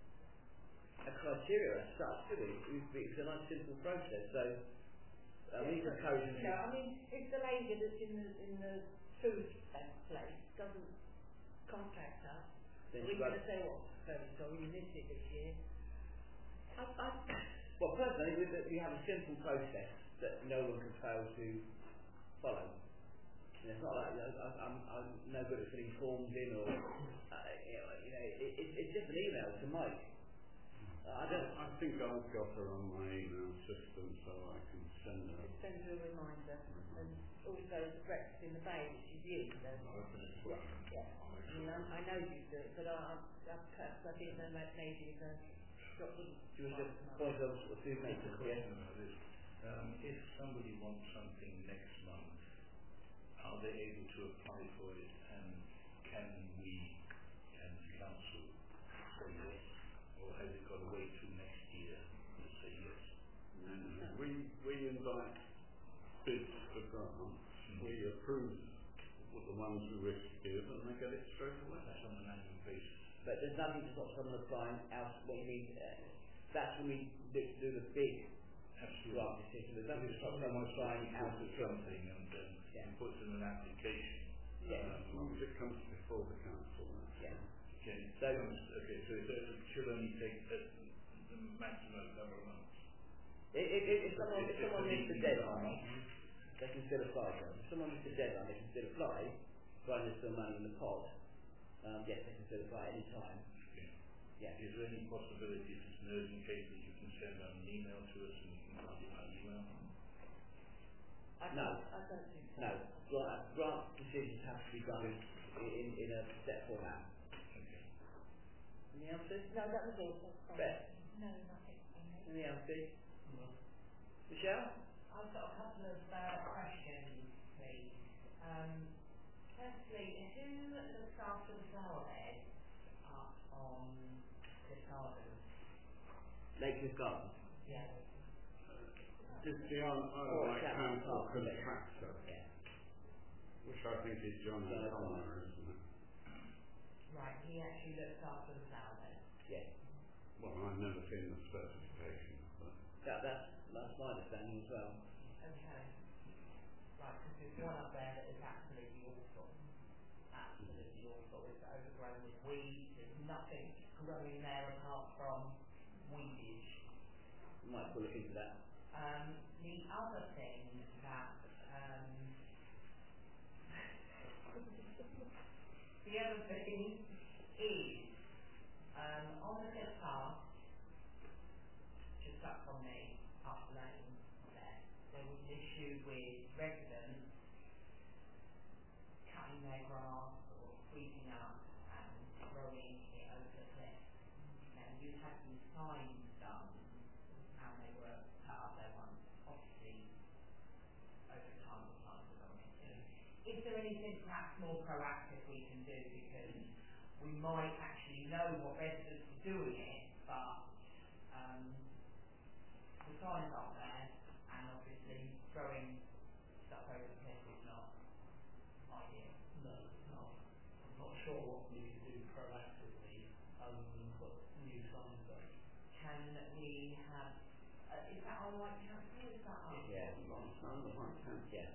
S1: a criteria as such, do we? It's a nice simple process. So, I mean, to encourage them
S9: You
S1: to.
S9: know, I mean, if the lady that's in the in the food place doesn't contact us,
S1: Then
S9: we're
S1: she
S9: going
S1: won't.
S9: to say, "Well, very sorry, you missed it this year."
S1: I, I, well, personally, we, we have a simple process that no one can fail to follow. You know, it's not like you know, I, I'm, I'm no good at filling forms in, or uh, you know, you know it, it, it's just an email to Mike. Uh, I don't.
S7: I think I've got her on my email system, so I can send her.
S9: Just send her a reminder, and also the breakfast in the bay, which is you. So,
S3: I'll open it as well.
S9: yeah.
S3: I'll make
S9: I
S3: sure.
S9: mean, I, I know you do it, but I, I, perhaps I think that that maybe is a drop in.
S1: Do you want to point out sort of food
S8: Just a
S1: makers? Yeah.
S8: question about this. Um, if somebody wants something next month, are they able to apply for it, and can we, can the council say yes, or has it got to wait till next year to say yes?
S7: And we we invite bids for grants. We approve what the ones we wish to give, and they get it straight away.
S8: That's on an annual basis.
S1: But there's nothing to stop someone applying else. What you mean? Uh, that's when we do, do the big
S8: Absolutely.
S1: grant decision. There's nothing
S8: If
S1: to stop
S8: somebody
S1: someone
S8: wants to
S1: applying out
S8: put
S1: of
S8: something and, um,
S1: Yeah.
S8: and puts in an application,
S1: Yeah.
S7: As long as it comes before the council. That's
S1: Yeah.
S8: okay,
S1: So-
S8: comes, okay, so it, it should only take a, the maximum number of months.
S1: If, if, if someone, if
S8: If- if
S1: someone
S8: the
S1: meets the
S8: meetings are
S1: deadline,
S8: not-
S1: they can still apply for it. If someone meets the deadline, they can still apply, provided there's still money in the pot. Um, yes, they can still apply at any time.
S8: Okay.
S1: Yeah.
S8: Is there any possibility, if it's an urgent case, that you can send out an email to us and we can find it by email?
S9: I
S1: No.
S9: don't, I don't think so.
S1: No, grant, grant decisions have to be done in, in, in a set format.
S8: Okay.
S1: Anything else, Sue?
S9: No, that was all. That's fine.
S1: Beth?
S9: No, nothing.
S1: Anything else, Sue? Michelle?
S9: I've got a couple of uh, questions, please. Um, firstly, who looks after the flower beds up on the garden?
S1: Lakeshore Gardens.
S9: Yeah.
S7: Just the on,
S1: Oh,
S7: oh, like
S1: yeah.
S7: council
S1: Oh,
S7: contractor,
S1: Yeah.
S7: which I think is John
S1: John
S7: O'Connor, isn't it?
S9: Right, he actually looks after the flower beds.
S1: Yeah.
S7: Well, I've never seen the specification, but
S1: That, that's, that's my understanding as well.
S9: Okay. Right, because there's one up there that is absolutely awful. Absolutely awful. It's overgrown with weeds. There's nothing growing there apart from weedage.
S1: We might have to look into that.
S9: Um, the other thing that um, the other thing is um, on the footpath just up from me, up lane there, there was an issue with residents cutting their grass or sweeping up and throwing it over the cliff. Now you had some signs done how they were cut up there once, obviously over time the signs were gone missing. Is there anything perhaps more proactive we can do, because we might actually know what residents are doing it, but um, the signs up there, and obviously throwing stuff over the cliff is not ideal.
S5: No, it's not. I'm not sure what we can do proactively other than put new signs up.
S9: Can we have, uh, is that on White Council or is that us?
S1: Yeah.
S7: sounds like council.
S1: Yeah.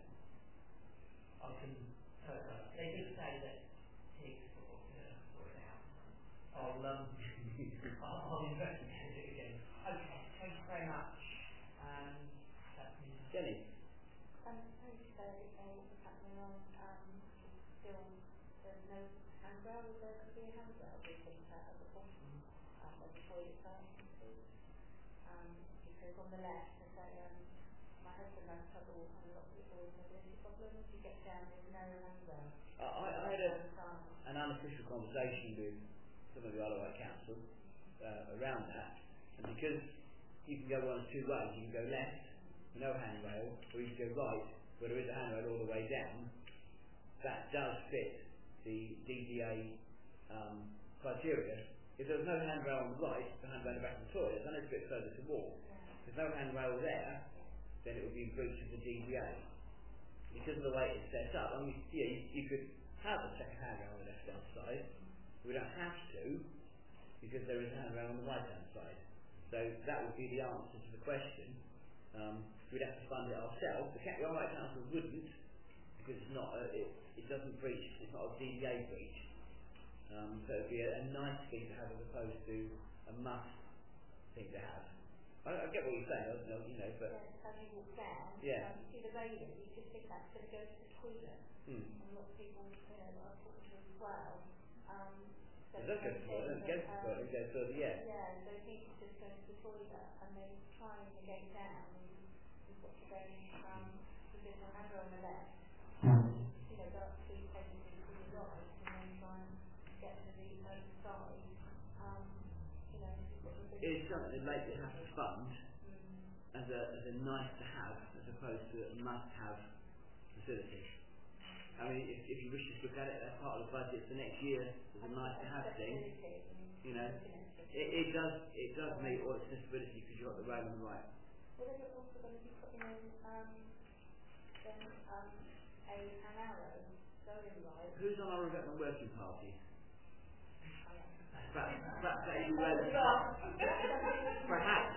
S5: I can take that.
S9: They did say that pigs sort of uh, sort it out.
S5: I'll, um, I'll I'll investigate it again.
S9: Okay, thank you very much. Um, that's me.
S1: Jenny?
S4: Um, sorry to say, uh, what's happening on, um, still, there's no handrail, is there could be a handrail we think at the bottom, um, of the toilet services? Um, because on the left, there's a, um, my husband has trouble, and a lot of people with mobility problems, you get down, there's no handrail.
S1: I, I I had a, an unofficial conversation with some of the Isle of Wight Council uh, around that, and because you can go one of two ways, you can go left, no handrail, or you can go right, where there is a handrail all the way down. That does fit the D D A um, criteria. If there was no handrail on the right, the handrail at the back of the toilet, then it's a bit further to walk. If there's no handrail there, then it would be in breach of the D D A. Because of the way it's set up, I mean, yeah, you, you could have a second handrail on the left-hand side. We don't have to, because there is a handrail on the right-hand side. So that would be the answer to the question. Um, we'd have to fund it ourselves. The Ca- the Alright Council wouldn't, because it's not a, it, it doesn't breach, it's not a D D A breach. Um, so it'd be a, a nice thing to have as opposed to a must thing to have. I, I get what you're saying, I don't know, you know, but
S4: Yeah, as you walk down,
S1: yeah.
S4: um, you see the railing, you just think that's going to go to the toilet.
S1: Hmm.
S4: And a lot of people, you know, are talking to as well. Um, so
S1: It does go to the toilet, it goes to the toilet, it goes further, yeah.
S4: Yeah, so people just go to the toilet and they try and get down and you've got to go um, to this one over on the left. You know, go up to everything to the right and then try and get to the other side. Um, you know, you've got the big
S1: It's something that Lakewood have to fund
S4: mm.
S1: as a, as a nice to have as opposed to a must have facility. I mean, if, if you wish to look at it, that's part of the budget for next year as a nice to have thing. You know, it, it does it does meet all accessibility because you've got the road on the right.
S4: Well, they're also going to be putting in um, then, um, a, an arrow going right.
S1: Who's on our Revetman Working Party? Perhaps, perhaps that is perhaps, perhaps,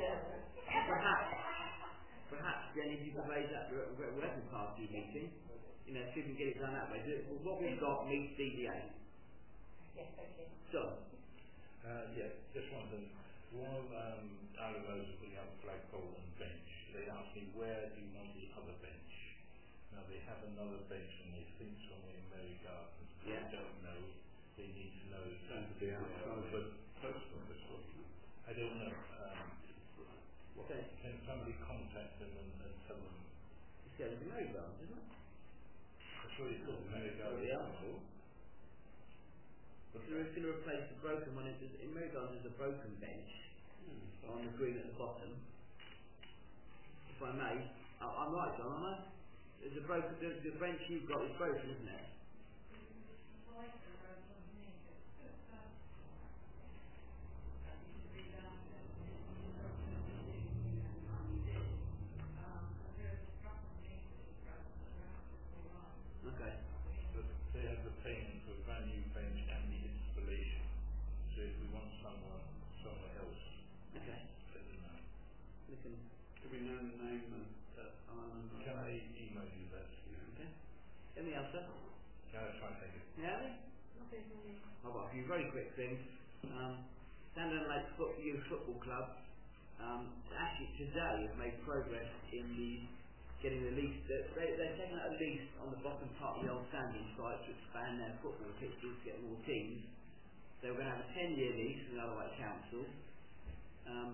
S1: perhaps Jenny, if you could raise that at the Working Party meeting, you know, see if we can get it done that way. Well, what we've got meets D D A.
S4: Yes, okay.
S1: So,
S8: Uh, yeah, just one thing. While um, Alan Rose was putting up the flagpole and bench, they asked me where do you want the other bench? Now they have another bench and they think somewhere in Mary Gardens.
S1: yeah.
S8: They don't know. They need to know.
S7: It's going to be outside the post office, wasn't it?
S8: I don't know. Um, what,
S1: Okay.
S8: can somebody contact them and, and tell them?
S1: It's going to be Mary Gardens, isn't it?
S8: That's what it's called, Mary
S1: Well,
S8: Gardens.
S1: the article. So it's going to replace the broken one. It's, in Mary Gardens there's a broken bench
S7: Hmm.
S1: on the green at the bottom. If I may, I, I'm right, John, am I? There's a broken, the, the bench you've got is broken, isn't it? Okay.
S8: But they have the payment for a brand new bench and the installation. So if we want someone somewhere else,
S1: Okay.
S8: let them know.
S1: We can.
S7: Do we know the name of that island?
S8: Can I email you that?
S1: Okay. Anything else, sir?
S8: Can I try and take it?
S1: Yeah.
S4: Nothing from me.
S1: I've got a few very quick things. Um, Sandon Lake Foot Youth Football Club um, actually today have made progress in the getting the lease. They, they're taking out a lease on the bottom part of the old Sandon site to expand their football pitches, get more teams. So we're going to have a ten-year lease with the Otherwise Council. Um,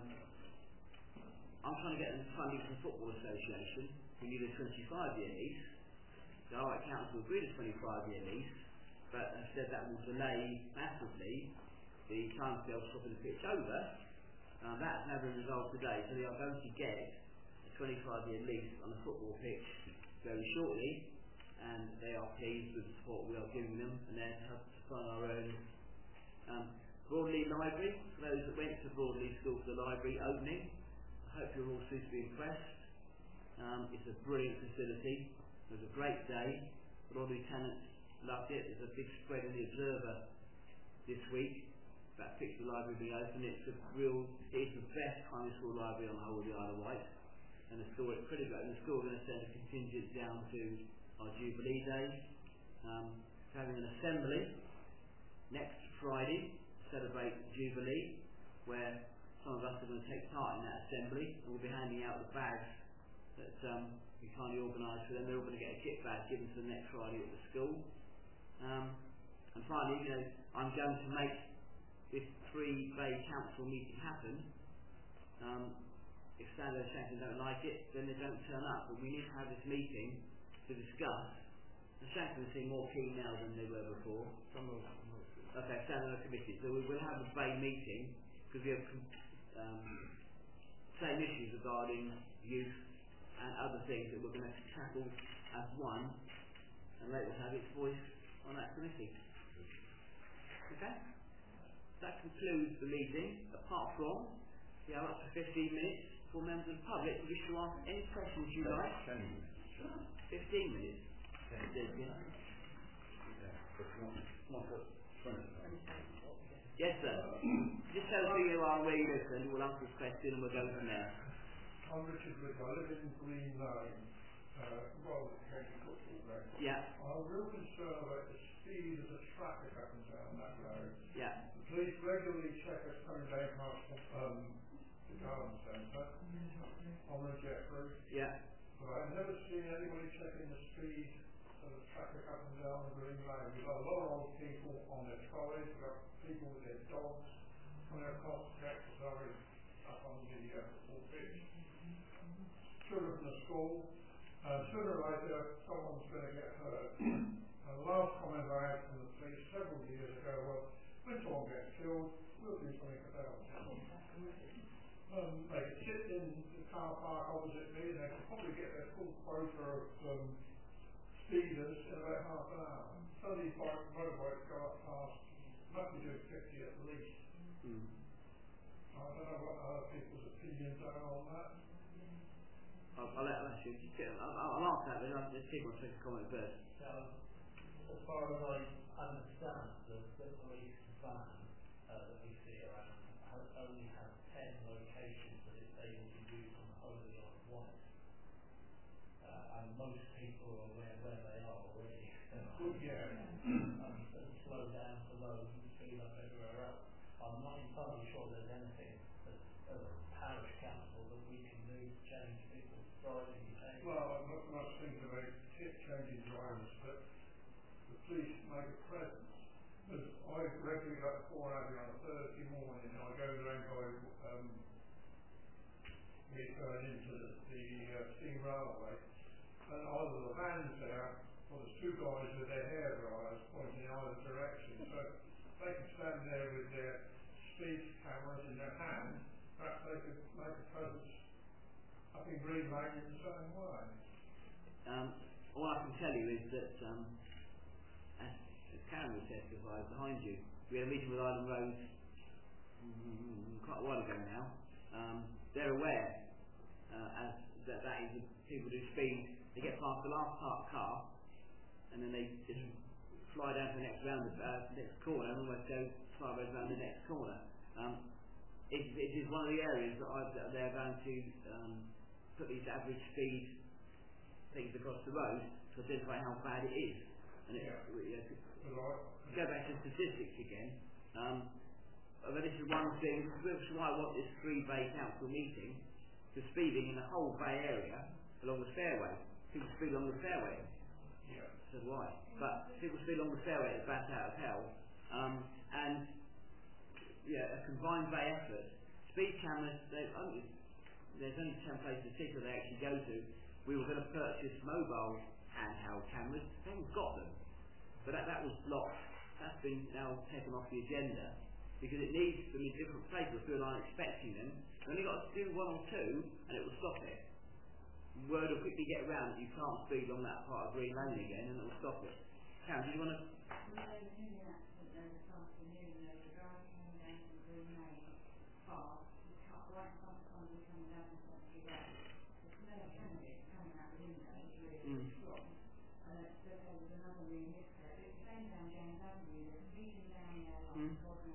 S1: I'm trying to get them funding from the Football Association. We need a twenty-five-year lease. The Otherwise Council agreed a twenty-five-year lease, but have said that will delay massively the timescale of swapping the pitch over. Um, that's now been resolved today, so they are going to get a twenty-five-year lease on the football pitch very shortly, and they are pleased with the support we are giving them, and they're to help to fund our own um, Broadley Library. For those that went to Broadley School for the library opening, I hope you're all suitably impressed. Um, it's a brilliant facility. It was a great day. A lot of lieutenants loved it. There's a big spread in the Observer this week about a picture of the library being open. It's a real, it's the best primary school library on the whole of the Isle of Wight, and the school is pretty good. And the school are going to send a contingent down to our Jubilee Day, um, having an assembly next Friday to celebrate Jubilee, where some of us are going to take part in that assembly, and we'll be handing out the bags that um, we kindly organised for them. They're all going to get a kit bag given to them next Friday at the school. Um, and finally, you know, I'm going to make this three-bay council meeting happen. Um, if Sandhurst and Shanklin don't like it, then they don't turn up. But we need to have this meeting to discuss. And Shanklin seem more keen now than they were before.
S3: Some of
S1: Okay, Sandhurst committee. So we will have a bay meeting because we have um, same issues regarding youth and other things that we're going to tackle as one, and let us have its voice on that committee. Okay? That concludes the meeting, apart from we have up to fifteen minutes for members of the public who wish to ask any questions you like.
S7: Ten.
S1: fifteen minutes.
S8: Ten.
S1: Yeah.
S7: Yeah, but not, not at twenty.
S1: Yes, sir. Just tell us who you are and where you live, and we'll answer this question and we'll go from there.
S10: I'm Richard Rick. I live in Green Lane, uh, well, the county football ground.
S1: Yeah.
S10: I'm real concerned about the speed of the traffic up and down that road.
S1: Yeah.
S10: The police regularly check us coming down past um, the garden centre on the Jeffrey.
S1: Yeah.
S10: But I've never seen anybody checking the speed of the traffic up and down the Green Lane. We've got a lot of old people on their trolleys, we've got people with their dogs on their cross-checks, sorry, up on the uh, football pitch. Children from the school. Uh, sooner or later, someone's going to get hurt. And the last comment I had from the police several years ago was, when someone gets killed, we'll do something about it. Um, they could sit in the car park opposite me and they could probably get their full quota of um, speeders in about half an hour. Some of these bike, motorbikes go up fast, must be doing fifty at least.
S1: Mm.
S10: I don't know what other people's opinions are on that.
S1: I'll, I'll let I'll, I'll, I'll ask that, but I'll just see what's to comment first.
S2: So, as far as I understand, the, the police van uh, that we see around has only has ten locations that it's able to use on the whole of the Isle of Wight. Uh, and most people are aware where they are already.
S10: Good, yeah.
S2: Um, so slow down for those and speed up everywhere else. I'm not entirely sure there's anything as, as a parish council that we can do to change people's driving behaviour.
S10: Well, I'm not so much thinking about tip changing drivers, but the police make a presence. Because I regularly go to Fort Abbey on a Thursday morning and I go around by um, we turn into the, the uh, steam railway, and either the van's there or there's two guys with their hair dryers pointing in either direction. So they can stand there with their speed cameras in their hand. Perhaps they could make a presence up in Green Lane in the same way.
S1: Um, all I can tell you is that, um, as, as Karen will testify behind you, we had a meeting with Island Road mm, quite a while ago now. Um, they're aware uh, as that that is the people do speed. They get past the last parked car, and then they just fly down to the next round, uh, next corner, and almost go sideways around the next corner. Um, it, it is one of the areas that, I, that they're going to um, put these average speed things across the road to identify how bad it is. And it,
S10: Yeah.
S1: we, uh, to
S10: Right.
S1: go back to statistics again. Um, but this is one thing, which is why I want this three-bay council meeting, the speeding in the whole Bay area along the fairway. People speed along the fairway.
S10: Yeah.
S1: So do I. But people speed along the fairway at the bat out of hell. Um, and yeah, a combined Bay effort. Speed cameras, only, there's only ten places in particular they actually go to. We were going to purchase mobile handheld cameras. They haven't got them. But that, that was locked. That's been now taken off the agenda because it needs them in different places. People aren't expecting them. You've only got to do one or two and it will stop it. Word will quickly get around that you can't speed on that part of Green Lane again and it will stop it. Karen, do you want to... Mm. Mm.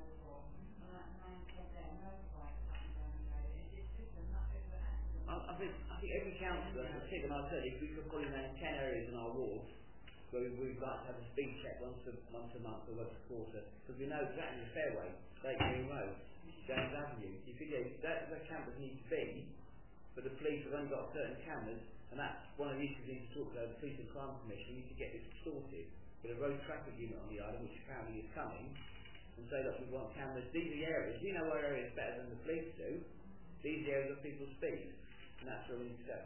S1: I, I think I think every councillor, particularly myself, if we could probably name ten areas in our wards where we would like to have a speed check once a once a month or once a quarter, because we know exactly the fairway, Lake Green Road, James Avenue. You figure that where cameras need to be, but the police have only got certain cameras, and that's one of the issues we need to talk about the Police and Crime Commission. We need to get this sorted with a road traffic unit on the island, which apparently is coming, and say that we want cameras. These are the areas. We know our areas better than the police do. These are the areas of people's speed, and that's where we need to go.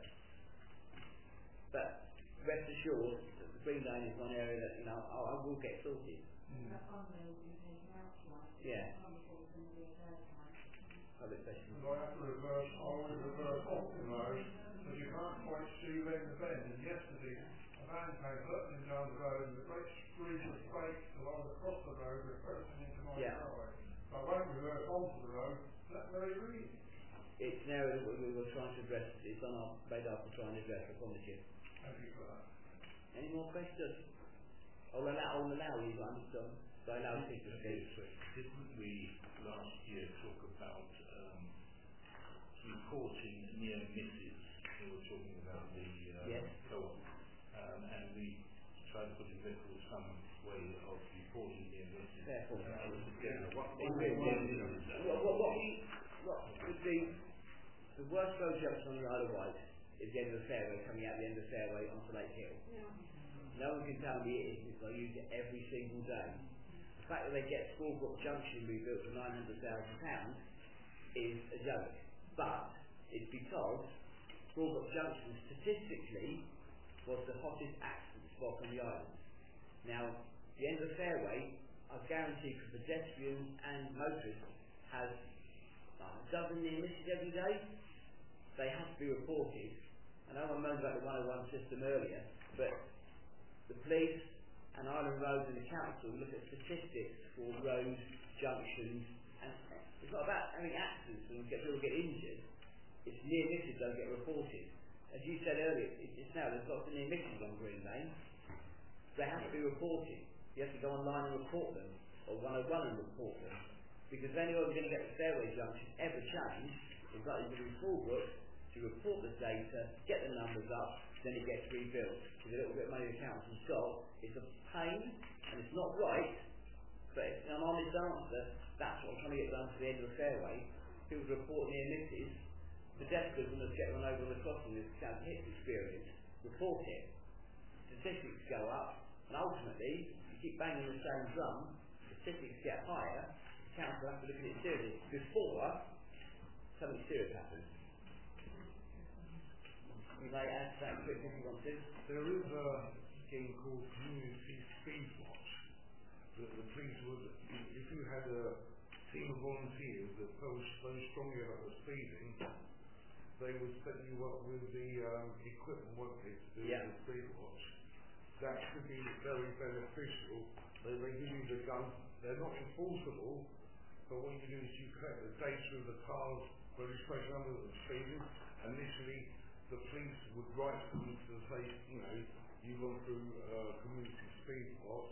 S1: But rest assured, that the Green Lane is one area that you know I, I will get sorted.
S10: Mm.
S1: Yeah. Public session.
S10: And I have to reverse, I always reverse off the road, because you can't quite see when the bend. And yesterday, a van came hurtling down the road, and the great stream of brakes along across the road were bursting into my
S1: Yeah.
S10: driveway. So I won't reverse onto the road for that very reason.
S1: It's an area that we, we were trying to address. It's on our radar to try and address. I promise you.
S10: Thank you for that.
S1: Any more questions? I'll allow, I'll allow you, I'm sorry. So I allow people to speak.
S8: Didn't we last year talk about um, reporting near misses. We were talking about the uh,
S1: Yes.
S8: co-op, um, and we tried to put in record some way of reporting near misses.
S1: Therefore,
S8: Uh,
S7: Yeah, what,
S1: in
S7: what,
S1: real
S7: what,
S1: terms, what, what, what we, what would be the worst road junction on the Isle of Wight is the end of the fairway, coming out the end of the fairway onto Lake Hill. No one can tell me it is because I use it every single day. The fact that they get Schoolbrook Junction rebuilt for nine hundred thousand pounds is a joke. But it's because Schoolbrook Junction statistically was the hottest accident spot on the island. Now, the end of the fairway, I guarantee for pedestrians and motorists, has uh, a dozen near misses every day. They have to be reported. I know I moaned about the one oh one system earlier, but the police and Island Roads and the council look at statistics for roads, junctions, and it's not about having accidents and get people get injured. It's near misses don't get reported. As you said earlier, it, it's now there's lots of near misses on Green Lane. They have to be reported. You have to go online and report them, or one oh one and report them, because if anyone's going to get the fairway junction ever changed, it's likely to be Fulbrook to report the data, get the numbers up, then it gets rebuilt. With a little bit of money the council's got, it's a pain, and it's not right, but it's an honest answer. That's what I'm trying to get done to the end of the fairway. People report near misses, pedestrians when they get run over on the crossing, this sounds hits experience, report it. Statistics go up, and ultimately, if you keep banging the same drum, statistics get higher, the council have to look at it seriously before something serious happens. You may add to that quick if you want to.
S3: There is a scheme called Community Speed Watch that the police would, if you had a team of volunteers that felt so strongly about the speeding, they would set you up with the um, equipment, won't they, to do
S1: Yeah.
S3: the speed watch. That could be very beneficial. They, they give you the gun. They're not enforceable, but what you do is you collect the data of the car's registration number and speeding, and literally the police would write to them to say, you know, you've gone through uh, community speed watch.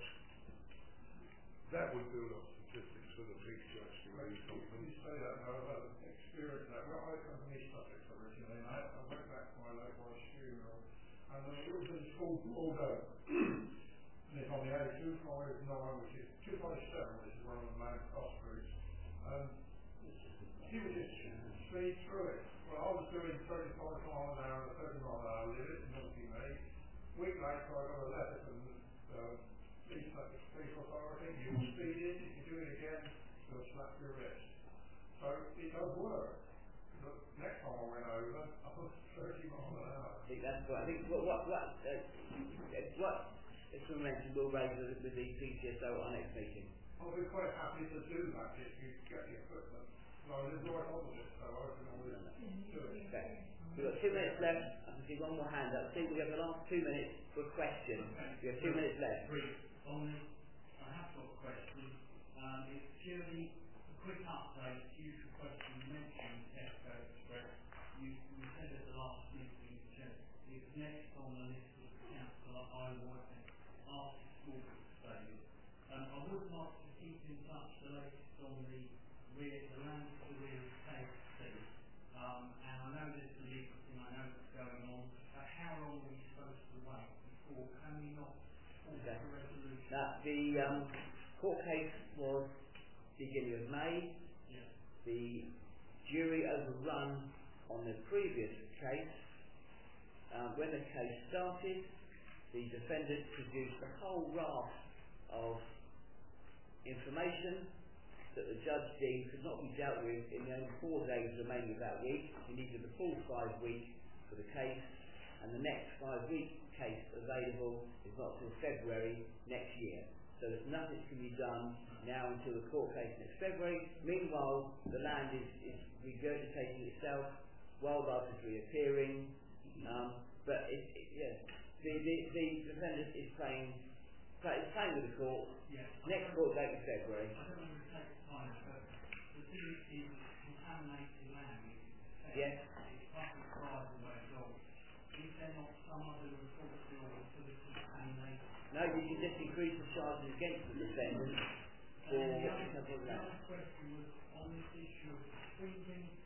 S3: That would build up statistics for the police to actually raise something.
S10: You say that now about the experience that well, I come from East Sussex originally, and I, I went back to my late wife's funeral, and when it was in school all day, and it's on the A two five nine, which is two five seven, which is one of the main cross routes, and she would just speed through it. Well, I was doing thirty-five miles an hour and a thirty mile an hour limit, naughty me. A week later, I got a letter from the uh, East Sussex Police Authority. You speeded. If you do it again, they'll slap your wrist. So it does work. But next time I went over, I was thirty miles an hour.
S1: I think that's what I think. What what what? Uh, what as we mentioned, we'll raise with the P C S O at our next meeting.
S10: I'll be quite happy to do that if you get the equipment. No, I live right opposite, so I can always do it.
S1: Okay. We've got two minutes left. I can see one more hand up. See, we have the last two minutes for questions. We have two minutes left.
S11: Brief. On this, I have got a question. Um, it's purely a quick update. Usual question. You mentioned Tesco Express. You, you said at the last meeting that it was next on the list of the council at Isle of Wight after school stadium. Um, I would like to keep in touch the latest on the rear, the land to the rear case thing. Um, and I know there's a legal thing, I know what's going on, but how long are we supposed to wait before, can we not force
S1: Okay.
S11: a resolution?
S1: Now, the um, court case was beginning of May.
S11: Yeah.
S1: The jury overrun on the previous case. Uh, when the case started, the defendant produced a whole raft of information that the judge deemed could not be dealt with in the only four days remaining of that week. He needed the full five weeks for the case, and the next five week case available is not till February next year. So there's nothing that can be done now until the court case next February. Meanwhile, the land is, is regurgitating itself, wildlife is reappearing, um, but it, it, yeah, the, the, the defendant is playing, play, is playing with the court.
S11: Yeah.
S1: Next court date is February.
S11: I don't want to take time, but the thing is contaminated land.
S1: Yes.
S11: It's public private way of law. Is there not some other enforcement order for the contaminated?
S1: No, you can just increase the charges against the defendant for
S11: And the other,
S1: temporary
S11: the
S1: land.
S11: other question was on this issue of speeding